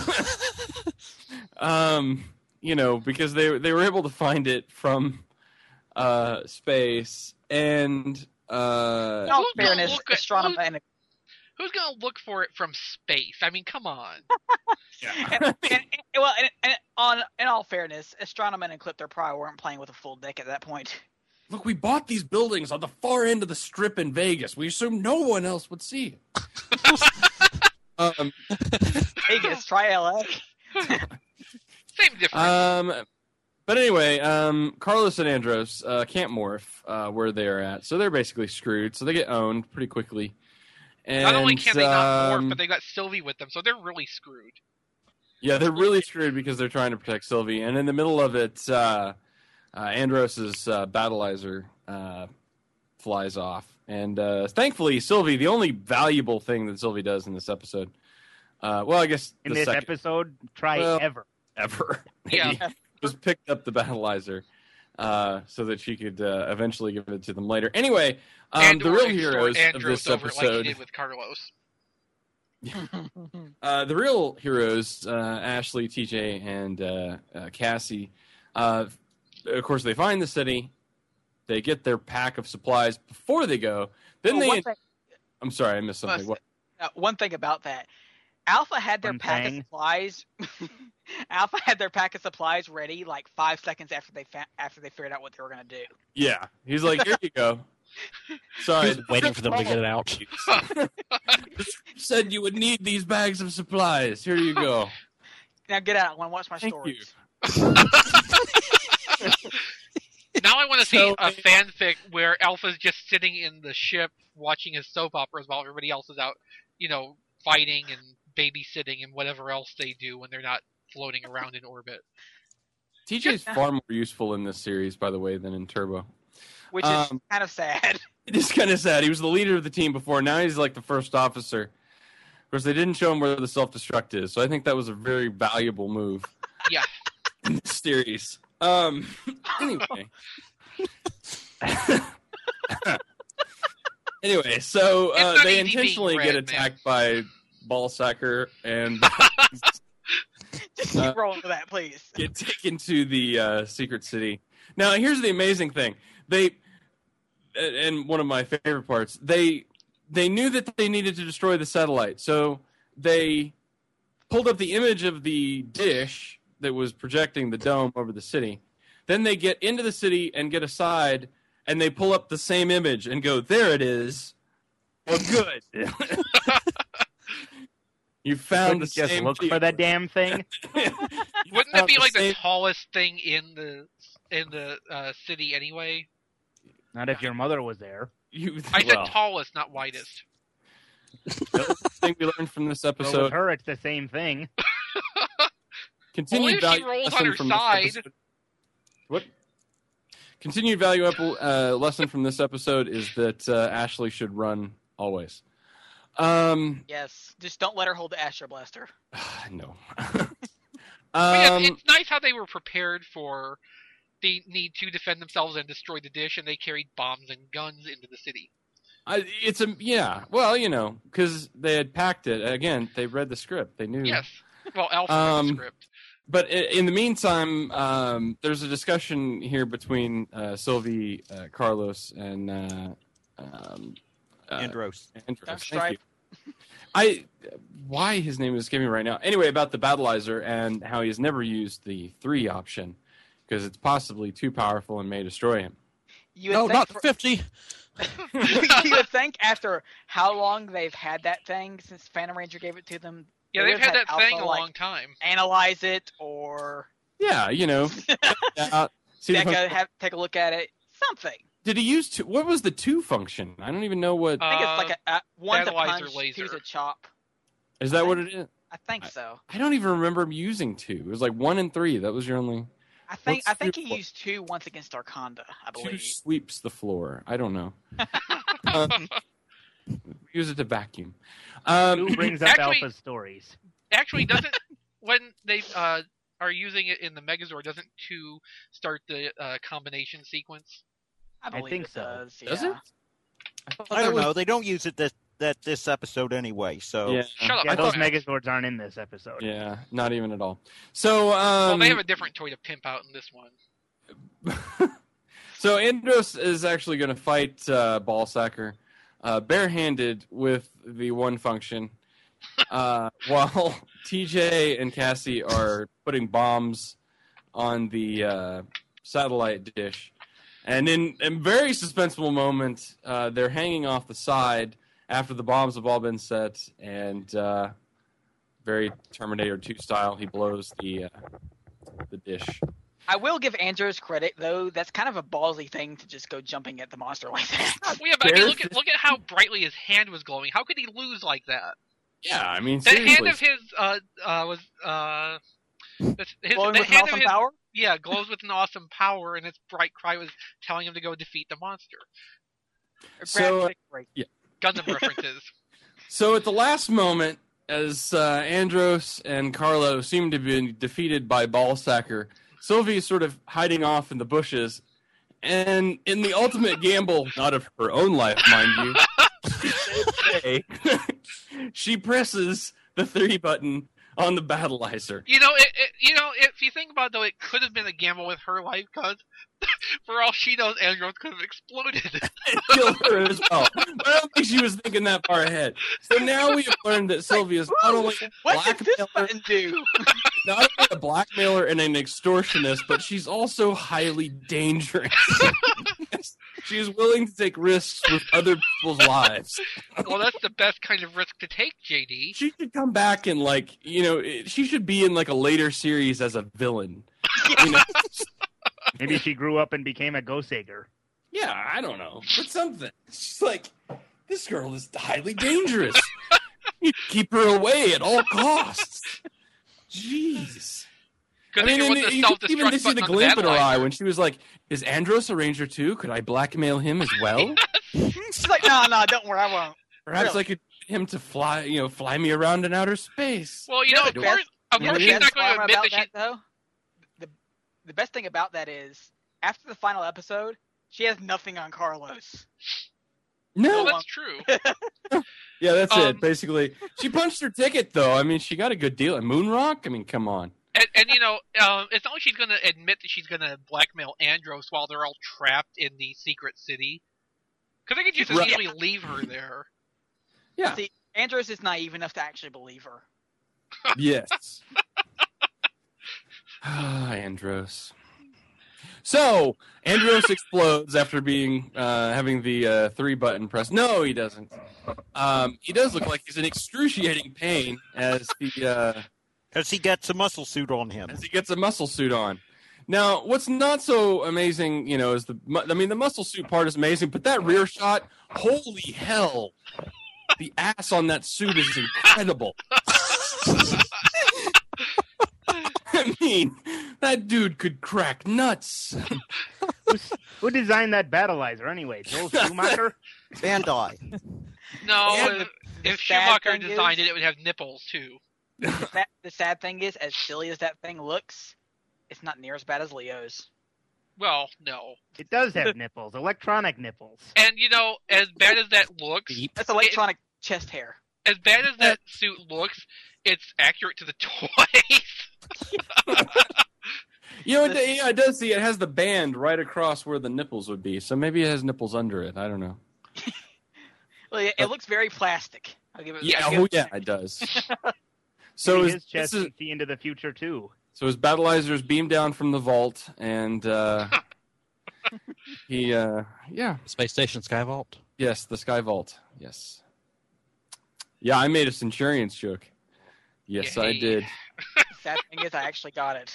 Speaker 2: um, you know, because they they were able to find it from uh, space, and uh,
Speaker 3: In all
Speaker 1: Who's gonna
Speaker 3: fairness,
Speaker 1: look at-
Speaker 3: astronomer
Speaker 1: who's-
Speaker 3: and,
Speaker 1: Who's gonna look for it from space? I mean, come on.
Speaker 3: and, and, and well, and, and on in all fairness, astronomer and Ecliptor probably weren't playing with a full deck at that point.
Speaker 2: Look, we bought these buildings on the far end of the strip in Vegas. We assumed no one else would see it. um,
Speaker 3: Vegas, try L A.
Speaker 1: Same difference.
Speaker 2: um, but anyway, um, Carlos and Andros uh, can't morph uh, where they're at, so they're basically screwed. So they get owned pretty quickly. And,
Speaker 1: not only can they not
Speaker 2: um,
Speaker 1: morph, but they got Sylvie with them, so they're really screwed.
Speaker 2: yeah, they're really screwed because they're trying to protect Sylvie. And in the middle of it, uh, uh, Andros's uh, battleizer uh, flies off. And uh, thankfully, Sylvie, the only valuable thing that Sylvie does in this episode, uh, well, I guess
Speaker 4: In
Speaker 2: the
Speaker 4: this
Speaker 2: second
Speaker 4: episode, try
Speaker 2: Well,
Speaker 4: ever.
Speaker 2: ever,
Speaker 1: Yeah.
Speaker 2: was picked up the battleizer uh, so that she could uh, eventually give it to them later. Anyway, um,
Speaker 1: and
Speaker 2: the
Speaker 1: or
Speaker 2: real
Speaker 1: extort
Speaker 2: heroes of
Speaker 1: Andros
Speaker 2: this
Speaker 1: over it like he
Speaker 2: episode,
Speaker 1: did with Carlos.
Speaker 2: uh, the real heroes, uh, Ashley, T J, and uh, uh, Cassie, uh, of course, they find the city. They get their pack of supplies before they go. Then
Speaker 3: Oh,
Speaker 2: they.
Speaker 3: one thing-
Speaker 2: I'm sorry, I missed something.
Speaker 3: Uh,
Speaker 2: What?
Speaker 3: Uh, one thing about that, Alpha had their
Speaker 4: One
Speaker 3: pack
Speaker 4: thing.
Speaker 3: of supplies. Alpha had their pack of supplies ready like five seconds after they fa- after they figured out what they were gonna do.
Speaker 2: Yeah, he's like, here you go. Sorry,
Speaker 5: He was waiting for them to get it out.
Speaker 2: Said you would need these bags of supplies. Here you go.
Speaker 3: Now get out. I want to watch my
Speaker 2: Thank
Speaker 3: stories.
Speaker 1: Now I want to see
Speaker 2: So-
Speaker 1: a fanfic where Alpha's just sitting in the ship watching his soap operas while everybody else is out, you know, fighting and babysitting and whatever else they do when they're not floating around in orbit.
Speaker 2: T J's far more useful in this series, by the way, than in Turbo.
Speaker 3: Which is
Speaker 2: Um,
Speaker 3: kind of sad.
Speaker 2: It is kind of sad. He was the leader of the team before. Now he's like the first officer. Of course, they didn't show him where the self-destruct is, so I think that was a very valuable move
Speaker 1: Yeah.
Speaker 2: in this series. Um, anyway. Anyway, so uh,
Speaker 1: It's not
Speaker 2: they
Speaker 1: easy being
Speaker 2: intentionally
Speaker 1: red,
Speaker 2: get
Speaker 1: man.
Speaker 2: attacked by Ballsacker and
Speaker 3: Just keep
Speaker 2: uh,
Speaker 3: rolling with that, please.
Speaker 2: get taken to the uh, secret city. Now, here's the amazing thing: they, and one of my favorite parts, they they knew that they needed to destroy the satellite, so they pulled up the image of the dish that was projecting the dome over the city. Then they get into the city and get aside, and they pull up the same image and go, "There it is." Well, good. You found
Speaker 4: Couldn't
Speaker 2: the
Speaker 4: just
Speaker 2: same
Speaker 4: look
Speaker 2: thing.
Speaker 4: for that damn thing.
Speaker 1: Wouldn't it be like the tallest thing in the in the uh, city anyway?
Speaker 4: Not if your mother was there.
Speaker 2: You,
Speaker 1: I said
Speaker 2: well,
Speaker 1: tallest, not widest.
Speaker 2: the thing we learned from this
Speaker 4: So with
Speaker 2: episode.
Speaker 4: her, it's the same thing.
Speaker 1: Only
Speaker 2: Continued
Speaker 1: if she
Speaker 2: value
Speaker 1: rolls on
Speaker 2: lesson
Speaker 1: her
Speaker 2: from this
Speaker 1: side.
Speaker 2: episode- What? Continued value ep- uh, lesson from this episode is that uh, Ashley should run always. Um,
Speaker 3: Yes, just don't let her hold the Astro Blaster.
Speaker 2: no.
Speaker 1: But yeah,
Speaker 2: um,
Speaker 1: it's nice how they were prepared for the need to defend themselves and destroy the dish, and they carried bombs and guns into the city.
Speaker 2: I, it's a yeah. Well, you know, because they had packed it. Again, they read the script. They knew.
Speaker 1: Yes. Well, Alpha read
Speaker 2: Um,
Speaker 1: the script.
Speaker 2: But i- in the meantime, um, there's a discussion here between uh, Sylvie, uh, Carlos, and uh, um, uh,
Speaker 6: Andros.
Speaker 2: Andros.
Speaker 3: Dark
Speaker 2: Thank
Speaker 3: Stripe.
Speaker 2: you. I why his name is escaping me right now. Anyway, about the battleizer and how he's never used the three option because it's possibly too powerful and may destroy him.
Speaker 3: You
Speaker 5: No,
Speaker 3: would
Speaker 5: not
Speaker 3: think for-
Speaker 5: fifty.
Speaker 3: you would think after how long they've had that thing since Phantom Ranger gave it to them.
Speaker 1: Yeah,
Speaker 3: they
Speaker 1: they've
Speaker 3: would've
Speaker 1: had that
Speaker 3: Alpha,
Speaker 1: thing a
Speaker 3: like,
Speaker 1: long time.
Speaker 3: Analyze it or
Speaker 2: Yeah, you know. uh, see the
Speaker 3: Becca
Speaker 2: function-
Speaker 3: have take a look at it. Something.
Speaker 2: Did he use two? What was the two function? I don't even know what.
Speaker 3: I think
Speaker 1: Uh,
Speaker 3: it's like a, a one to
Speaker 1: Analyzer
Speaker 3: punch,
Speaker 1: laser.
Speaker 3: two to chop.
Speaker 2: Is that what it is?
Speaker 3: I think so.
Speaker 2: I don't even remember him using two. It was like one and three. That was your only.
Speaker 3: I think
Speaker 2: What's
Speaker 3: I think
Speaker 2: three
Speaker 3: he
Speaker 2: for?
Speaker 3: used two once against Arconda, I
Speaker 2: Two
Speaker 3: believe.
Speaker 2: sweeps the floor. I don't know. um, use it to vacuum. Um,
Speaker 4: Who brings up
Speaker 1: Actually-
Speaker 4: Alpha's stories?
Speaker 1: Actually, doesn't when they uh, are using it in the Megazord, doesn't two start the uh, combination sequence?
Speaker 3: I believe
Speaker 4: think
Speaker 3: it
Speaker 4: so.
Speaker 3: does.
Speaker 2: Does
Speaker 3: yeah.
Speaker 2: it? thought
Speaker 6: I
Speaker 2: that
Speaker 6: don't
Speaker 2: was-
Speaker 6: know. They don't use it this that this episode anyway. So
Speaker 2: Yeah.
Speaker 1: Shut up!
Speaker 4: Yeah,
Speaker 1: I
Speaker 4: those
Speaker 1: thought-
Speaker 4: Megazords aren't in this episode.
Speaker 2: Yeah, not even at all. So,
Speaker 1: Well,
Speaker 2: um,
Speaker 1: they have a different toy to pimp out in this one.
Speaker 2: so Andros is actually going to fight uh, Ballsacker uh, barehanded with the one function, uh, while T J and Cassie are putting bombs on the uh, satellite dish. And in a very suspenseful moment, uh, they're hanging off the side after the bombs have all been set, and uh, very Terminator two style, he blows the uh, the dish.
Speaker 3: I will give Andros credit though. That's kind of a ballsy thing to just go jumping at the monster like that.
Speaker 1: Well, yeah, but I mean, look at look at how brightly his hand was glowing. How could he lose like that?
Speaker 2: Yeah, I mean,
Speaker 1: That
Speaker 2: seriously.
Speaker 1: hand of his uh, uh, was uh, this- his,
Speaker 3: Glowing
Speaker 1: the
Speaker 3: with an
Speaker 1: hand
Speaker 3: awesome
Speaker 1: of his,
Speaker 3: power.
Speaker 1: Yeah, glows with an awesome power, and its bright cry was telling him to go defeat the monster.
Speaker 2: So, uh,
Speaker 3: Graphic break.
Speaker 2: yeah.
Speaker 1: Gundam references.
Speaker 2: So at the last moment, as uh, Andros and Carlo seem to be defeated by Ballsacker, Sylvie is sort of hiding off in the bushes, and in the ultimate gamble, not of her own life, mind you, she presses the three button on the battleizer.
Speaker 1: You know, it, it, you know, if you think about it, though, it could have been a gamble with her life, because for all she knows, Andros could have exploded.
Speaker 2: Killed her as well. But I don't think she was thinking that far ahead. So now we have learned that Sylvia's not only a
Speaker 3: What did this
Speaker 2: blackmailer,
Speaker 3: button do?
Speaker 2: not only a blackmailer and an extortionist, but she's also highly dangerous. She is willing to take risks with other people's lives.
Speaker 1: Well, that's the best kind of risk to take, J D.
Speaker 2: She should come back and, like, you know, she should be in, like, a later series as a villain. You know?
Speaker 4: Maybe she grew up and became a Gosager.
Speaker 2: Yeah, I don't know. But something. She's like, this girl is highly dangerous. You keep her away at all costs. Jeez.
Speaker 1: Good
Speaker 2: I
Speaker 1: thing
Speaker 2: mean,
Speaker 1: there
Speaker 2: and
Speaker 1: wasn't a
Speaker 2: you could even
Speaker 1: self-destruct
Speaker 2: see the
Speaker 1: button on the
Speaker 2: glint in her
Speaker 1: battleizer.
Speaker 2: eye when she was like, is Andros a ranger too? Could I blackmail him as well?
Speaker 3: She's like, no, no, don't worry, I won't.
Speaker 2: Perhaps
Speaker 3: Really?
Speaker 2: I could get him to fly, you know, fly me around in outer space.
Speaker 1: Well, you know, of
Speaker 3: the
Speaker 1: course,
Speaker 3: best-
Speaker 1: of
Speaker 3: You know
Speaker 1: course
Speaker 3: the
Speaker 1: she's
Speaker 3: best
Speaker 1: not going to
Speaker 3: part
Speaker 1: admit
Speaker 3: about
Speaker 1: that she...
Speaker 3: that, though? The, the best thing about that is, after the final episode, she has nothing on Carlos.
Speaker 2: No,
Speaker 1: Well, that's true.
Speaker 2: yeah, that's
Speaker 1: Um,
Speaker 2: it. Basically, she punched her ticket, though. I mean, she got a good deal at Moonrock. I mean, come on.
Speaker 1: And, and you know, um, it's not like she's going to admit that she's going to blackmail Andros while they're all trapped in the secret city. Because they could just as
Speaker 2: Right.
Speaker 1: easily leave her there.
Speaker 2: Yeah.
Speaker 3: See, Andros is naive enough to actually believe her.
Speaker 2: Yes. Ah, Andros. So Andros explodes after being uh, having the uh, three button press. No, he doesn't. Um, he does look like he's in excruciating pain as he uh,
Speaker 6: As he gets a muscle suit on him.
Speaker 2: as he gets a muscle suit on. Now, what's not so amazing, you know, is the mu- I mean, the muscle suit part is amazing, but that rear shot, holy hell! The ass on that suit is incredible. I mean, that dude could crack nuts.
Speaker 4: Who designed that battleizer anyway? Joel Schumacher?
Speaker 6: Bandai.
Speaker 1: No,
Speaker 3: And
Speaker 1: if,
Speaker 3: the
Speaker 1: if
Speaker 3: sad
Speaker 1: Schumacher
Speaker 3: thing
Speaker 1: designed
Speaker 3: is-
Speaker 1: it, it would have nipples, too.
Speaker 3: The, fa- the sad thing is, as silly as that thing looks, it's not near as bad as Leo's.
Speaker 1: Well, no.
Speaker 4: It does have nipples, electronic nipples.
Speaker 1: And, you know, as bad as that looks,
Speaker 3: That's electronic chest hair.
Speaker 1: as bad as that suit looks, it's accurate to the toys.
Speaker 2: You know, it, yeah, it does see it has the band right across where the nipples would be, so maybe it has nipples under it. I don't know.
Speaker 3: Well, it, it looks very plastic. I'll give it.
Speaker 2: Yeah,
Speaker 3: I'll give
Speaker 2: oh
Speaker 3: it-
Speaker 2: yeah, it does. So
Speaker 4: Maybe
Speaker 2: is,
Speaker 4: his chest
Speaker 2: this is-
Speaker 4: can see into the future too.
Speaker 2: so his battleizers beam down from the vault, and uh, he, uh, yeah,
Speaker 5: Space Station Skyvault.
Speaker 2: yes, the sky vault, yes, yeah. I made a Centurion's joke. Yes, I
Speaker 1: Yay.
Speaker 2: did.
Speaker 3: Sad thing is, I actually got it.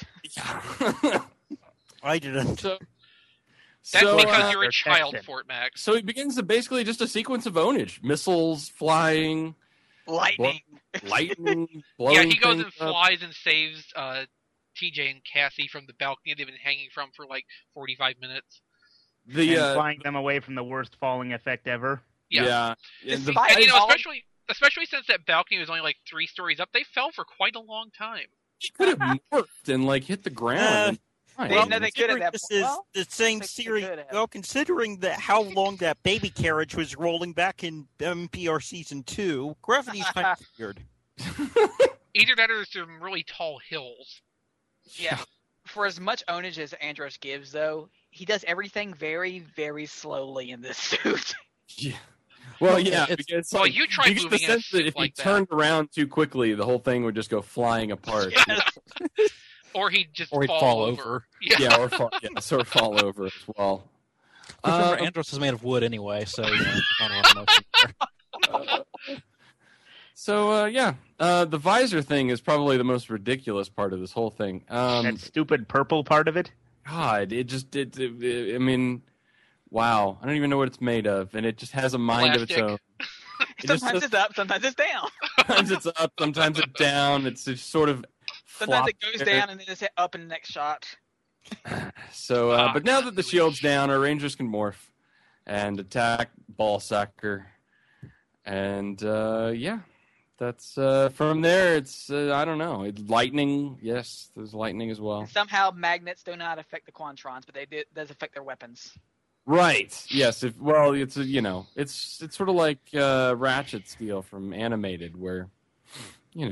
Speaker 6: I didn't.
Speaker 2: so,
Speaker 1: That's
Speaker 2: so,
Speaker 1: because
Speaker 2: uh,
Speaker 1: you're a child,
Speaker 4: protection.
Speaker 1: Fort Max.
Speaker 2: so it begins to basically just a sequence of ownage, missiles flying,
Speaker 3: Lightning.
Speaker 2: lightning, blowing
Speaker 1: Yeah, he goes
Speaker 2: things
Speaker 1: and
Speaker 2: up.
Speaker 1: flies and saves uh, T J and Cassie from the balcony they've been hanging from for like forty-five minutes.
Speaker 2: The
Speaker 4: and
Speaker 2: uh,
Speaker 4: flying them away from the worst falling effect ever.
Speaker 1: Yeah.
Speaker 2: yeah, and the-
Speaker 3: Despite
Speaker 1: And you know,
Speaker 3: all-
Speaker 1: especially especially since that balcony was only like three stories up, they fell for quite a long time.
Speaker 2: he could have morphed and like hit the ground. and-
Speaker 3: They-
Speaker 2: Fine.
Speaker 3: no, they could have
Speaker 6: Considering
Speaker 3: that
Speaker 6: this
Speaker 3: point.
Speaker 6: is
Speaker 3: Well,
Speaker 6: the same
Speaker 3: they- they
Speaker 6: series.
Speaker 3: could have.
Speaker 6: Well, considering that how long that baby carriage was rolling back in M P R season two, gravity's kind of weird.
Speaker 1: Either that or there's some really tall hills.
Speaker 3: Yeah. For as much ownage as Andros gives, though, he does everything very, very slowly in this suit.
Speaker 2: Yeah. Well, yeah,
Speaker 5: It's-
Speaker 2: because
Speaker 1: Well,
Speaker 2: like,
Speaker 1: you try
Speaker 2: you get the
Speaker 1: moving in a
Speaker 2: sense that
Speaker 1: suit
Speaker 2: if
Speaker 1: like
Speaker 2: he
Speaker 1: that.
Speaker 2: turned around too quickly, the whole thing would just go flying apart.
Speaker 1: Or he'd just
Speaker 5: Or he'd
Speaker 1: fall,
Speaker 5: fall
Speaker 1: over.
Speaker 5: over.
Speaker 1: Yeah.
Speaker 2: Yeah, or fall, yeah, or fall over as well.
Speaker 5: Remember,
Speaker 2: Uh,
Speaker 5: Andros is made of wood anyway, so you know, there's not a lot of motion there.
Speaker 2: so uh, yeah, uh, the visor thing is probably the most ridiculous part of this whole thing. Um,
Speaker 4: that stupid purple part of it.
Speaker 2: God, it just it, it, it- I mean, wow, I don't even know what it's made of, and it just has a mind of its
Speaker 1: Plastic.
Speaker 2: own. It just
Speaker 3: Sometimes
Speaker 2: says-
Speaker 3: it's up, sometimes it's down.
Speaker 2: sometimes it's up, sometimes it's down. It's just sort of
Speaker 3: Sometimes it
Speaker 2: flops
Speaker 3: goes
Speaker 2: there.
Speaker 3: down and then it's up in the next shot.
Speaker 2: So, uh,
Speaker 1: Ah,
Speaker 2: but now that the
Speaker 1: gosh.
Speaker 2: shield's down, our Rangers can morph and attack Ballsacker, and uh, yeah, that's uh, from there. It's uh, I don't know. It's lightning, yes, there's lightning as well.
Speaker 3: And somehow magnets do not affect the Quantrons, but they do, does affect their weapons.
Speaker 2: Right? Yes. If well, it's a, you know, it's it's sort of like uh, Ratchet Steel from Animated, where you know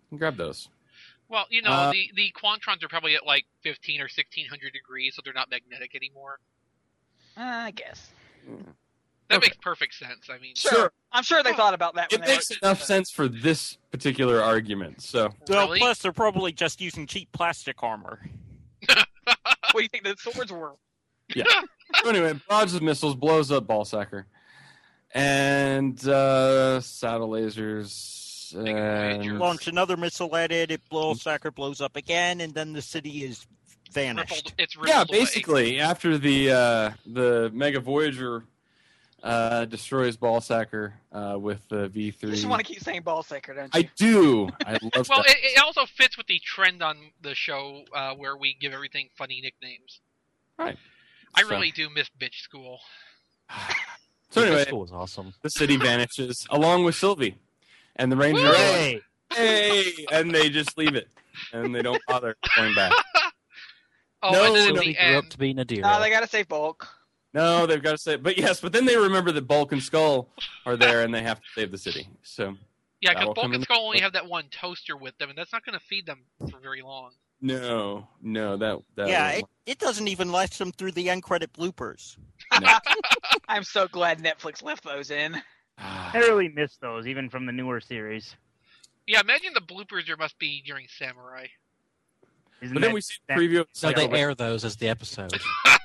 Speaker 2: grab those.
Speaker 1: Well, you know,
Speaker 2: Uh,
Speaker 1: the, the Quantrons are probably at like fifteen or sixteen hundred degrees, so they're not magnetic anymore.
Speaker 3: Uh, I guess.
Speaker 1: That
Speaker 2: Okay.
Speaker 1: makes perfect sense. I mean,
Speaker 3: Sure. I'm sure they thought about that.
Speaker 2: It
Speaker 3: when they
Speaker 2: makes
Speaker 3: wrote
Speaker 2: enough
Speaker 3: the-
Speaker 2: sense for this particular argument. So
Speaker 6: Well,
Speaker 1: Really?
Speaker 6: plus they're probably just using cheap plastic armor.
Speaker 3: What do you think the swords were?
Speaker 2: yeah. So anyway, barrage of missiles blows up Ballsacker, and uh, saddle lasers. And...
Speaker 6: Launch another missile at it, it blows, Sacker blows up again, and then the city is vanished.
Speaker 1: rippled, it's rippled
Speaker 2: Yeah,
Speaker 1: away.
Speaker 2: basically, after the uh, the Mega Voyager uh, destroys Ballsacker uh, with the V
Speaker 3: You
Speaker 2: three.
Speaker 3: just want to keep saying ball sacker, don't you?
Speaker 2: I do. I love
Speaker 1: Well,
Speaker 2: that.
Speaker 1: it, it also fits with the trend on the show uh, where we give everything funny nicknames.
Speaker 2: Right.
Speaker 1: I
Speaker 2: So-
Speaker 1: really do miss Bitch School.
Speaker 2: So
Speaker 5: This
Speaker 2: anyway,
Speaker 5: school was awesome.
Speaker 2: the city vanishes along with Sylvie, and the Rangers.
Speaker 1: Woo!
Speaker 2: are like, hey, and they just leave it, and they don't bother going back.
Speaker 1: Oh,
Speaker 2: No,
Speaker 1: and then
Speaker 2: no.
Speaker 1: at
Speaker 5: He
Speaker 1: the
Speaker 5: grew up
Speaker 1: end,
Speaker 5: to be Nadira.
Speaker 3: No, they gotta save bulk.
Speaker 2: No, they've got to say, but yes, but then they remember that Bulk and Skull are there, and they have to save the city. So
Speaker 1: yeah,
Speaker 2: that'll
Speaker 1: because Bulk
Speaker 2: come
Speaker 1: and
Speaker 2: in-
Speaker 1: Skull only have that one toaster with them, and that's not going to feed them for very long.
Speaker 2: no, no, that that
Speaker 6: yeah,
Speaker 2: won't
Speaker 6: it, it doesn't even last them through the end credit bloopers.
Speaker 2: No.
Speaker 3: I'm so glad Netflix left those in.
Speaker 4: I really miss those, even from the newer series.
Speaker 1: Yeah, imagine the bloopers there must be during Samurai.
Speaker 4: Isn't
Speaker 2: But then
Speaker 4: that-
Speaker 2: we see the
Speaker 4: that-
Speaker 2: preview of
Speaker 5: So they
Speaker 2: Psycho-
Speaker 5: air those as the episode.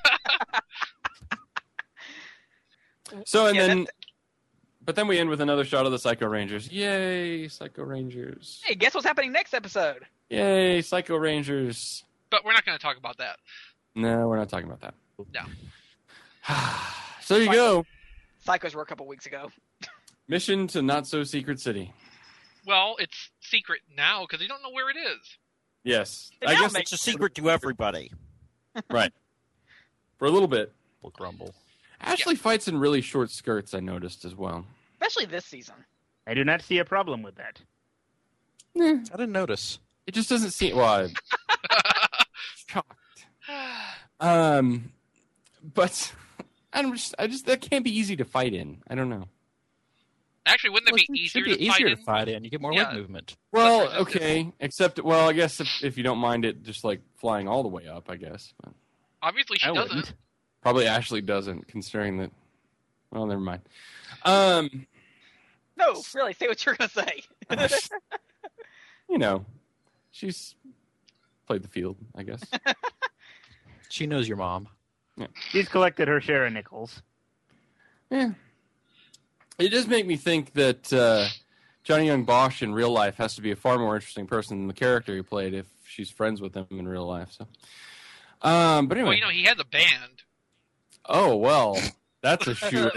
Speaker 2: So and
Speaker 3: Yeah,
Speaker 2: then, but then we end with another shot of the Psycho Rangers. Yay, Psycho Rangers!
Speaker 3: Hey, guess what's happening next episode?
Speaker 2: Yay, Psycho Rangers!
Speaker 1: But we're not going to talk about that.
Speaker 2: No, we're not talking about that.
Speaker 1: No.
Speaker 2: So there you go.
Speaker 3: Psychos were a couple weeks ago.
Speaker 2: Mission to Not So Secret City.
Speaker 1: Well, it's secret now because they don't know where it is.
Speaker 2: Yes,
Speaker 3: It
Speaker 2: I
Speaker 3: now
Speaker 2: guess
Speaker 3: makes
Speaker 6: It's a secret to everybody.
Speaker 2: right for a little bit.
Speaker 5: Will grumble.
Speaker 2: Ashley fights in really short skirts. I noticed as well.
Speaker 3: Especially this season.
Speaker 4: I do not see a problem with that.
Speaker 5: I didn't notice.
Speaker 2: It just doesn't seem. Well, I'm shocked. Um, but I'm just. I just that can't be easy to fight in. I don't know.
Speaker 1: Actually, wouldn't that
Speaker 5: Well,
Speaker 1: be
Speaker 5: it
Speaker 1: easier
Speaker 5: should be
Speaker 1: to
Speaker 5: easier
Speaker 1: fight
Speaker 5: to
Speaker 1: in?
Speaker 5: fight in. You get more
Speaker 1: Yeah.
Speaker 5: leg movement.
Speaker 2: Well,
Speaker 1: That's right.
Speaker 2: okay, except well, I guess if if you don't mind it, just like flying all the way up, I guess. But
Speaker 1: Obviously, she
Speaker 4: I
Speaker 1: doesn't.
Speaker 4: wouldn't.
Speaker 2: probably Ashley doesn't, considering that. Well, never mind. Um,
Speaker 3: No, really, say what you're gonna say.
Speaker 2: you know, she's played the field, I guess.
Speaker 5: She knows your mom.
Speaker 4: She's collected her share of nickels.
Speaker 2: Yeah. It does make me think that uh, Johnny Young Bosch in real life has to be a far more interesting person than the character he played if she's friends with him in real life. So, um, but anyway.
Speaker 1: Well, you know, he has a band.
Speaker 2: Oh well, that's a shoot.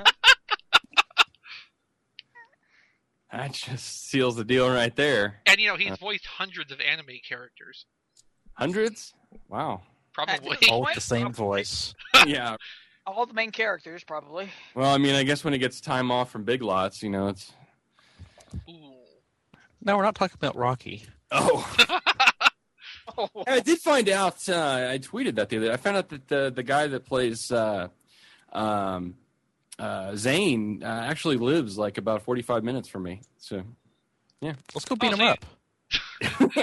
Speaker 2: That just seals the deal right there.
Speaker 1: And, you know, he's voiced hundreds of anime characters.
Speaker 2: Hundreds? Wow.
Speaker 1: Probably.
Speaker 5: All with the same voice.
Speaker 2: Yeah.
Speaker 3: All the main characters, probably.
Speaker 2: Well, I mean, I guess when he gets time off from Big Lots, you know, it's.
Speaker 1: Ooh.
Speaker 5: No, we're not talking about Rocky.
Speaker 2: Oh.
Speaker 3: Oh.
Speaker 2: I did find out. Uh, I tweeted that the other day. I found out that the the guy that plays uh, um, uh, Zane uh, actually lives like about forty five minutes from me. So, yeah.
Speaker 5: Let's go beat
Speaker 1: Oh,
Speaker 5: him
Speaker 1: so
Speaker 5: up.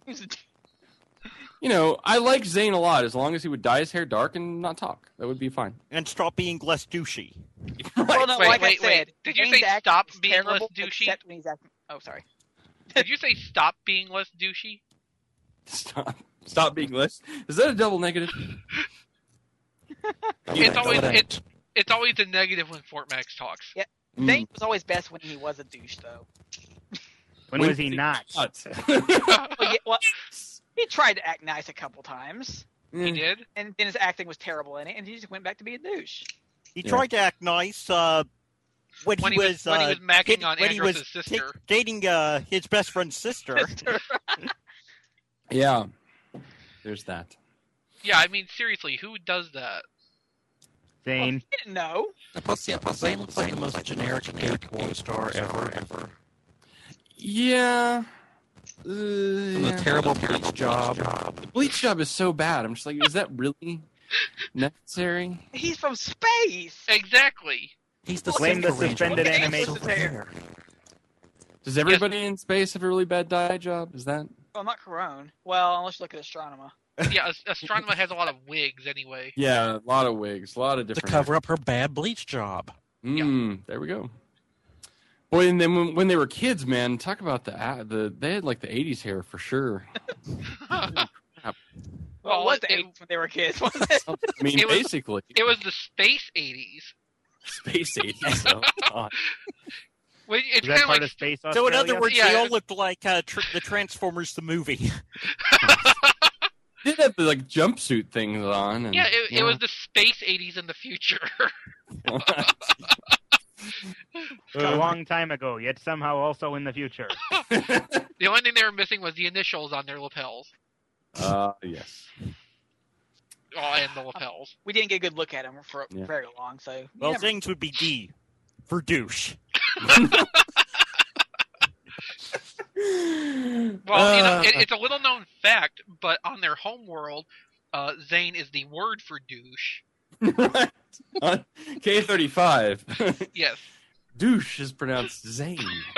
Speaker 2: You know, I like Zane a lot. As long as he would dye his hair dark and not talk, that would be fine.
Speaker 6: And stop being less douchey.
Speaker 3: Well, no,
Speaker 1: Wait,
Speaker 3: like
Speaker 1: wait,
Speaker 3: I said,
Speaker 1: wait. Did you
Speaker 3: Zane's
Speaker 1: say
Speaker 3: acting
Speaker 1: stop
Speaker 3: is
Speaker 1: being less
Speaker 3: terrible,
Speaker 1: douchey?
Speaker 3: except when he's acting. Oh, sorry.
Speaker 1: Did you say stop being less douchey?
Speaker 2: Stop. Stop being less. Is that a double negative?
Speaker 1: It's always
Speaker 5: Go ahead.
Speaker 1: it, it's always a negative when Fort Max talks.
Speaker 3: Yeah.
Speaker 2: Mm.
Speaker 3: Zane was always best when he was a douche, though.
Speaker 4: When was he not?
Speaker 3: Well, yeah, well, he tried to act nice a couple times,
Speaker 1: He did.
Speaker 3: and then his acting was terrible in it, and he just went back to be a douche.
Speaker 6: He
Speaker 2: Yeah.
Speaker 6: tried to act nice uh, when,
Speaker 1: When
Speaker 6: he
Speaker 1: he
Speaker 6: was,
Speaker 1: was- when he
Speaker 6: uh,
Speaker 1: was macking
Speaker 6: dating-
Speaker 1: on
Speaker 6: when he was
Speaker 1: Andros' sister.
Speaker 6: ta- dating uh, his best friend's sister.
Speaker 2: Yeah. There's that.
Speaker 1: Yeah, I mean, seriously, who does that?
Speaker 4: Zane.
Speaker 3: He didn't know.
Speaker 5: Plus, yeah, plus Zane looks like the most generic character star ever, ever.
Speaker 2: Yeah. Uh,
Speaker 5: From
Speaker 2: yeah.
Speaker 5: the terrible Bleach job.
Speaker 2: The Bleach job is so bad. I'm just like, is that really necessary?
Speaker 3: He's from space.
Speaker 1: Exactly.
Speaker 5: He's the
Speaker 4: Blame the
Speaker 5: Central Ranger.
Speaker 4: suspended
Speaker 5: What
Speaker 4: animation.
Speaker 5: over there?
Speaker 2: Does everybody in space have a really bad dye job? Is that?
Speaker 3: Well, not Corone. Well, unless you look at Astronema.
Speaker 1: Yeah, Astronema has a lot of wigs anyway.
Speaker 2: Yeah, a lot of wigs, a lot of
Speaker 5: To
Speaker 2: different.
Speaker 5: cover up her bad bleach job.
Speaker 2: Mm, yeah. There we go. Boy, and then when, when they were kids, man, talk about the uh, the they had like the eighties hair for sure.
Speaker 3: Well, it was the eighties when they were kids, wasn't it?
Speaker 2: I mean,
Speaker 1: it was,
Speaker 2: basically,
Speaker 1: it was the space eighties.
Speaker 2: Space eighties. Oh, God.
Speaker 1: Well, it's
Speaker 4: Is that
Speaker 1: kind of
Speaker 4: part
Speaker 1: like
Speaker 4: of Space
Speaker 6: So,
Speaker 4: Australia?
Speaker 6: in other words,
Speaker 1: Yeah.
Speaker 6: they all looked like uh, tr- the Transformers the movie.
Speaker 2: They did have the like jumpsuit things on. And,
Speaker 1: yeah, it,
Speaker 2: yeah.
Speaker 1: it was the space eighties in the future.
Speaker 4: a long time ago, yet somehow also in the future.
Speaker 1: The only thing they were missing was the initials on their lapels.
Speaker 2: Uh, yes.
Speaker 1: Oh, and the lapels.
Speaker 3: We didn't get a good look at him for
Speaker 2: Yeah.
Speaker 3: very long, so.
Speaker 6: Well,
Speaker 3: yeah.
Speaker 6: things would be D for douche.
Speaker 1: Well, you know,
Speaker 2: Uh.
Speaker 1: it, it's a little known fact, but on their home world, uh, Zane is the word for douche.
Speaker 2: On K thirty-five.
Speaker 1: Yes.
Speaker 2: Douche is pronounced Zane.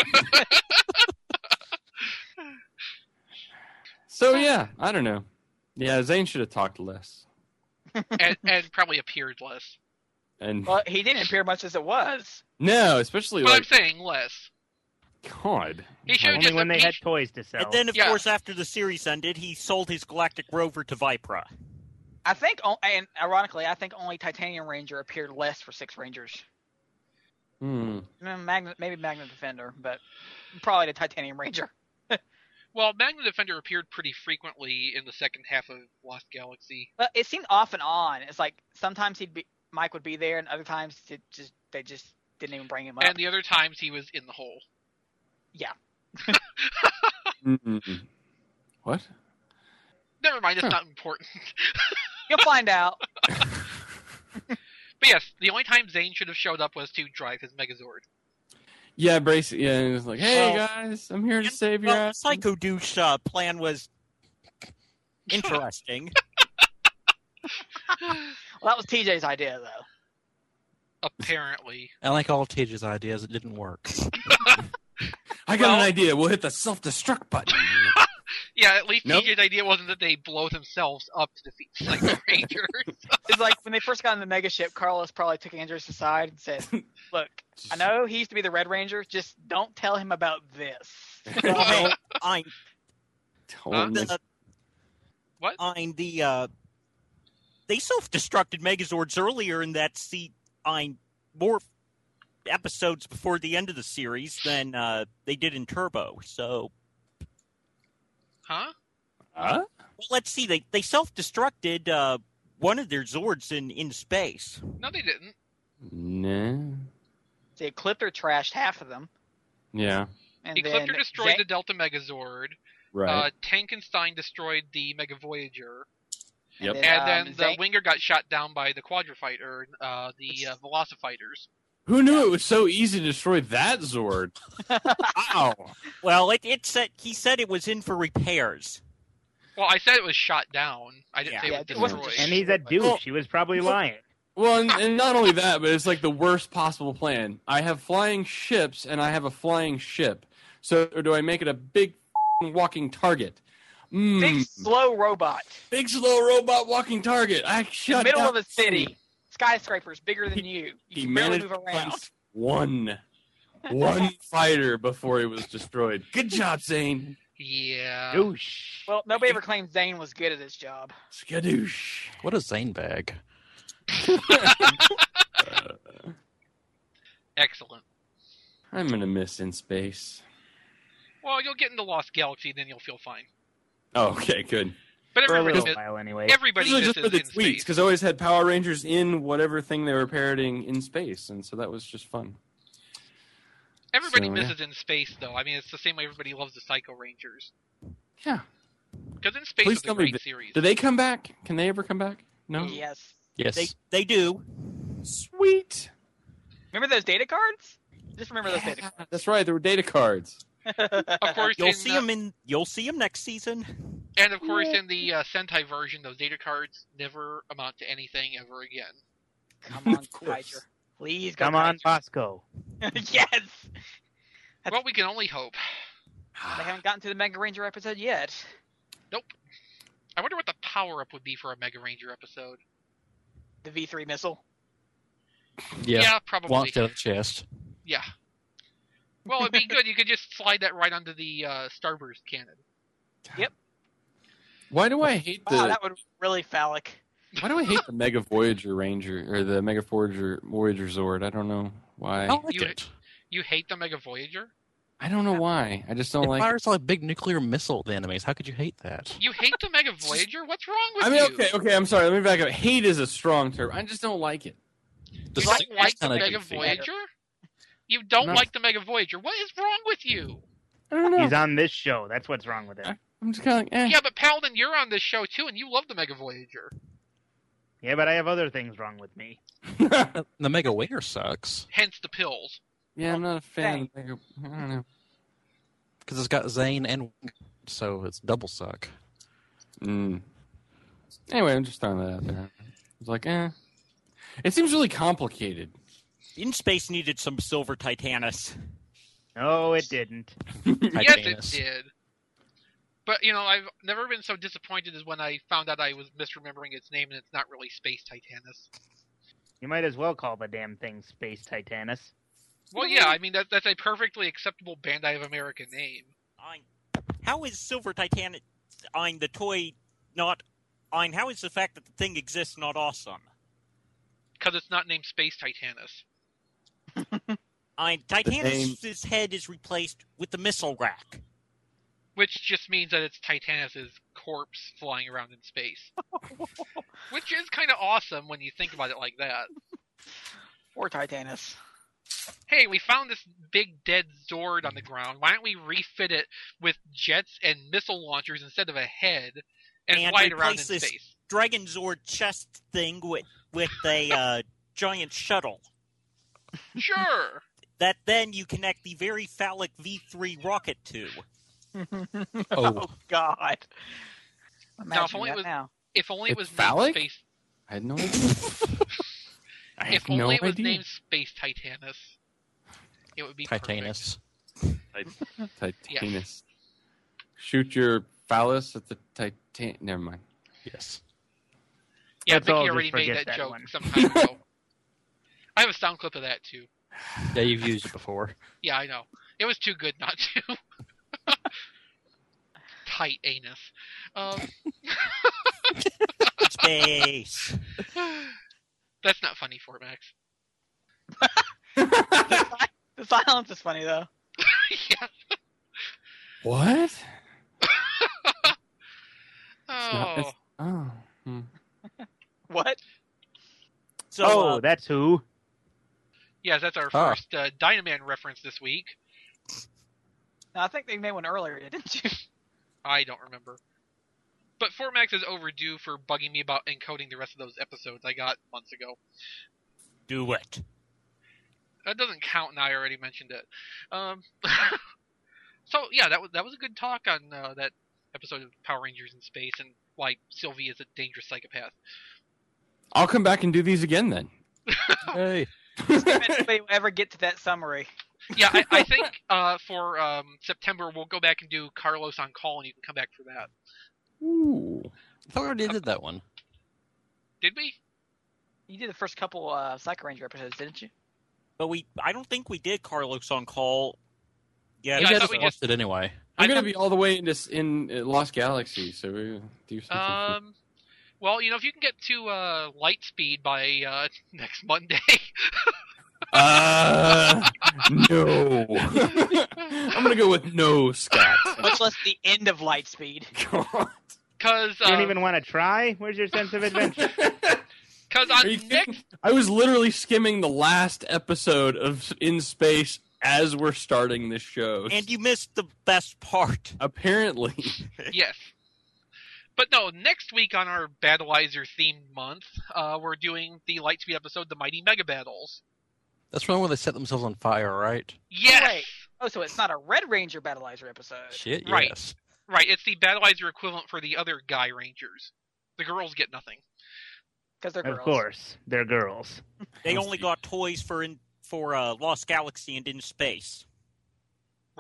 Speaker 2: So yeah, I don't know. Yeah, Zane should have talked less.
Speaker 1: and, and probably appeared less.
Speaker 2: And
Speaker 3: Well, he didn't appear much as it was.
Speaker 2: no, especially
Speaker 1: But I'm
Speaker 2: like
Speaker 1: saying less.
Speaker 2: God.
Speaker 1: He should
Speaker 4: Only
Speaker 1: just
Speaker 4: when they
Speaker 1: he
Speaker 4: had
Speaker 1: sh-
Speaker 4: toys to sell.
Speaker 6: And then, of
Speaker 1: Yeah.
Speaker 6: course, after the series ended, he sold his Galactic Rover to Vipra.
Speaker 3: I think, o- and ironically, I think only Titanium Ranger appeared less for Six Rangers.
Speaker 2: Hmm.
Speaker 3: Mm, Magnet, maybe Magnet Defender, but probably the Titanium Ranger.
Speaker 1: Well, Magna Defender appeared pretty frequently in the second half of Lost Galaxy.
Speaker 3: But it seemed off and on. It's like sometimes he'd be Mike would be there, and other times it just they just didn't even bring him up.
Speaker 1: And the other times he was in the hole.
Speaker 3: Yeah.
Speaker 2: Mm-mm. What?
Speaker 1: Never mind, it's
Speaker 2: Huh.
Speaker 1: not important.
Speaker 3: You'll find out.
Speaker 1: But yes, the only time Zane should have showed up was to drive his Megazord.
Speaker 2: Yeah, Brace. Yeah, it was like, hey
Speaker 6: Well,
Speaker 2: guys, I'm here to
Speaker 6: And,
Speaker 2: save your
Speaker 6: well,
Speaker 2: ass.
Speaker 6: Psycho Douche uh, plan was interesting.
Speaker 3: Well, that was T J's idea, though.
Speaker 1: Apparently.
Speaker 5: And like all Tage's ideas, it didn't work.
Speaker 2: I got
Speaker 1: well-
Speaker 2: an idea. We'll hit the self-destruct button.
Speaker 1: Yeah, at least
Speaker 2: Nope.
Speaker 1: T J's idea wasn't that they blow themselves up to defeat Psycho Rangers.
Speaker 3: It's like when they first got on the mega ship, Carlos probably took Andrews aside and said, "Look, I know he used to be the Red Ranger. Just don't tell him about this."
Speaker 6: Well, hey, I'm
Speaker 2: Totally.
Speaker 6: the,
Speaker 1: What?
Speaker 6: I'm the uh, they self-destructed Megazords earlier in that seat. I'm more episodes before the end of the series than uh, they did in Turbo. So,
Speaker 1: Huh?
Speaker 2: Huh?
Speaker 6: well, let's see. They they self-destructed uh, one of their Zords in, in space.
Speaker 1: No, they didn't.
Speaker 2: Nah.
Speaker 3: The Ecliptor trashed half of them,
Speaker 2: Yeah.
Speaker 3: and
Speaker 1: Ecliptor
Speaker 3: then
Speaker 1: destroyed
Speaker 3: Zane-
Speaker 1: the Delta Megazord.
Speaker 2: Right.
Speaker 1: Uh, Tankenstein destroyed the Mega Voyager.
Speaker 2: Yep.
Speaker 3: and
Speaker 1: And
Speaker 3: um,
Speaker 1: then the
Speaker 3: Zane-
Speaker 1: Winger got shot down by the Quadrifighter, uh, the uh, Velocifighters.
Speaker 2: Who knew it was so easy to destroy that Zord? Wow.
Speaker 6: Well, it, it said he said it was in for repairs.
Speaker 1: Well, I said it was shot down. I didn't
Speaker 6: Yeah.
Speaker 1: say
Speaker 3: Yeah,
Speaker 1: it
Speaker 3: it
Speaker 1: was
Speaker 3: wasn't
Speaker 1: destroyed.
Speaker 3: just-
Speaker 4: And he's a douche.
Speaker 2: Well-
Speaker 4: He was probably lying.
Speaker 2: Well, and, and not only that, but it's like the worst possible plan. I have flying ships, and I have a flying ship. So, or do I make it a big f***ing walking target? Mm,
Speaker 3: big slow robot,
Speaker 2: big slow robot walking target. I
Speaker 3: in the
Speaker 2: shut
Speaker 3: middle
Speaker 2: down
Speaker 3: of a city, skyscrapers bigger than you.
Speaker 2: He
Speaker 3: You can barely
Speaker 2: managed
Speaker 3: move
Speaker 2: to
Speaker 3: around.
Speaker 2: place one, one fighter before he was destroyed. Good job, Zane.
Speaker 1: Yeah.
Speaker 4: Douche.
Speaker 3: Well, nobody ever claimed Zane was good at his job.
Speaker 2: Skadoosh.
Speaker 5: What a Zane bag.
Speaker 1: Excellent.
Speaker 2: I'm gonna miss In Space.
Speaker 1: Well, you'll get into Lost Galaxy, then you'll feel fine.
Speaker 2: Oh, okay, good.
Speaker 1: But
Speaker 4: For a
Speaker 1: everybody,
Speaker 4: little
Speaker 1: miss-
Speaker 4: while, anyway.
Speaker 1: everybody
Speaker 2: This was
Speaker 1: misses
Speaker 2: just for the
Speaker 1: in
Speaker 2: tweets
Speaker 1: space.
Speaker 2: because I always had Power Rangers in whatever thing they were parodying in space, and so that was just fun.
Speaker 1: Everybody
Speaker 2: So, yeah.
Speaker 1: misses in space, though. I mean, it's the same way everybody loves the Psycho Rangers.
Speaker 2: Yeah.
Speaker 1: Because in space
Speaker 2: Please
Speaker 1: is a
Speaker 2: tell me,
Speaker 1: great
Speaker 2: that-
Speaker 1: series.
Speaker 2: do they come back? Can they ever come back? No.
Speaker 3: Yes.
Speaker 5: Yes.
Speaker 6: They they do.
Speaker 2: Sweet.
Speaker 3: Remember those data cards? Just remember those data cards.
Speaker 2: That's right. There were data cards.
Speaker 1: Of course,
Speaker 6: You'll
Speaker 1: in,
Speaker 6: see
Speaker 1: uh,
Speaker 6: him in you'll see him next season.
Speaker 1: And of course, in the uh, Sentai version, those data cards never amount to anything ever again.
Speaker 3: Come on,
Speaker 2: Of course.
Speaker 3: Kaiser. Please go.
Speaker 4: Come on,
Speaker 3: Kaiser.
Speaker 4: Bosco.
Speaker 3: Yes.
Speaker 1: Well, we can only hope.
Speaker 3: They haven't gotten to the Mega Ranger episode yet.
Speaker 1: Nope. I wonder what the power-up would be for a Mega Ranger episode.
Speaker 3: The V three missile.
Speaker 5: Yeah,
Speaker 1: Yeah, probably.
Speaker 5: Launched out of the chest.
Speaker 1: Yeah. Well, it'd be good. You could just slide that right onto the uh, Starburst cannon.
Speaker 3: Yep.
Speaker 2: Why do I hate the?
Speaker 3: Wow, that would be really phallic.
Speaker 2: Why do I hate the Mega Voyager Ranger or the Mega Voyager Voyager Zord? I don't know why.
Speaker 5: I like
Speaker 1: You-
Speaker 5: it.
Speaker 1: You hate the Mega Voyager?
Speaker 2: I don't know why. I just don't
Speaker 5: It
Speaker 2: like.
Speaker 5: fires like a big nuclear missile at the enemies. How could you hate that?
Speaker 1: You hate the Mega Voyager? What's wrong with
Speaker 2: I mean,
Speaker 1: you?
Speaker 2: okay, okay. I'm sorry. Let me back up. Hate is a strong term. I just don't like it.
Speaker 5: The
Speaker 1: You don't
Speaker 5: signal's
Speaker 1: like the
Speaker 5: kinda
Speaker 1: Mega
Speaker 5: goofy.
Speaker 1: Voyager? You don't
Speaker 2: No.
Speaker 1: like the Mega Voyager? What is wrong with you?
Speaker 2: I don't know.
Speaker 4: He's on this show. That's what's wrong with it.
Speaker 2: I'm just kind of like, eh.
Speaker 1: Yeah, but Paladin, you're on this show too, and you love the Mega Voyager.
Speaker 4: Yeah, but I have other things wrong with me.
Speaker 5: The Mega Winger sucks
Speaker 1: Hence the pills.
Speaker 2: Yeah, I'm not a fan of Mega. I don't know.
Speaker 5: because it's got Zane and Winger, so it's double suck.
Speaker 2: Mm. Anyway, I'm just throwing that out there. It's like, eh. It seems really complicated.
Speaker 6: In Space needed some silver Titanus.
Speaker 4: No, it didn't.
Speaker 1: Yes, it
Speaker 5: Titanus.
Speaker 1: did. But, you know, I've never been so disappointed as when I found out I was misremembering its name and it's not really Space Titanus.
Speaker 4: You might as well call the damn thing Space Titanus.
Speaker 1: Well, yeah, I mean, that, that's a perfectly acceptable Bandai of America name.
Speaker 6: Ein. How is Silver Titanus, Ein, the toy, not... Ein, how is the fact that the thing exists not awesome?
Speaker 1: Because it's not named Space Titanus.
Speaker 6: Ein, Titanus' head is replaced with the missile rack.
Speaker 1: Which just means that it's Titanus' corpse flying around in space. Which is kind of awesome when you think about it like that.
Speaker 3: Or Titanus.
Speaker 1: Hey, we found this big dead Zord on the ground. Why don't we refit it with jets and missile launchers instead of a head and,
Speaker 6: And
Speaker 1: fly it around in
Speaker 6: replace this
Speaker 1: space?
Speaker 6: Dragon Zord chest thing with, with a uh, giant shuttle.
Speaker 1: Sure.
Speaker 6: That then you connect the very phallic V three rocket to.
Speaker 5: Oh.
Speaker 3: God.
Speaker 1: Now, if
Speaker 3: Imagine
Speaker 1: only it
Speaker 3: that
Speaker 1: was,
Speaker 3: now.
Speaker 1: if only it
Speaker 2: It's
Speaker 1: was
Speaker 2: phallic?
Speaker 1: named Space.
Speaker 2: I had no idea. I
Speaker 1: If
Speaker 2: have no
Speaker 1: only it was
Speaker 2: idea.
Speaker 1: named Space Titanus, it would be
Speaker 5: Titanus.
Speaker 2: Titanus. Shoot your phallus at the Titan. Never mind.
Speaker 5: Yes.
Speaker 1: Yeah,
Speaker 4: Let's all
Speaker 1: Mickey
Speaker 4: just
Speaker 1: already made
Speaker 4: forget
Speaker 1: that,
Speaker 4: that
Speaker 1: joke
Speaker 4: one.
Speaker 1: some time ago. I have a sound clip of that too.
Speaker 5: Yeah, you've used it before.
Speaker 1: Yeah, I know. It was too good not to. Tight anus. Um,
Speaker 6: Space.
Speaker 1: that's not funny for Max.
Speaker 3: The silence is funny, though.
Speaker 1: Yeah.
Speaker 2: What?
Speaker 1: Oh.
Speaker 2: not- it's- Oh. Hmm.
Speaker 3: What?
Speaker 6: So,
Speaker 4: oh,
Speaker 6: uh,
Speaker 4: that's who.
Speaker 1: Yes, that's our
Speaker 2: Ah.
Speaker 1: first uh, Dynaman reference this week.
Speaker 3: No, I think they made one earlier, didn't you?
Speaker 1: I don't remember. But Formax is overdue for bugging me about encoding the rest of those episodes I got months ago.
Speaker 6: do it.
Speaker 1: That doesn't count, and I already mentioned it. Um, so yeah, that was that was a good talk on uh, that episode of Power Rangers in Space and why Sylvie is a dangerous psychopath.
Speaker 2: I'll come back and do these again then.
Speaker 5: Hey.
Speaker 3: If anybody will ever get to that summary.
Speaker 1: Yeah, I, I think uh, for um, September we'll go back and do Carlos on Call, and you can come back for that.
Speaker 2: Ooh.
Speaker 5: I thought we already did that one.
Speaker 1: Did we?
Speaker 3: You did the first couple uh, Psycho Ranger episodes, didn't you?
Speaker 6: But we, I don't think we did Carlos on Call. Yeah,
Speaker 1: Yeah, I
Speaker 5: You
Speaker 1: thought
Speaker 5: guys
Speaker 1: we
Speaker 5: lost
Speaker 1: just-
Speaker 5: it anyway.
Speaker 2: I'm
Speaker 1: I
Speaker 2: gonna
Speaker 1: thought-
Speaker 2: be all the way in this in uh, Lost Galaxy, so we do something.
Speaker 1: Um, well, you know, if you can get to uh, Lightspeed by uh, next Monday.
Speaker 2: uh, no. I'm gonna go with no, Scott.
Speaker 3: Much less the end of Lightspeed.
Speaker 1: Because
Speaker 4: You don't
Speaker 1: uh,
Speaker 4: even want to try? Where's your sense of adventure?
Speaker 1: Because
Speaker 2: Are you
Speaker 1: on
Speaker 2: kidding?
Speaker 1: next,
Speaker 2: I was literally skimming the last episode of In Space as we're starting this show.
Speaker 6: and you missed the best part.
Speaker 2: Apparently.
Speaker 1: yes. But no, next week on our Battleizer themed month, uh, we're doing the Lightspeed episode, The Mighty Mega Battles.
Speaker 5: That's one where they set themselves on fire, right?
Speaker 1: Yes!
Speaker 3: Wait. Oh, so it's not a Red Ranger Battleizer episode.
Speaker 5: Shit,
Speaker 1: Right.
Speaker 5: yes.
Speaker 1: Right, it's the Battleizer equivalent for the other Guy Rangers. The girls get nothing.
Speaker 3: Because they're
Speaker 4: Of
Speaker 3: girls.
Speaker 4: course, they're girls.
Speaker 6: They only got toys for in, for uh, Lost Galaxy and In Space.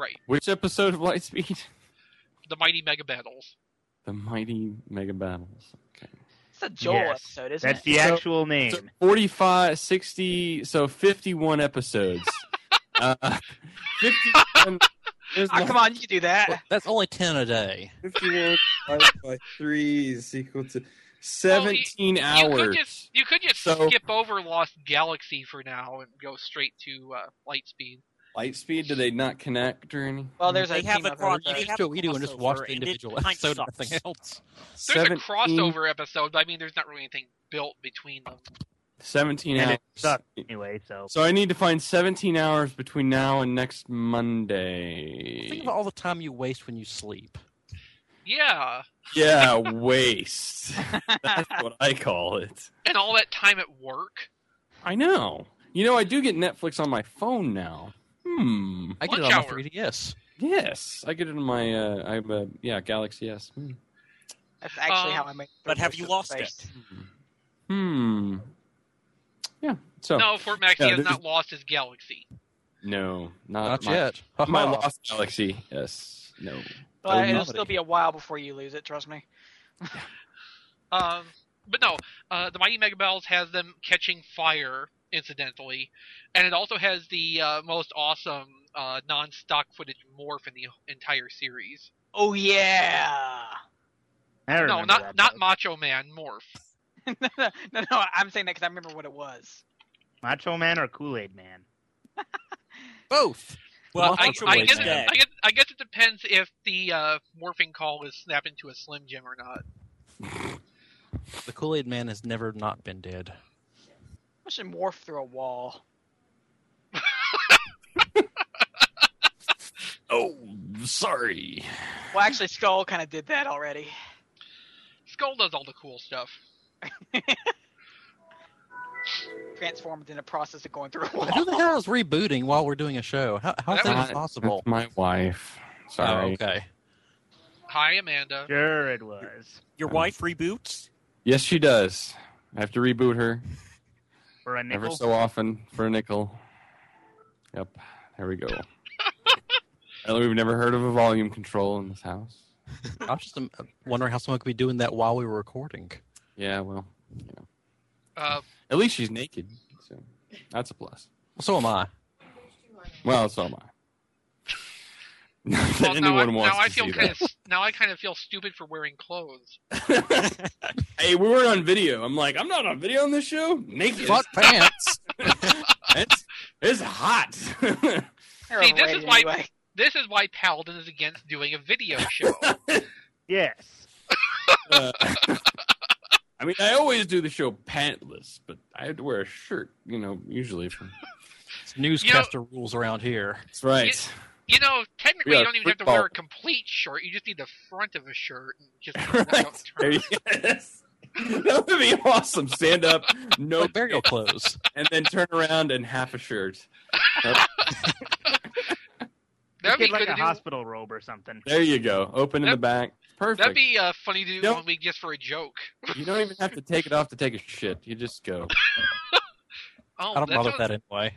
Speaker 1: Right.
Speaker 2: Which episode of Lightspeed?
Speaker 1: The Mighty Mega Battles.
Speaker 2: The Mighty Mega Battles. Okay.
Speaker 3: It's a Joel
Speaker 4: Yes,
Speaker 3: episode, isn't
Speaker 4: That's
Speaker 3: it?
Speaker 4: the
Speaker 2: So-
Speaker 4: actual name.
Speaker 2: So forty-five, sixty, so fifty-one episodes. uh, fifty-one. there's
Speaker 3: Oh,
Speaker 2: like
Speaker 3: come on, you can do that.
Speaker 5: That's only ten a day.
Speaker 2: fifty-one divided by three is equal to seventeen
Speaker 1: You
Speaker 2: hours.
Speaker 1: could just you could just
Speaker 2: So-
Speaker 1: skip over Lost Galaxy for now and go straight to uh, Lightspeed.
Speaker 2: Lightspeed, do they not connect or anything?
Speaker 3: Well, there's a
Speaker 6: They have
Speaker 3: team
Speaker 6: a
Speaker 3: of
Speaker 6: cross-
Speaker 3: episodes.
Speaker 6: they
Speaker 5: You
Speaker 6: have
Speaker 5: do,
Speaker 6: a
Speaker 5: you do and just watch
Speaker 6: crossover,
Speaker 5: the
Speaker 6: and it
Speaker 5: individual
Speaker 6: kinda
Speaker 5: episode,
Speaker 6: sucks.
Speaker 5: nothing else.
Speaker 1: There's
Speaker 2: seventeen,
Speaker 1: a crossover episode, but I mean, there's not really anything built between them.
Speaker 2: seventeen
Speaker 4: And
Speaker 2: hours.
Speaker 4: it sucks anyway, so.
Speaker 2: So I need to find seventeen hours between now and next Monday.
Speaker 5: Think of all the time you waste when you sleep.
Speaker 1: Yeah,
Speaker 2: Yeah, waste. That's what I call it.
Speaker 1: and all that time at work.
Speaker 2: I know. You know, I do get Netflix on my phone now. Hmm.
Speaker 5: I get it
Speaker 1: Lunch
Speaker 5: on my
Speaker 1: hour.
Speaker 5: three D S.
Speaker 2: Yes, I get it on my. Uh, I have a yeah Galaxy S. Hmm.
Speaker 3: That's actually
Speaker 1: Um,
Speaker 3: how I make.
Speaker 6: But have
Speaker 3: most
Speaker 6: you
Speaker 3: of the
Speaker 6: lost
Speaker 3: space.
Speaker 6: it?
Speaker 2: Hmm. Yeah. So
Speaker 1: No, Fort Maxie
Speaker 2: yeah,
Speaker 1: has
Speaker 2: there's-
Speaker 1: not lost his Galaxy.
Speaker 2: no, not,
Speaker 5: Not
Speaker 2: my,
Speaker 5: yet.
Speaker 2: My
Speaker 5: Ha-ha.
Speaker 2: lost Galaxy. Yes. No.
Speaker 3: But
Speaker 2: Oh,
Speaker 3: it'll
Speaker 2: nobody.
Speaker 3: still be a while before you lose it. Trust me.
Speaker 1: Um, but no, uh, the Mighty Mega Battles has them catching fire, incidentally, and it also has the uh, most awesome uh, non-stock footage morph in the entire series.
Speaker 3: Oh yeah.
Speaker 4: I
Speaker 1: No,
Speaker 4: remember
Speaker 1: not
Speaker 4: that
Speaker 1: not
Speaker 4: part.
Speaker 1: Macho Man morph.
Speaker 3: no, no, no, no, I'm saying that because I remember what it was.
Speaker 4: Macho Man or Kool Aid Man.
Speaker 5: Both.
Speaker 1: Well, I,
Speaker 5: Macho
Speaker 1: I,
Speaker 5: Man.
Speaker 1: guess it, I guess I guess it depends if the uh, morphing call is snapped into a Slim Jim or not.
Speaker 5: The Kool-Aid Man has never not been dead.
Speaker 3: I should morph through a wall.
Speaker 2: Oh, sorry.
Speaker 3: Well, actually, Skull kind of did that already.
Speaker 1: Skull does all the cool stuff.
Speaker 3: Transformed in the process of going through a wall.
Speaker 5: Who the hell is rebooting while we're doing a show? How, how's
Speaker 1: That
Speaker 5: that
Speaker 1: was-
Speaker 5: even possible?
Speaker 2: That's my wife. Sorry.
Speaker 5: Oh, okay.
Speaker 1: Hi, Amanda.
Speaker 4: Sure it was.
Speaker 6: Your wife reboots?
Speaker 2: Yes, she does. I have to reboot her
Speaker 4: For a
Speaker 2: ever
Speaker 4: nickel.
Speaker 2: so often for a nickel. Yep. There we go. Apparently, we've never heard of a volume control in this house.
Speaker 5: I was just um, wondering how someone could be doing that while we were recording.
Speaker 2: Yeah, well, you know.
Speaker 1: Uh,
Speaker 2: At least she's naked, so that's a plus.
Speaker 5: Well, so am I.
Speaker 2: Well, so am I. Not that
Speaker 1: well, now, I,
Speaker 2: anyone wants
Speaker 1: now I
Speaker 2: to
Speaker 1: feel
Speaker 2: see
Speaker 1: kind
Speaker 2: that.
Speaker 1: of now I kind of feel stupid for wearing clothes.
Speaker 2: Hey, we weren't on video. I'm like, I'm not on video on this show. Naked.
Speaker 5: Fuck pants.
Speaker 2: it's, it's hot.
Speaker 3: They're
Speaker 1: See, this
Speaker 3: overrated
Speaker 1: is why
Speaker 3: anyway.
Speaker 1: this is why Paladin is against doing a video show.
Speaker 4: Yes.
Speaker 2: Uh, I mean, I always do the show pantless, but I had to wear a shirt, you know, usually. For...
Speaker 5: It's newscaster rules around here.
Speaker 2: That's right.
Speaker 1: You know, technically,
Speaker 2: We
Speaker 1: you
Speaker 2: are
Speaker 1: don't even have to wear
Speaker 2: football.
Speaker 1: a complete shirt. You just need the front of a shirt and just
Speaker 2: Right. There you- yes. That would be awesome. Stand up, no
Speaker 5: Like burial clothes.
Speaker 2: and then turn around and half a shirt. Yep.
Speaker 1: That'd be
Speaker 4: Get like
Speaker 1: good
Speaker 4: a
Speaker 1: to do.
Speaker 4: hospital robe or something.
Speaker 2: There you go. Open in
Speaker 1: That-
Speaker 2: the back. Perfect.
Speaker 1: That'd be uh, funny to do
Speaker 2: Don't-
Speaker 1: one week just for a joke.
Speaker 2: You don't even have to take it off to take a shit. You just go.
Speaker 1: Oh,
Speaker 5: I don't
Speaker 1: that
Speaker 5: bother
Speaker 1: sounds,
Speaker 5: with that anyway.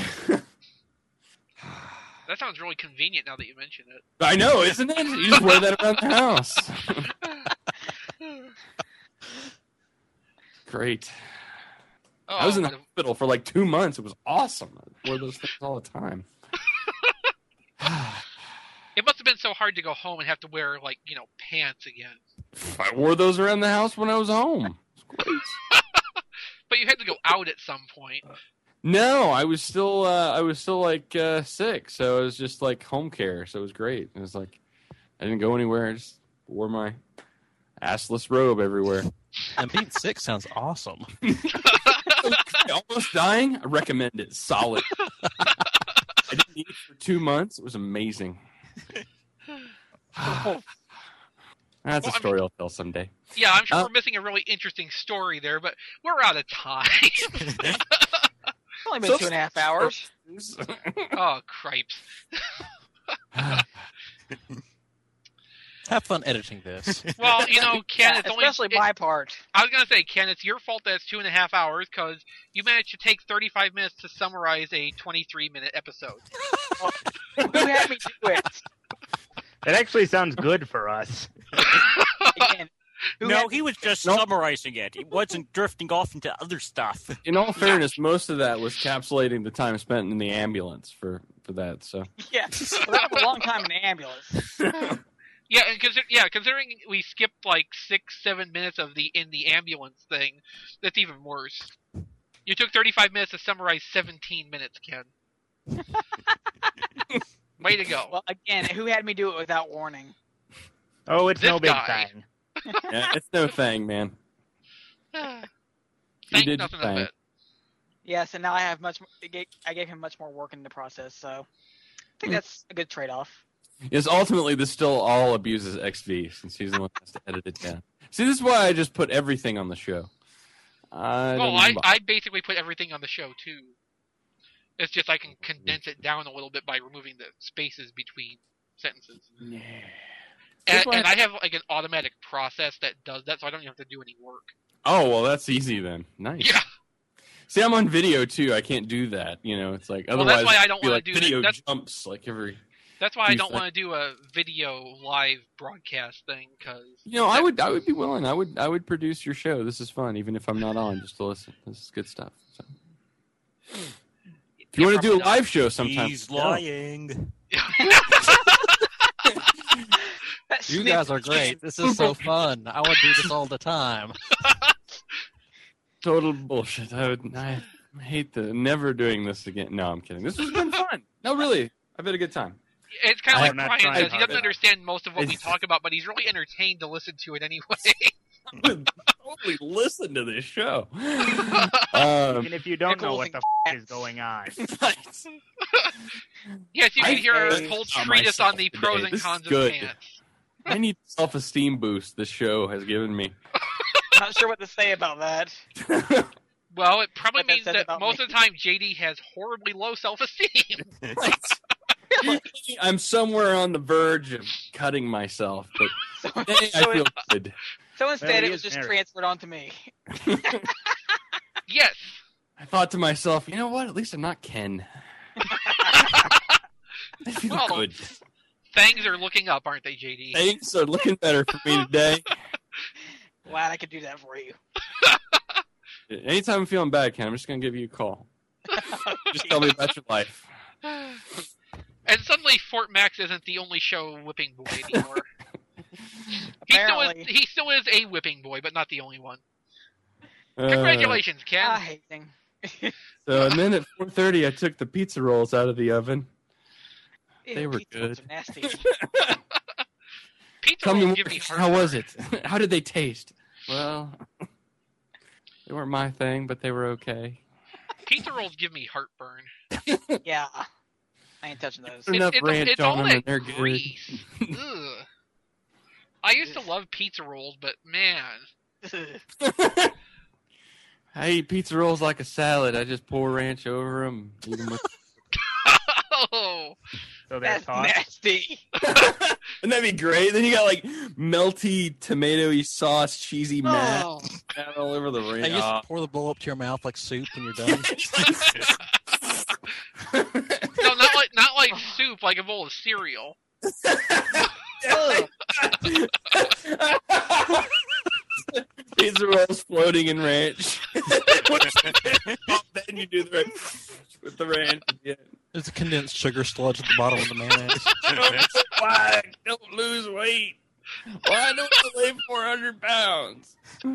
Speaker 1: that sounds really convenient now that you mention it.
Speaker 2: I know, isn't it? You just wear that around the house. Great.
Speaker 1: Oh,
Speaker 2: I was in the
Speaker 1: what a-
Speaker 2: hospital for like two months. It was awesome. I wore those things all the time.
Speaker 1: It must have been so hard to go home and have to wear like you know pants again.
Speaker 2: I wore those around the house when I was home. It was great.
Speaker 1: But you had to go out at some point.
Speaker 2: No, I was still uh, I was still like uh, sick, so it was just like home care. So it was great. It was like I didn't go anywhere. I just wore my assless robe everywhere.
Speaker 5: And being sick sounds awesome.
Speaker 2: Almost dying. I recommend it. Solid. I didn't eat for two months. It was amazing. That's
Speaker 1: Well,
Speaker 2: a
Speaker 1: I
Speaker 2: story I'll tell someday.
Speaker 1: Yeah, I'm sure
Speaker 2: Uh,
Speaker 1: we're missing a really interesting story there, but we're out of time.
Speaker 3: It's only been
Speaker 2: So-
Speaker 3: two and a half hours.
Speaker 1: Oh, cripes.
Speaker 5: Have fun editing this.
Speaker 1: Well, you know, Ken,
Speaker 3: Yeah,
Speaker 1: it's only
Speaker 3: especially
Speaker 1: it-
Speaker 3: my part.
Speaker 1: I was gonna say, Ken, it's your fault that it's two and a half hours because you managed to take thirty-five minutes to summarize a twenty-three minute episode.
Speaker 3: Who had me do it?
Speaker 4: That actually sounds good for us.
Speaker 3: Again, who
Speaker 6: No,
Speaker 3: had-
Speaker 6: he was just
Speaker 2: Nope.
Speaker 6: summarizing it. He wasn't drifting off into other stuff.
Speaker 2: In all fairness, most of that was capsulating the time spent in the ambulance for, for that. So
Speaker 3: Yeah, well, that was a long time in the ambulance.
Speaker 1: Yeah, and consider, yeah, considering we skipped like six, seven minutes of the in the ambulance thing, that's even worse. You took thirty-five minutes to summarize seventeen minutes, Ken. Way to go.
Speaker 3: Well, again, who had me do it without warning?
Speaker 4: Oh, it's
Speaker 1: This
Speaker 4: no big
Speaker 1: guy.
Speaker 4: thing.
Speaker 2: yeah, it's no thing, man.
Speaker 1: Think
Speaker 2: did
Speaker 1: nothing
Speaker 2: fine.
Speaker 1: of it.
Speaker 3: Yes, and now I have much. I gave, I gave him much more work in the process, so I think that's a good trade-off.
Speaker 2: Yes, ultimately, this still all abuses X V since he's the one who has to edit it down. See, this is why I just put everything on the show. I
Speaker 1: Well,
Speaker 2: don't
Speaker 1: I,
Speaker 2: bu-
Speaker 1: I basically put everything on the show too. It's just I can condense it down a little bit by removing the spaces between sentences.
Speaker 2: Yeah.
Speaker 1: And,
Speaker 2: That's why-
Speaker 1: and I have like an automatic process that does that, so I don't even have to do any work.
Speaker 2: Oh, well, that's easy then. Nice.
Speaker 1: Yeah.
Speaker 2: See, I'm on video too. I can't do that. You know, it's like
Speaker 1: Well,
Speaker 2: otherwise
Speaker 1: that's why I
Speaker 2: it'd
Speaker 1: don't
Speaker 2: be
Speaker 1: wanna
Speaker 2: like
Speaker 1: do that.
Speaker 2: video
Speaker 1: That's-
Speaker 2: jumps like every.
Speaker 1: That's why I
Speaker 2: You
Speaker 1: don't
Speaker 2: think-
Speaker 1: want to do a video live broadcast thing, because
Speaker 2: You know, I would I would be willing. I would I would produce your show. This is fun, even if I'm not on, just to listen. This is good stuff. So. If you want to do a live show sometime,
Speaker 6: He's
Speaker 2: yeah.
Speaker 6: lying.
Speaker 5: You guys are great. This is so fun. I would do this all the time.
Speaker 2: Total bullshit. I would. I hate the never doing this again. No, I'm kidding. This has been fun. No, really, I've had a good time.
Speaker 1: It's kind
Speaker 2: I
Speaker 1: of
Speaker 2: have
Speaker 1: like
Speaker 2: not
Speaker 1: Brian
Speaker 2: tried
Speaker 1: says. He
Speaker 2: hard
Speaker 1: doesn't
Speaker 2: enough.
Speaker 1: understand most of what we
Speaker 2: It's-
Speaker 1: talk about, but he's really entertained to listen to it anyway.
Speaker 2: Totally listen to this show.
Speaker 4: Even
Speaker 2: um,
Speaker 4: if you don't know
Speaker 3: Nichols
Speaker 4: what
Speaker 3: and
Speaker 4: the f- is going on.
Speaker 1: Yes, you
Speaker 2: I
Speaker 1: can hear our
Speaker 2: hate
Speaker 1: whole
Speaker 2: on
Speaker 1: treatise on the
Speaker 2: myself
Speaker 1: pros
Speaker 2: today.
Speaker 1: and
Speaker 2: This is
Speaker 1: cons of
Speaker 2: good.
Speaker 1: pants.
Speaker 2: I need self-esteem boost. This show has given me.
Speaker 3: Not sure what to say about that.
Speaker 1: Well, it probably
Speaker 3: What that
Speaker 1: means
Speaker 3: says
Speaker 1: that
Speaker 3: about
Speaker 1: most
Speaker 3: me.
Speaker 1: of the time J D has horribly low self-esteem.
Speaker 2: Usually I'm somewhere on the verge of cutting myself, but today I
Speaker 3: so,
Speaker 2: feel
Speaker 3: it-
Speaker 2: good.
Speaker 3: so instead,
Speaker 4: Well, he
Speaker 3: it was
Speaker 4: is
Speaker 3: just
Speaker 4: married.
Speaker 3: transferred onto me.
Speaker 1: Yes.
Speaker 2: I thought to myself, you know what? At least I'm not Ken. I feel
Speaker 1: Well,
Speaker 2: good.
Speaker 1: Things are looking up, aren't they, J D?
Speaker 2: Things are looking better for me today.
Speaker 3: Glad I could do that for you.
Speaker 2: Anytime I'm feeling bad, Ken, I'm just gonna give you a call. Just tell me about your life.
Speaker 1: And suddenly Fort Max isn't the only show whipping boy anymore. he, still is,
Speaker 3: Apparently.
Speaker 1: he still is a whipping boy, but not the only one.
Speaker 2: Uh,
Speaker 1: Congratulations, Ken.
Speaker 3: I hate things.
Speaker 2: so and then at four thirty, I took the pizza rolls out of the oven. They
Speaker 3: Ew,
Speaker 2: were
Speaker 3: pizza
Speaker 2: good.
Speaker 3: rolls are nasty.
Speaker 1: Pizza
Speaker 2: Tell me,
Speaker 1: rolls
Speaker 2: more,
Speaker 1: give me
Speaker 2: how
Speaker 1: heartburn.
Speaker 2: was it? How did they taste? Well, they weren't my thing, but they were okay.
Speaker 1: Pizza rolls give me heartburn.
Speaker 3: Yeah. I ain't touching those.
Speaker 2: There's enough
Speaker 1: it's,
Speaker 2: ranch
Speaker 1: it's
Speaker 2: on
Speaker 1: all
Speaker 2: them,
Speaker 1: that
Speaker 2: and they're good.
Speaker 1: grease. Ugh. I used to love pizza rolls, but man,
Speaker 2: I eat pizza rolls like a salad. I just pour ranch over them. Eat 'em with...
Speaker 1: oh,
Speaker 4: So they're
Speaker 3: That's
Speaker 4: tossed.
Speaker 3: nasty.
Speaker 2: Wouldn't that be great? Then you got like melty, tomatoey sauce, cheesy mash
Speaker 3: Oh.
Speaker 2: all over the
Speaker 5: And
Speaker 2: ranch.
Speaker 5: you just
Speaker 2: Oh.
Speaker 5: pour the bowl up to your mouth like soup when you're done.
Speaker 1: no, not like not like soup, like a bowl of cereal.
Speaker 2: Pizza rolls floating in ranch. Then you do the ranch with the ranch at the end.
Speaker 5: There's a condensed sugar sludge at the bottom of the mayonnaise.
Speaker 2: Why don't lose weight? Why don't I weigh four hundred pounds?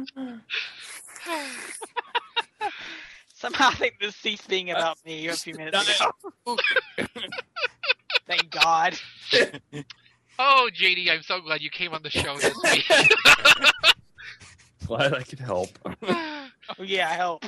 Speaker 3: Somehow I think this ceased being about me a few minutes ago. Thank God.
Speaker 1: Oh, J D, I'm so glad you came on the show this week.
Speaker 2: Glad I could help.
Speaker 3: Oh yeah, help.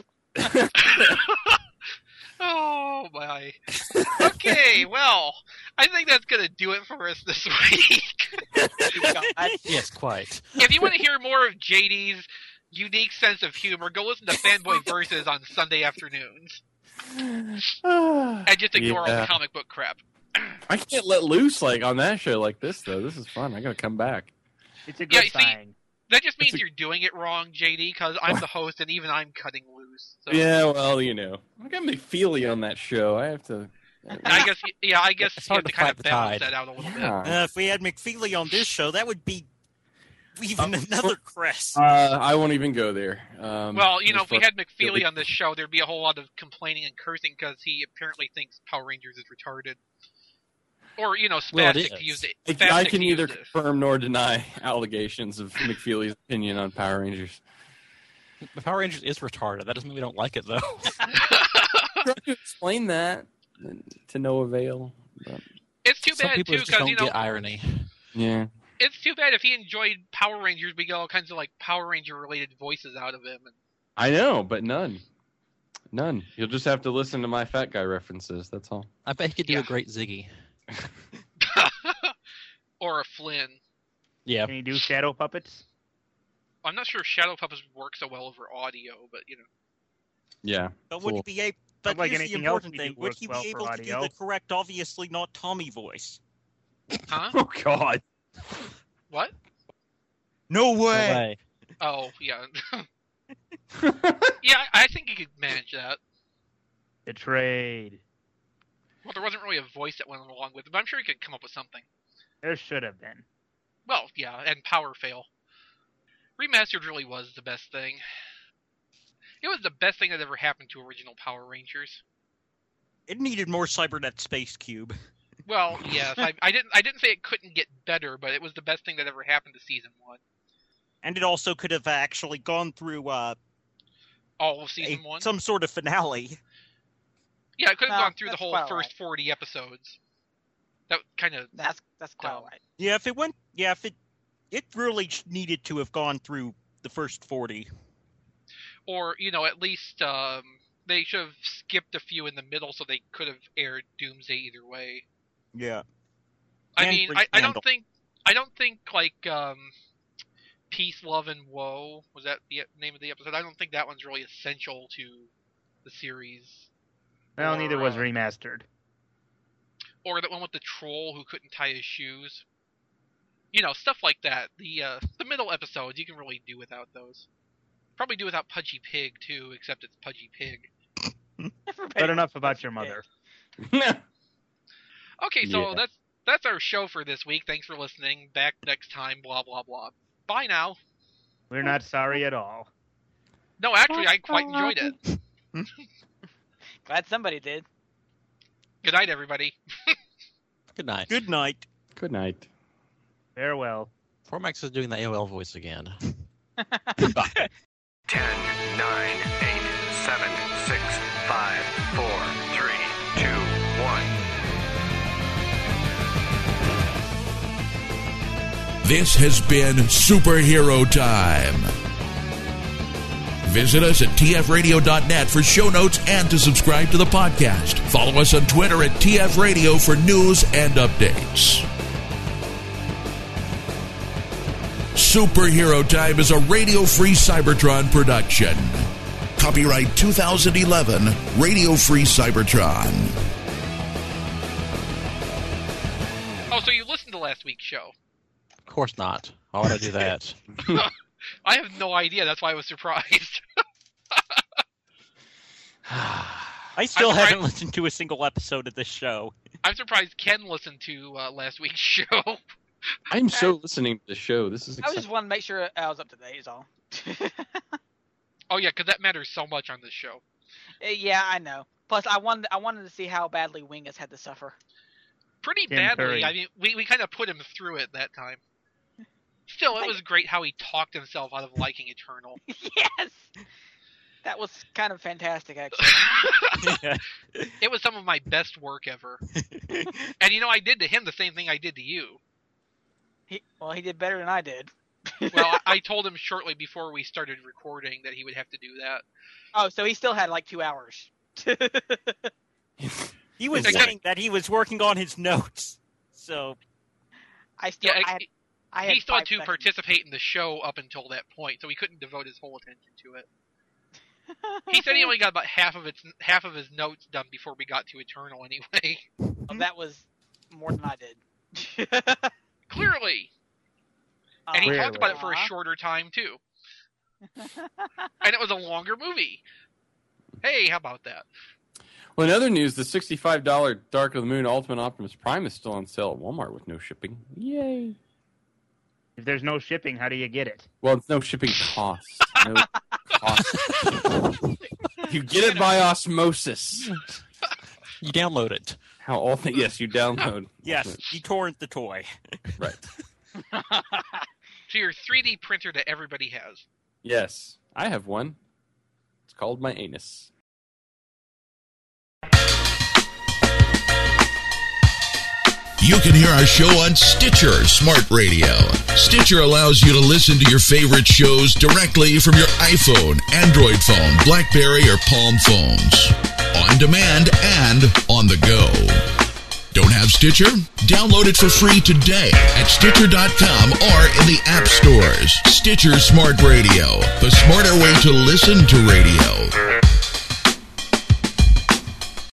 Speaker 1: Oh my. Okay, well, I think that's gonna do it for us this week.
Speaker 3: God.
Speaker 5: Yes, quite.
Speaker 1: If you want to hear more of J D's unique sense of humor, go listen to Fanboy Versus on Sunday afternoons, and just ignore all
Speaker 2: Yeah.
Speaker 1: the comic book crap.
Speaker 2: I can't let loose like on that show like this though. This is fun. I gotta come back.
Speaker 4: It's a good
Speaker 1: Yeah, you see,
Speaker 4: sign.
Speaker 1: That just means
Speaker 2: It's a-
Speaker 1: you're doing it wrong, J D, because I'm the host and even I'm cutting loose. So.
Speaker 2: Yeah, well, you know, I got McFeely on that show. I have to.
Speaker 1: I guess, yeah, I guess
Speaker 5: It's
Speaker 1: you have
Speaker 5: hard
Speaker 1: to
Speaker 5: to
Speaker 1: kind
Speaker 5: fight
Speaker 1: of
Speaker 5: the
Speaker 1: balance
Speaker 5: tide.
Speaker 1: that out a little bit.
Speaker 2: Yeah.
Speaker 6: Uh, if we had McFeely on this show, that would be even another crest.
Speaker 2: Uh, I won't even go there. Um,
Speaker 1: Well, you know,
Speaker 2: as
Speaker 1: if we
Speaker 2: far-
Speaker 1: had McFeely on this show, there'd be a whole lot of complaining and cursing because he apparently thinks Power Rangers is retarded. Or, you know,
Speaker 5: Well, it
Speaker 1: spastic to
Speaker 5: is.
Speaker 1: use it.
Speaker 2: I,
Speaker 1: spastic
Speaker 2: I
Speaker 1: to
Speaker 2: can
Speaker 1: use
Speaker 2: neither
Speaker 1: this.
Speaker 2: confirm nor deny allegations of McFeely's opinion on Power Rangers.
Speaker 5: The Power Rangers is retarded. That doesn't mean we don't like it, though.
Speaker 2: Trying to explain that to no avail. But,
Speaker 1: It's too
Speaker 5: Some
Speaker 1: bad,
Speaker 5: people
Speaker 1: too,
Speaker 5: just
Speaker 1: because,
Speaker 5: don't
Speaker 1: you know,
Speaker 5: get irony.
Speaker 2: yeah.
Speaker 1: it's too bad if he enjoyed Power Rangers, we get all kinds of, like, Power Ranger-related voices out of him. And...
Speaker 2: I know, but none. None. You'll just have to listen to my fat guy references. That's all.
Speaker 5: I bet he could do
Speaker 1: Yeah.
Speaker 5: a great Ziggy.
Speaker 1: or a Flynn.
Speaker 5: Yeah.
Speaker 4: Can you do shadow puppets?
Speaker 1: I'm not sure Shadow Puppets work so well over audio, but, you know.
Speaker 2: Yeah.
Speaker 6: But would
Speaker 2: cool.
Speaker 6: he be able? But
Speaker 4: like
Speaker 6: here's the
Speaker 4: anything else
Speaker 6: important
Speaker 4: we
Speaker 6: thing:
Speaker 4: do
Speaker 6: would
Speaker 4: works
Speaker 6: he
Speaker 4: well
Speaker 6: be
Speaker 4: for
Speaker 6: able to do
Speaker 4: audio.
Speaker 6: the correct, obviously not Tommy voice?
Speaker 1: Huh?
Speaker 2: Oh God.
Speaker 1: What?
Speaker 6: No
Speaker 5: No
Speaker 6: way.
Speaker 5: way.
Speaker 1: Oh, yeah. yeah, I I think he could manage that.
Speaker 4: The trade.
Speaker 1: Well, there wasn't really a voice that went along with it, but I'm sure he could come up with something.
Speaker 4: There should have been.
Speaker 1: Well, yeah, and Power Fail. Remastered really was the best thing. It was the best thing that ever happened to original Power Rangers.
Speaker 6: It needed more Cybernet Space Cube.
Speaker 1: Well, yes, I, I didn't. I didn't say it couldn't get better, but it was the best thing that ever happened to season one.
Speaker 6: And it also could have actually gone through uh,
Speaker 1: All of
Speaker 6: a,
Speaker 1: season one.
Speaker 6: some sort of finale.
Speaker 1: Yeah, it could have
Speaker 3: No,
Speaker 1: gone through the
Speaker 3: that's
Speaker 1: whole
Speaker 3: quite
Speaker 1: first
Speaker 3: alright.
Speaker 1: forty episodes. That kind of.
Speaker 3: That's that's quite
Speaker 1: Dumb.
Speaker 3: alright.
Speaker 6: Yeah, if it went, yeah, if it, it really needed to have gone through the first forty.
Speaker 1: Or, you know, at least um, they should have skipped a few in the middle so they could have aired Doomsday either way.
Speaker 6: Yeah.
Speaker 1: I
Speaker 6: And
Speaker 1: mean,
Speaker 6: Free
Speaker 1: I, I
Speaker 6: Scandal.
Speaker 1: don't think, I don't think like um, Peace, Love, and Woe was that the name of the episode. I don't think that one's really essential to the series.
Speaker 4: Well,
Speaker 1: Or,
Speaker 4: neither was
Speaker 1: uh,
Speaker 4: remastered.
Speaker 1: Or that one with the troll who couldn't tie his shoes. You know, stuff like that. The uh, the middle episodes you can really do without those. Probably do without Pudgy Pig too, except it's Pudgy Pig.
Speaker 4: But enough about your mother.
Speaker 1: Okay, so
Speaker 2: Yeah.
Speaker 1: that's that's our show for this week. Thanks for listening. Back next time. Blah blah blah. Bye now.
Speaker 4: We're not sorry at all.
Speaker 1: No, actually, I quite enjoyed it.
Speaker 3: Glad somebody did.
Speaker 1: Good night, everybody.
Speaker 5: Good night.
Speaker 6: Good night.
Speaker 2: Good night.
Speaker 4: Farewell.
Speaker 5: Formax is doing the A O L voice again.
Speaker 2: Goodbye.
Speaker 13: ten, nine, eight, seven, six, five, four, three, two, one.
Speaker 7: This has been Superhero Time. Visit us at T F radio dot net for show notes and to subscribe to the podcast. Follow us on Twitter at T F Radio for news and updates. Superhero Time is a Radio Free Cybertron production. Copyright two thousand eleven, Radio Free Cybertron.
Speaker 1: Oh, so you listened to last week's show?
Speaker 5: Of course not. Why would I do that?
Speaker 1: I have no idea. That's why I was surprised.
Speaker 6: I still
Speaker 1: I'm
Speaker 6: haven't
Speaker 1: surprised-
Speaker 6: listened to a single episode of this show.
Speaker 1: I'm surprised Ken listened to uh, last week's show.
Speaker 2: I'm so listening to the show. This is
Speaker 3: I
Speaker 2: exciting.
Speaker 3: just wanted to make sure I was up to date. Is all.
Speaker 1: Oh yeah, because that matters so much on this show.
Speaker 3: Uh, yeah, I know. Plus, I wanted I wanted to see how badly Wingus had to suffer.
Speaker 1: Pretty
Speaker 4: Tim
Speaker 1: badly.
Speaker 4: Curry.
Speaker 1: I mean, we, we kind of put him through it that time. Still, it was great how he talked himself out of liking Eternal.
Speaker 3: Yes, that was kind of fantastic, actually.
Speaker 1: It was some of my best work ever. And you know, I did to him the same thing I did to you.
Speaker 3: He, well, he did better than I did.
Speaker 1: Well, I, I told him shortly before we started recording that he would have to do that.
Speaker 3: Oh, so he still had like two hours.
Speaker 6: He was
Speaker 1: Except-
Speaker 6: saying that he was working on his notes. So
Speaker 3: I still,
Speaker 1: Yeah,
Speaker 3: I had, I had
Speaker 1: he still had
Speaker 3: five
Speaker 1: to
Speaker 3: seconds.
Speaker 1: participate in the show up until that point, so he couldn't devote his whole attention to it. He said he only got about half of its half of his notes done before we got to Eternal anyway.
Speaker 3: Well, that was more than I did.
Speaker 1: Clearly. And he
Speaker 4: Really?
Speaker 1: talked about it for a
Speaker 3: Aw.
Speaker 1: shorter time, too. And it was a longer movie. Hey, how about that?
Speaker 2: Well, in other news, the sixty-five dollars Dark of the Moon Ultimate Optimus Prime is still on sale at Walmart with no shipping. Yay.
Speaker 4: If there's no shipping, how do you get it?
Speaker 2: Well, it's no shipping costs. No cost. You get it by osmosis.
Speaker 5: You download it.
Speaker 2: How all things, yes, you download.
Speaker 6: Yes, you torrent the toy.
Speaker 2: Right.
Speaker 1: So your three D printer that everybody has.
Speaker 2: Yes, I have one. It's called my anus.
Speaker 7: You can hear our show on Stitcher Smart Radio. Stitcher allows you to listen to your favorite shows directly from your iPhone, Android phone, BlackBerry, or Palm phones. On demand and on the go. Don't have Stitcher? Download it for free today at Stitcher dot com or in the app stores. Stitcher Smart Radio, the smarter way to listen to radio.